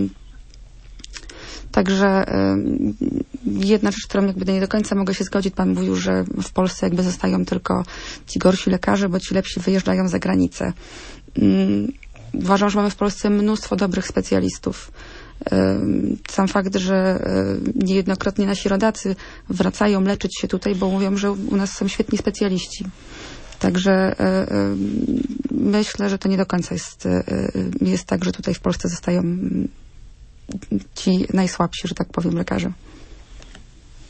Także jedna rzecz, którą nie do końca mogę się zgodzić, pan mówił, że w Polsce zostają tylko ci gorsi lekarze, bo ci lepsi wyjeżdżają za granicę. Uważam, że mamy w Polsce mnóstwo dobrych specjalistów. Sam fakt, że niejednokrotnie nasi rodacy wracają leczyć się tutaj, bo mówią, że u nas są świetni specjaliści. Także myślę, że to nie do końca jest tak, że tutaj w Polsce zostają ci najsłabsi, że tak powiem, lekarze.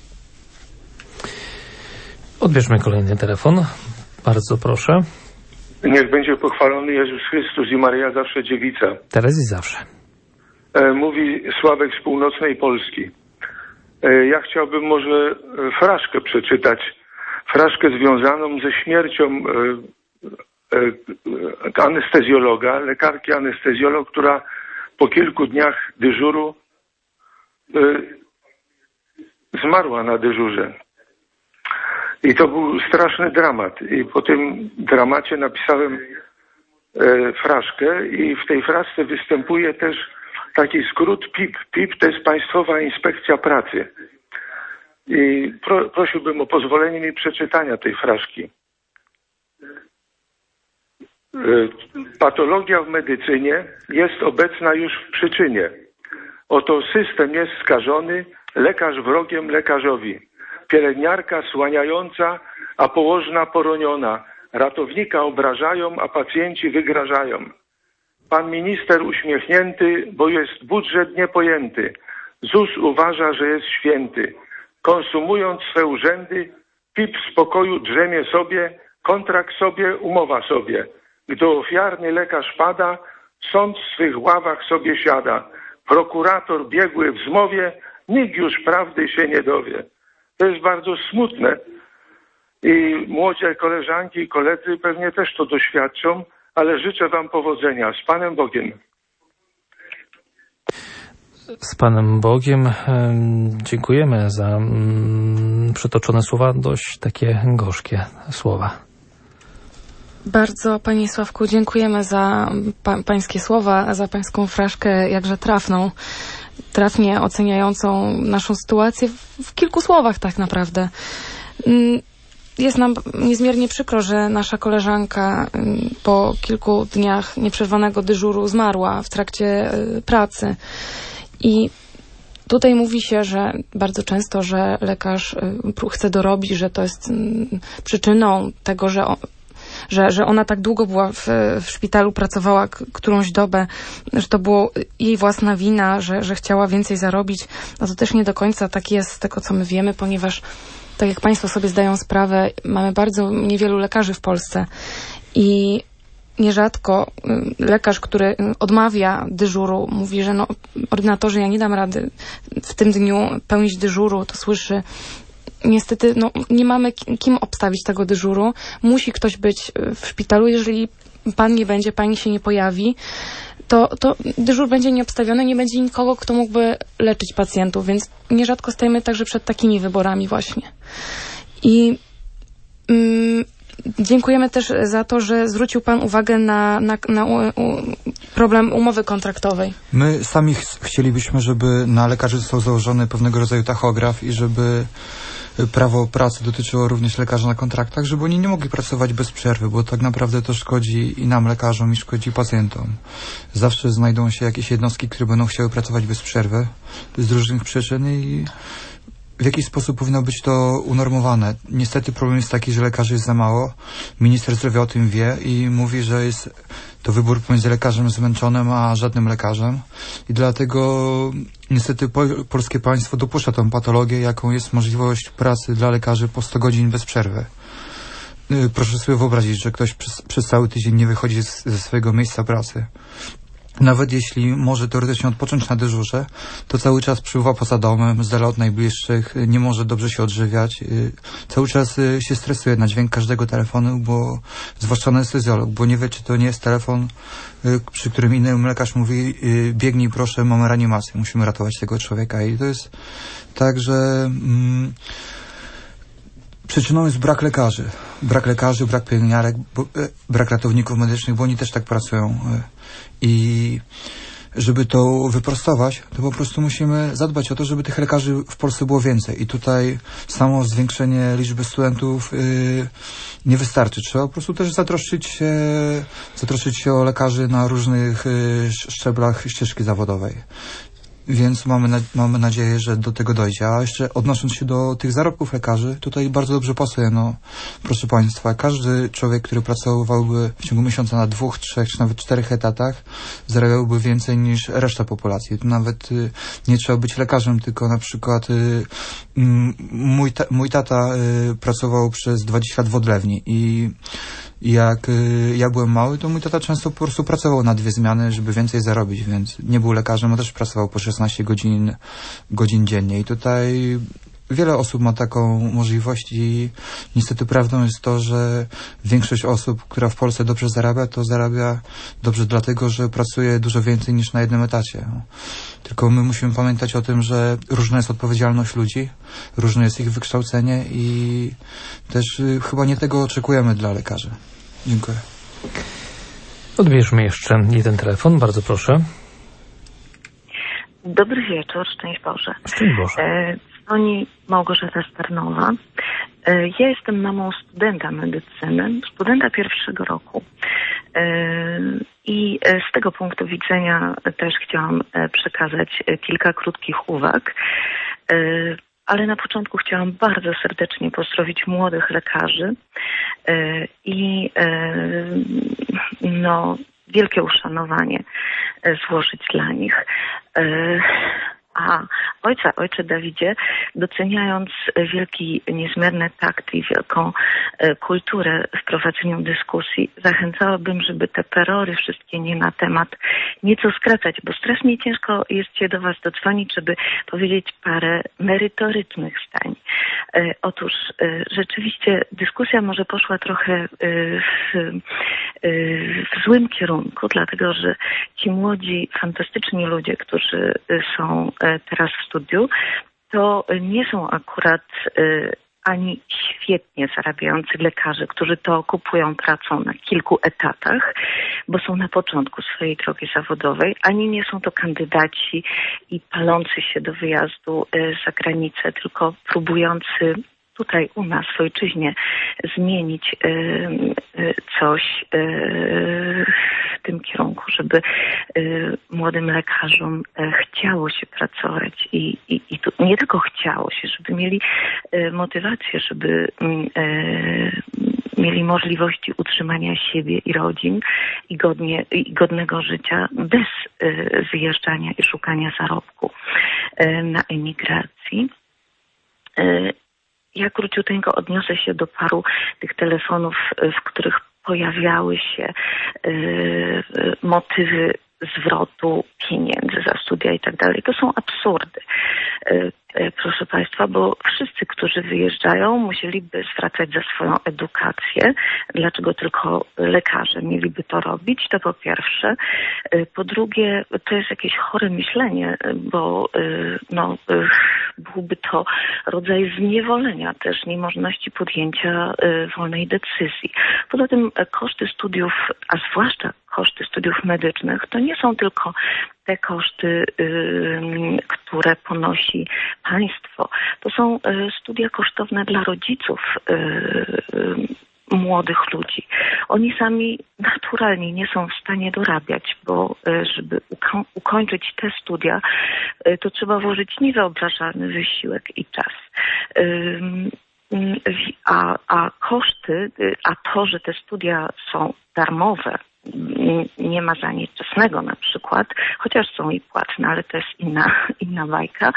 Odbierzmy kolejny telefon. Bardzo proszę. Niech będzie pochwalony Jezus Chrystus i Maryja zawsze dziewica. Teraz i zawsze. Mówi Sławek z północnej Polski. Ja chciałbym może fraszkę przeczytać. Fraszkę związaną ze śmiercią anestezjologa, lekarki anestezjolog, która po kilku dniach dyżuru zmarła na dyżurze. I to był straszny dramat. I po tym dramacie napisałem fraszkę i w tej fraszce występuje też taki skrót PIP. PIP to jest Państwowa Inspekcja Pracy. I prosiłbym o pozwolenie mi przeczytania tej fraszki. Patologia w medycynie jest obecna już w przyczynie. Oto system jest skażony, lekarz wrogiem lekarzowi. Pielęgniarka słaniająca, a położna poroniona. Ratownika obrażają, a pacjenci wygrażają. Pan minister uśmiechnięty, bo jest budżet niepojęty. ZUS uważa, że jest święty. Konsumując swe urzędy, PIP w spokoju drzemie sobie, kontrakt sobie, umowa sobie. Gdy ofiarny lekarz pada, sąd w swych ławach sobie siada. Prokurator biegły w zmowie, nikt już prawdy się nie dowie. To jest bardzo smutne i młodzie koleżanki i koledzy pewnie też to doświadczą, ale życzę wam powodzenia. Z Panem Bogiem. Z Panem Bogiem. Dziękujemy za przytoczone słowa, dość takie gorzkie słowa. Bardzo, Panie Sławku, dziękujemy za pańskie słowa, za pańską fraszkę jakże trafnie oceniającą naszą sytuację w kilku słowach tak naprawdę. Jest nam niezmiernie przykro, że nasza koleżanka po kilku dniach nieprzerwanego dyżuru zmarła w trakcie pracy. I tutaj mówi się, że bardzo często, że lekarz chce dorobić, że to jest przyczyną tego, że ona tak długo była w szpitalu, pracowała którąś dobę, że to było jej własna wina, że chciała więcej zarobić. No to też nie do końca tak jest z tego, co my wiemy, ponieważ tak jak Państwo sobie zdają sprawę, mamy bardzo niewielu lekarzy w Polsce i nierzadko lekarz, który odmawia dyżuru, mówi, że ordynatorze, ja nie dam rady w tym dniu pełnić dyżuru, to słyszy. Niestety nie mamy kim obstawić tego dyżuru. Musi ktoś być w szpitalu. Jeżeli pan nie będzie, pani się nie pojawi, to dyżur będzie nieobstawiony, nie będzie nikogo, kto mógłby leczyć pacjentów, więc nierzadko stajemy także przed takimi wyborami właśnie. I dziękujemy też za to, że zwrócił pan uwagę na problem umowy kontraktowej. My sami chcielibyśmy, żeby na lekarzy został założony pewnego rodzaju tachograf i żeby prawo pracy dotyczyło również lekarzy na kontraktach, żeby oni nie mogli pracować bez przerwy, bo tak naprawdę to szkodzi i nam lekarzom, i szkodzi pacjentom. Zawsze znajdą się jakieś jednostki, które będą chciały pracować bez przerwy z różnych przyczyn i w jakiś sposób powinno być to unormowane. Niestety problem jest taki, że lekarzy jest za mało. Minister zdrowia o tym wie i mówi, że jest to wybór pomiędzy lekarzem zmęczonym a żadnym lekarzem. I dlatego niestety polskie państwo dopuszcza tą patologię, jaką jest możliwość pracy dla lekarzy po 100 godzin bez przerwy. Proszę sobie wyobrazić, że ktoś przez cały tydzień nie wychodzi ze swojego miejsca pracy. Nawet jeśli może teoretycznie odpocząć na dyżurze, to cały czas przybywa poza domem, z dala od najbliższych, nie może dobrze się odżywiać. Cały czas się stresuje na dźwięk każdego telefonu, bo zwłaszcza anestezjolog, bo nie wie, czy to nie jest telefon, przy którym inny lekarz mówi: biegnij proszę, mamy reanimację, musimy ratować tego człowieka. I to jest tak, że przyczyną jest brak lekarzy. Brak lekarzy, brak pielęgniarek, brak ratowników medycznych, bo oni też tak pracują. I żeby to wyprostować, to po prostu musimy zadbać o to, żeby tych lekarzy w Polsce było więcej. I tutaj samo zwiększenie liczby studentów nie wystarczy. Trzeba po prostu też zatroszczyć się o lekarzy na różnych szczeblach ścieżki zawodowej. Więc mamy nadzieję, że do tego dojdzie. A jeszcze odnosząc się do tych zarobków lekarzy, tutaj bardzo dobrze pasuje. Proszę Państwa, każdy człowiek, który pracowałby w ciągu miesiąca na 2, 3 czy nawet 4 etatach, zarabiałby więcej niż reszta populacji. Tu nawet nie trzeba być lekarzem, tylko na przykład mój tata pracował przez 20 lat w odlewni i I jak ja byłem mały, to mój tata często po prostu pracował na 2 zmiany, żeby więcej zarobić, więc nie był lekarzem, a też pracował po 16 godzin dziennie. I tutaj wiele osób ma taką możliwość i niestety prawdą jest to, że większość osób, która w Polsce dobrze zarabia, to zarabia dobrze dlatego, że pracuje dużo więcej niż na jednym etacie. Tylko my musimy pamiętać o tym, że różna jest odpowiedzialność ludzi, różne jest ich wykształcenie i też chyba nie tego oczekujemy dla lekarzy. Dziękuję. Odbierzmy jeszcze jeden telefon, bardzo proszę. Dobry wieczór, szczęść Boże. Szczęść Boże. Dzwoni Małgorzata Starnowa. Ja jestem mamą studenta medycyny, studenta 1. roku. I z tego punktu widzenia też chciałam przekazać kilka krótkich uwag. Ale na początku chciałam bardzo serdecznie pozdrowić młodych lekarzy i wielkie uszanowanie złożyć dla nich. A ojcze Dawidzie, doceniając wielki, niezmierny takt i wielką kulturę w prowadzeniu dyskusji, zachęcałabym, żeby te perory wszystkie nie na temat nieco skracać, bo strasznie ciężko jest się do was dodzwonić, żeby powiedzieć parę merytorycznych zdań. Otóż rzeczywiście dyskusja może poszła trochę w złym kierunku, dlatego że ci młodzi, fantastyczni ludzie, którzy są teraz w studiu, to nie są akurat ani świetnie zarabiający lekarze, którzy to okupują pracą na kilku etatach, bo są na początku swojej drogi zawodowej, ani nie są to kandydaci i palący się do wyjazdu za granicę, tylko próbujący tutaj u nas w ojczyźnie zmienić coś w tym kierunku, żeby młodym lekarzom chciało się pracować i tu nie tylko chciało się, żeby mieli motywację, żeby mieli możliwości utrzymania siebie i rodzin i godnego życia bez wyjeżdżania i szukania zarobku na emigracji. Ja króciuteńko odniosę się do paru tych telefonów, w których pojawiały się motywy zwrotu pieniędzy za studia i tak dalej. To są absurdy, proszę Państwa, bo wszyscy, którzy wyjeżdżają, musieliby zwracać za swoją edukację. Dlaczego tylko lekarze mieliby to robić? To po pierwsze. Po drugie, to jest jakieś chore myślenie, bo byłby to rodzaj zniewolenia też, niemożności podjęcia wolnej decyzji. Poza tym koszty studiów, a zwłaszcza koszty studiów medycznych, to nie są tylko te koszty, które ponosi państwo. To są studia kosztowne dla rodziców młodych ludzi. Oni sami naturalnie nie są w stanie dorabiać, bo żeby ukończyć te studia, to trzeba włożyć niewyobrażalny wysiłek i czas. A koszty, a to, że te studia są darmowe, nie ma za nie czesnego na przykład, chociaż są i płatne, ale to jest inna bajka,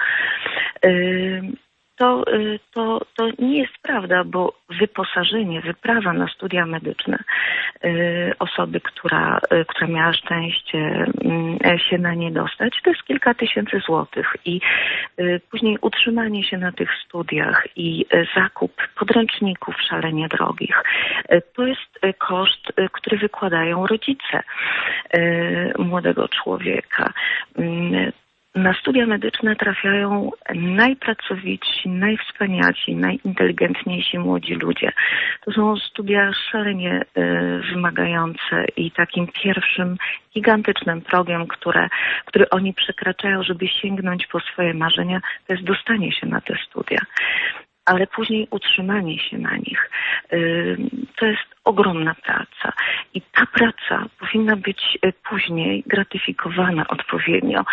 to nie jest prawda, bo wyposażenie, wyprawa na studia medyczne osoby, która miała szczęście się na nie dostać, to jest kilka tysięcy złotych i później utrzymanie się na tych studiach i zakup podręczników szalenie drogich. To jest koszt, który wykładają rodzice młodego człowieka. Na studia medyczne trafiają najpracowitsi, najwspanialsi, najinteligentniejsi młodzi ludzie. To są studia szalenie wymagające i takim pierwszym gigantycznym progiem, który oni przekraczają, żeby sięgnąć po swoje marzenia, to jest dostanie się na te studia. Ale później utrzymanie się na nich. To jest ogromna praca. I ta praca powinna być później gratyfikowana odpowiednio.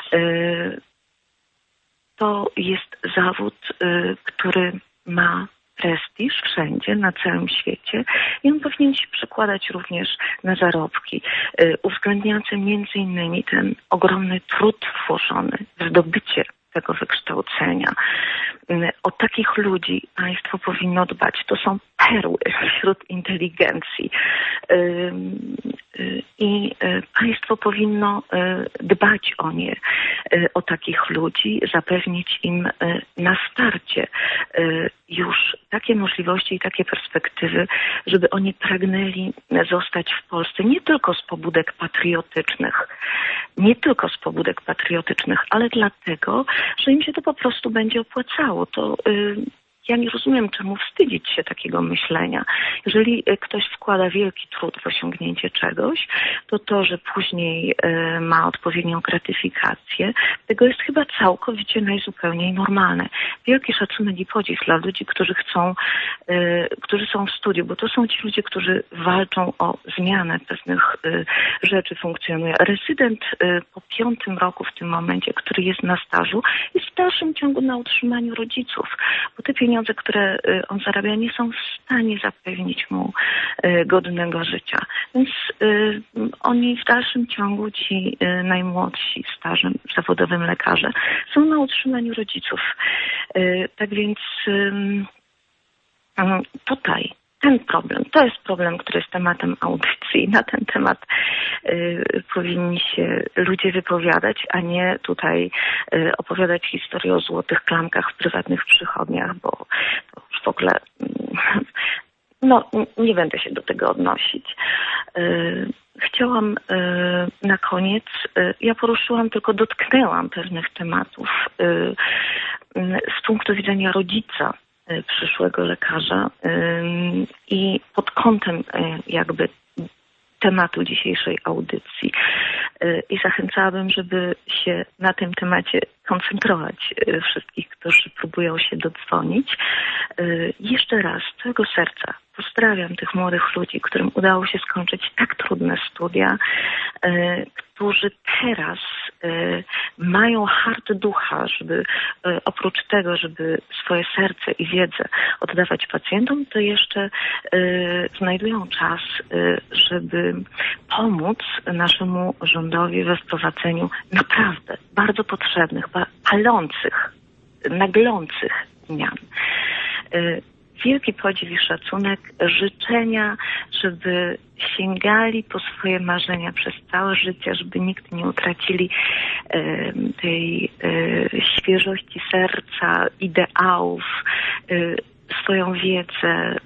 To jest zawód, który ma prestiż wszędzie, na całym świecie i on powinien się przekładać również na zarobki, uwzględniające między innymi ten ogromny trud włożony w zdobycie tego wykształcenia. O takich ludzi państwo powinno dbać. To są perły wśród inteligencji. I państwo powinno dbać o nie, o takich ludzi, zapewnić im na starcie już takie możliwości i takie perspektywy, żeby oni pragnęli zostać w Polsce nie tylko z pobudek patriotycznych, ale dlatego, że im się to po prostu będzie opłacało. To ja nie rozumiem, czemu wstydzić się takiego myślenia. Jeżeli ktoś wkłada wielki trud w osiągnięcie czegoś, to, że później ma odpowiednią gratyfikację, tego jest chyba całkowicie najzupełniej normalne. Wielki szacunek i podziw dla ludzi, którzy są w studiu, bo to są ci ludzie, którzy walczą o zmianę pewnych rzeczy, funkcjonuje. Rezydent po 5. roku w tym momencie, który jest na stażu, jest w dalszym ciągu na utrzymaniu rodziców, bo te pieniądze, które on zarabia, nie są w stanie zapewnić mu godnego życia. Więc oni w dalszym ciągu, ci najmłodsi stażem zawodowym lekarze, są na utrzymaniu rodziców. Tak więc tutaj ten problem, to jest problem, który jest tematem audycji. Na ten temat powinni się ludzie wypowiadać, a nie tutaj opowiadać historię o złotych klamkach w prywatnych przychodniach, bo to już w ogóle nie będę się do tego odnosić. Chciałam na koniec, ja poruszyłam, tylko dotknęłam pewnych tematów z punktu widzenia rodzica przyszłego lekarza i pod kątem jakby tematu dzisiejszej audycji. I zachęcałabym, żeby się na tym temacie koncentrować wszystkich, którzy próbują się dodzwonić. Jeszcze raz z całego serca pozdrawiam tych młodych ludzi, którym udało się skończyć tak trudne studia, którzy teraz mają hart ducha, żeby oprócz tego, żeby swoje serce i wiedzę oddawać pacjentom, to jeszcze znajdują czas, żeby pomóc naszemu rządowi we wprowadzeniu naprawdę bardzo potrzebnych, palących, naglących zmian. Wielki podziw i szacunek, życzenia, żeby sięgali po swoje marzenia przez całe życie, żeby nigdy nie utracili tej świeżości serca, ideałów, swoją wiedzę,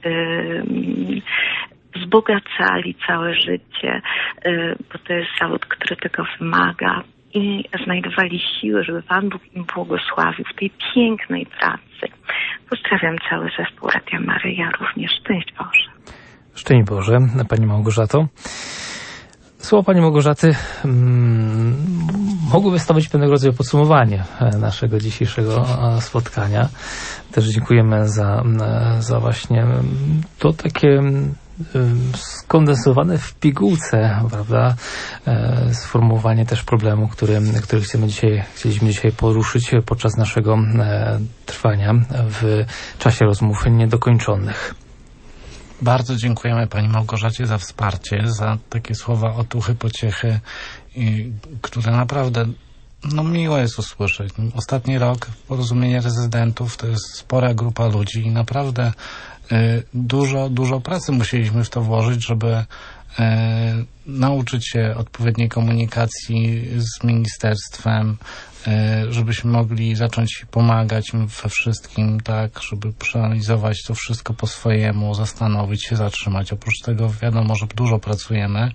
wzbogacali całe życie, bo to jest zawód, który tego wymaga. I znajdowali siłę, żeby Pan Bóg im błogosławił w tej pięknej pracy. Pozdrawiam cały zespół Radia Maryja, również szczęść Boże. Szczęść Boże, Pani Małgorzato. Słowa Pani Małgorzaty mogłyby stanowić pewnego rodzaju podsumowanie naszego dzisiejszego spotkania. Też dziękujemy za właśnie to takie skondensowane w pigułce, prawda, sformułowanie też problemu, który chcieliśmy dzisiaj poruszyć podczas naszego trwania w czasie rozmów niedokończonych. Bardzo dziękujemy Pani Małgorzacie za wsparcie, za takie słowa otuchy, pociechy, które naprawdę miło jest usłyszeć. Ostatni rok Porozumienie Rezydentów to jest spora grupa ludzi i naprawdę dużo pracy musieliśmy w to włożyć, żeby nauczyć się odpowiedniej komunikacji z ministerstwem, żebyśmy mogli zacząć pomagać im we wszystkim, tak, żeby przeanalizować to wszystko po swojemu, zastanowić się, zatrzymać. Oprócz tego wiadomo, że dużo pracujemy.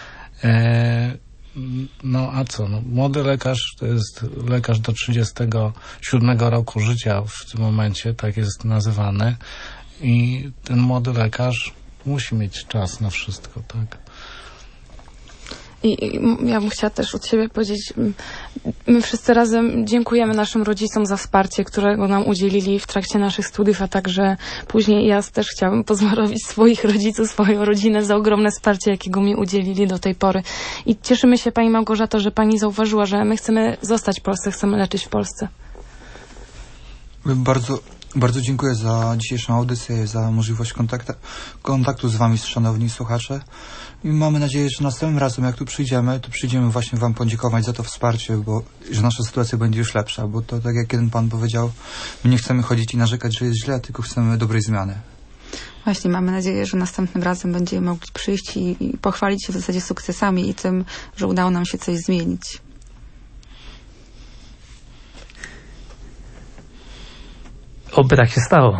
A co? Młody lekarz to jest lekarz do 37 roku życia w tym momencie, tak jest nazywany. I ten młody lekarz musi mieć czas na wszystko, tak? I ja bym chciała też od siebie powiedzieć, my wszyscy razem dziękujemy naszym rodzicom za wsparcie, którego nam udzielili w trakcie naszych studiów, a także później ja też chciałabym pozdrowić swoich rodziców, swoją rodzinę za ogromne wsparcie, jakiego mi udzielili do tej pory. I cieszymy się, Pani Małgorzato, że Pani zauważyła, że my chcemy zostać w Polsce, chcemy leczyć w Polsce. Bardzo Bardzo dziękuję za dzisiejszą audycję, za możliwość kontaktu z wami, szanowni słuchacze. I mamy nadzieję, że następnym razem, jak tu przyjdziemy, to przyjdziemy właśnie wam podziękować za to wsparcie, bo że nasza sytuacja będzie już lepsza, bo to tak jak jeden pan powiedział, my nie chcemy chodzić i narzekać, że jest źle, tylko chcemy dobrej zmiany. Właśnie, mamy nadzieję, że następnym razem będziemy mogli przyjść i pochwalić się w zasadzie sukcesami i tym, że udało nam się coś zmienić. Oby tak się stało.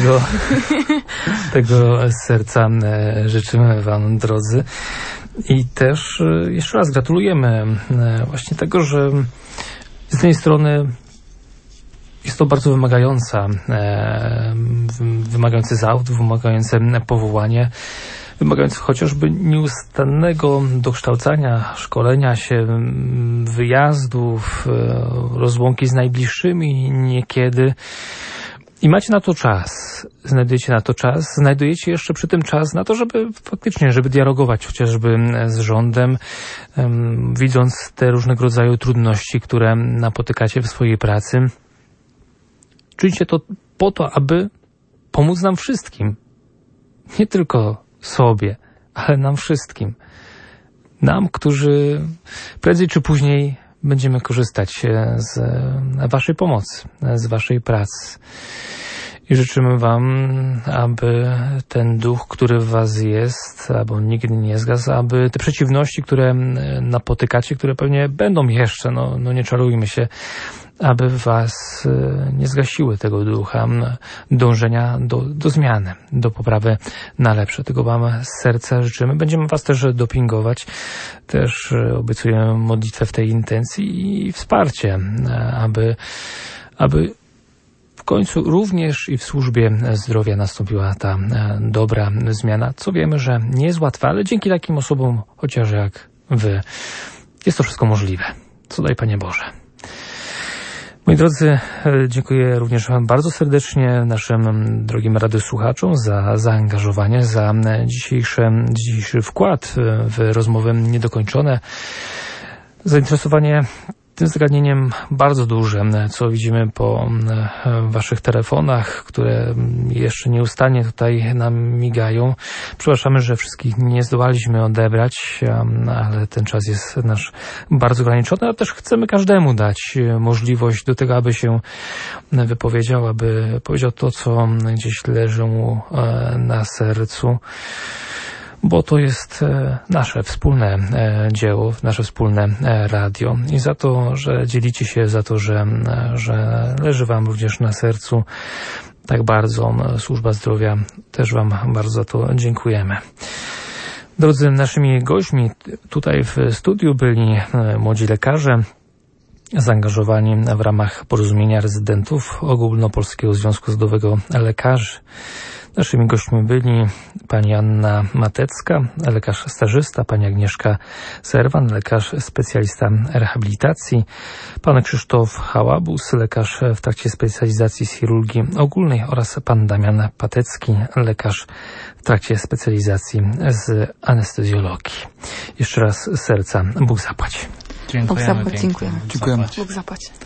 Tego z serca życzymy wam, drodzy. I też jeszcze raz gratulujemy właśnie tego, że z jednej strony jest to bardzo wymagający zawód, wymagające powołanie, wymagający chociażby nieustannego dokształcania, szkolenia się, wyjazdów, rozłąki z najbliższymi niekiedy. I macie na to czas, znajdujecie na to czas, znajdujecie jeszcze przy tym czas na to, żeby dialogować chociażby z rządem, widząc te różnego rodzaju trudności, które napotykacie w swojej pracy. Czyńcie to po to, aby pomóc nam wszystkim. Nie tylko sobie, ale nam wszystkim. Nam, którzy prędzej czy później będziemy korzystać z waszej pomocy, z waszej pracy. I życzymy wam, aby ten duch, który w was jest, aby on nigdy nie zgasł, aby te przeciwności, które napotykacie, które pewnie będą jeszcze, no nie czarujmy się, aby was nie zgasiły tego ducha dążenia do zmiany, do poprawy na lepsze. Tego wam z serca życzymy. Będziemy was też dopingować. Też obiecujemy modlitwę w tej intencji i wsparcie, aby w końcu również i w służbie zdrowia nastąpiła ta dobra zmiana, co wiemy, że nie jest łatwe, ale dzięki takim osobom, chociaż jak wy, jest to wszystko możliwe. Co daj, Panie Boże. Moi drodzy, dziękuję również wam bardzo serdecznie, naszym drogim radiosłuchaczom, za zaangażowanie, za dzisiejszy wkład w rozmowy niedokończone. Zainteresowanie tym zagadnieniem bardzo duże, co widzimy po waszych telefonach, które jeszcze nieustannie tutaj nam migają. Przepraszamy, że wszystkich nie zdołaliśmy odebrać, ale ten czas jest nasz bardzo ograniczony, a też chcemy każdemu dać możliwość do tego, aby się wypowiedział, aby powiedział to, co gdzieś leży mu na sercu. Bo to jest nasze wspólne dzieło, nasze wspólne radio. I za to, że dzielicie się, za to, że leży wam również na sercu tak bardzo służba zdrowia, też wam bardzo za to dziękujemy. Drodzy, naszymi gośćmi tutaj w studiu byli młodzi lekarze zaangażowani w ramach porozumienia rezydentów Ogólnopolskiego Związku Zawodowego Lekarzy. Naszymi gośćmi byli pani Anna Matecka, lekarz stażysta, pani Agnieszka Serwan, lekarz specjalista rehabilitacji, pan Krzysztof Hałabus, lekarz w trakcie specjalizacji z chirurgii ogólnej oraz pan Damian Patecki, lekarz w trakcie specjalizacji z anestezjologii. Jeszcze raz z serca Bóg zapłać. Bóg zapłać, dziękujemy. Dziękujemy. Bóg zapłać.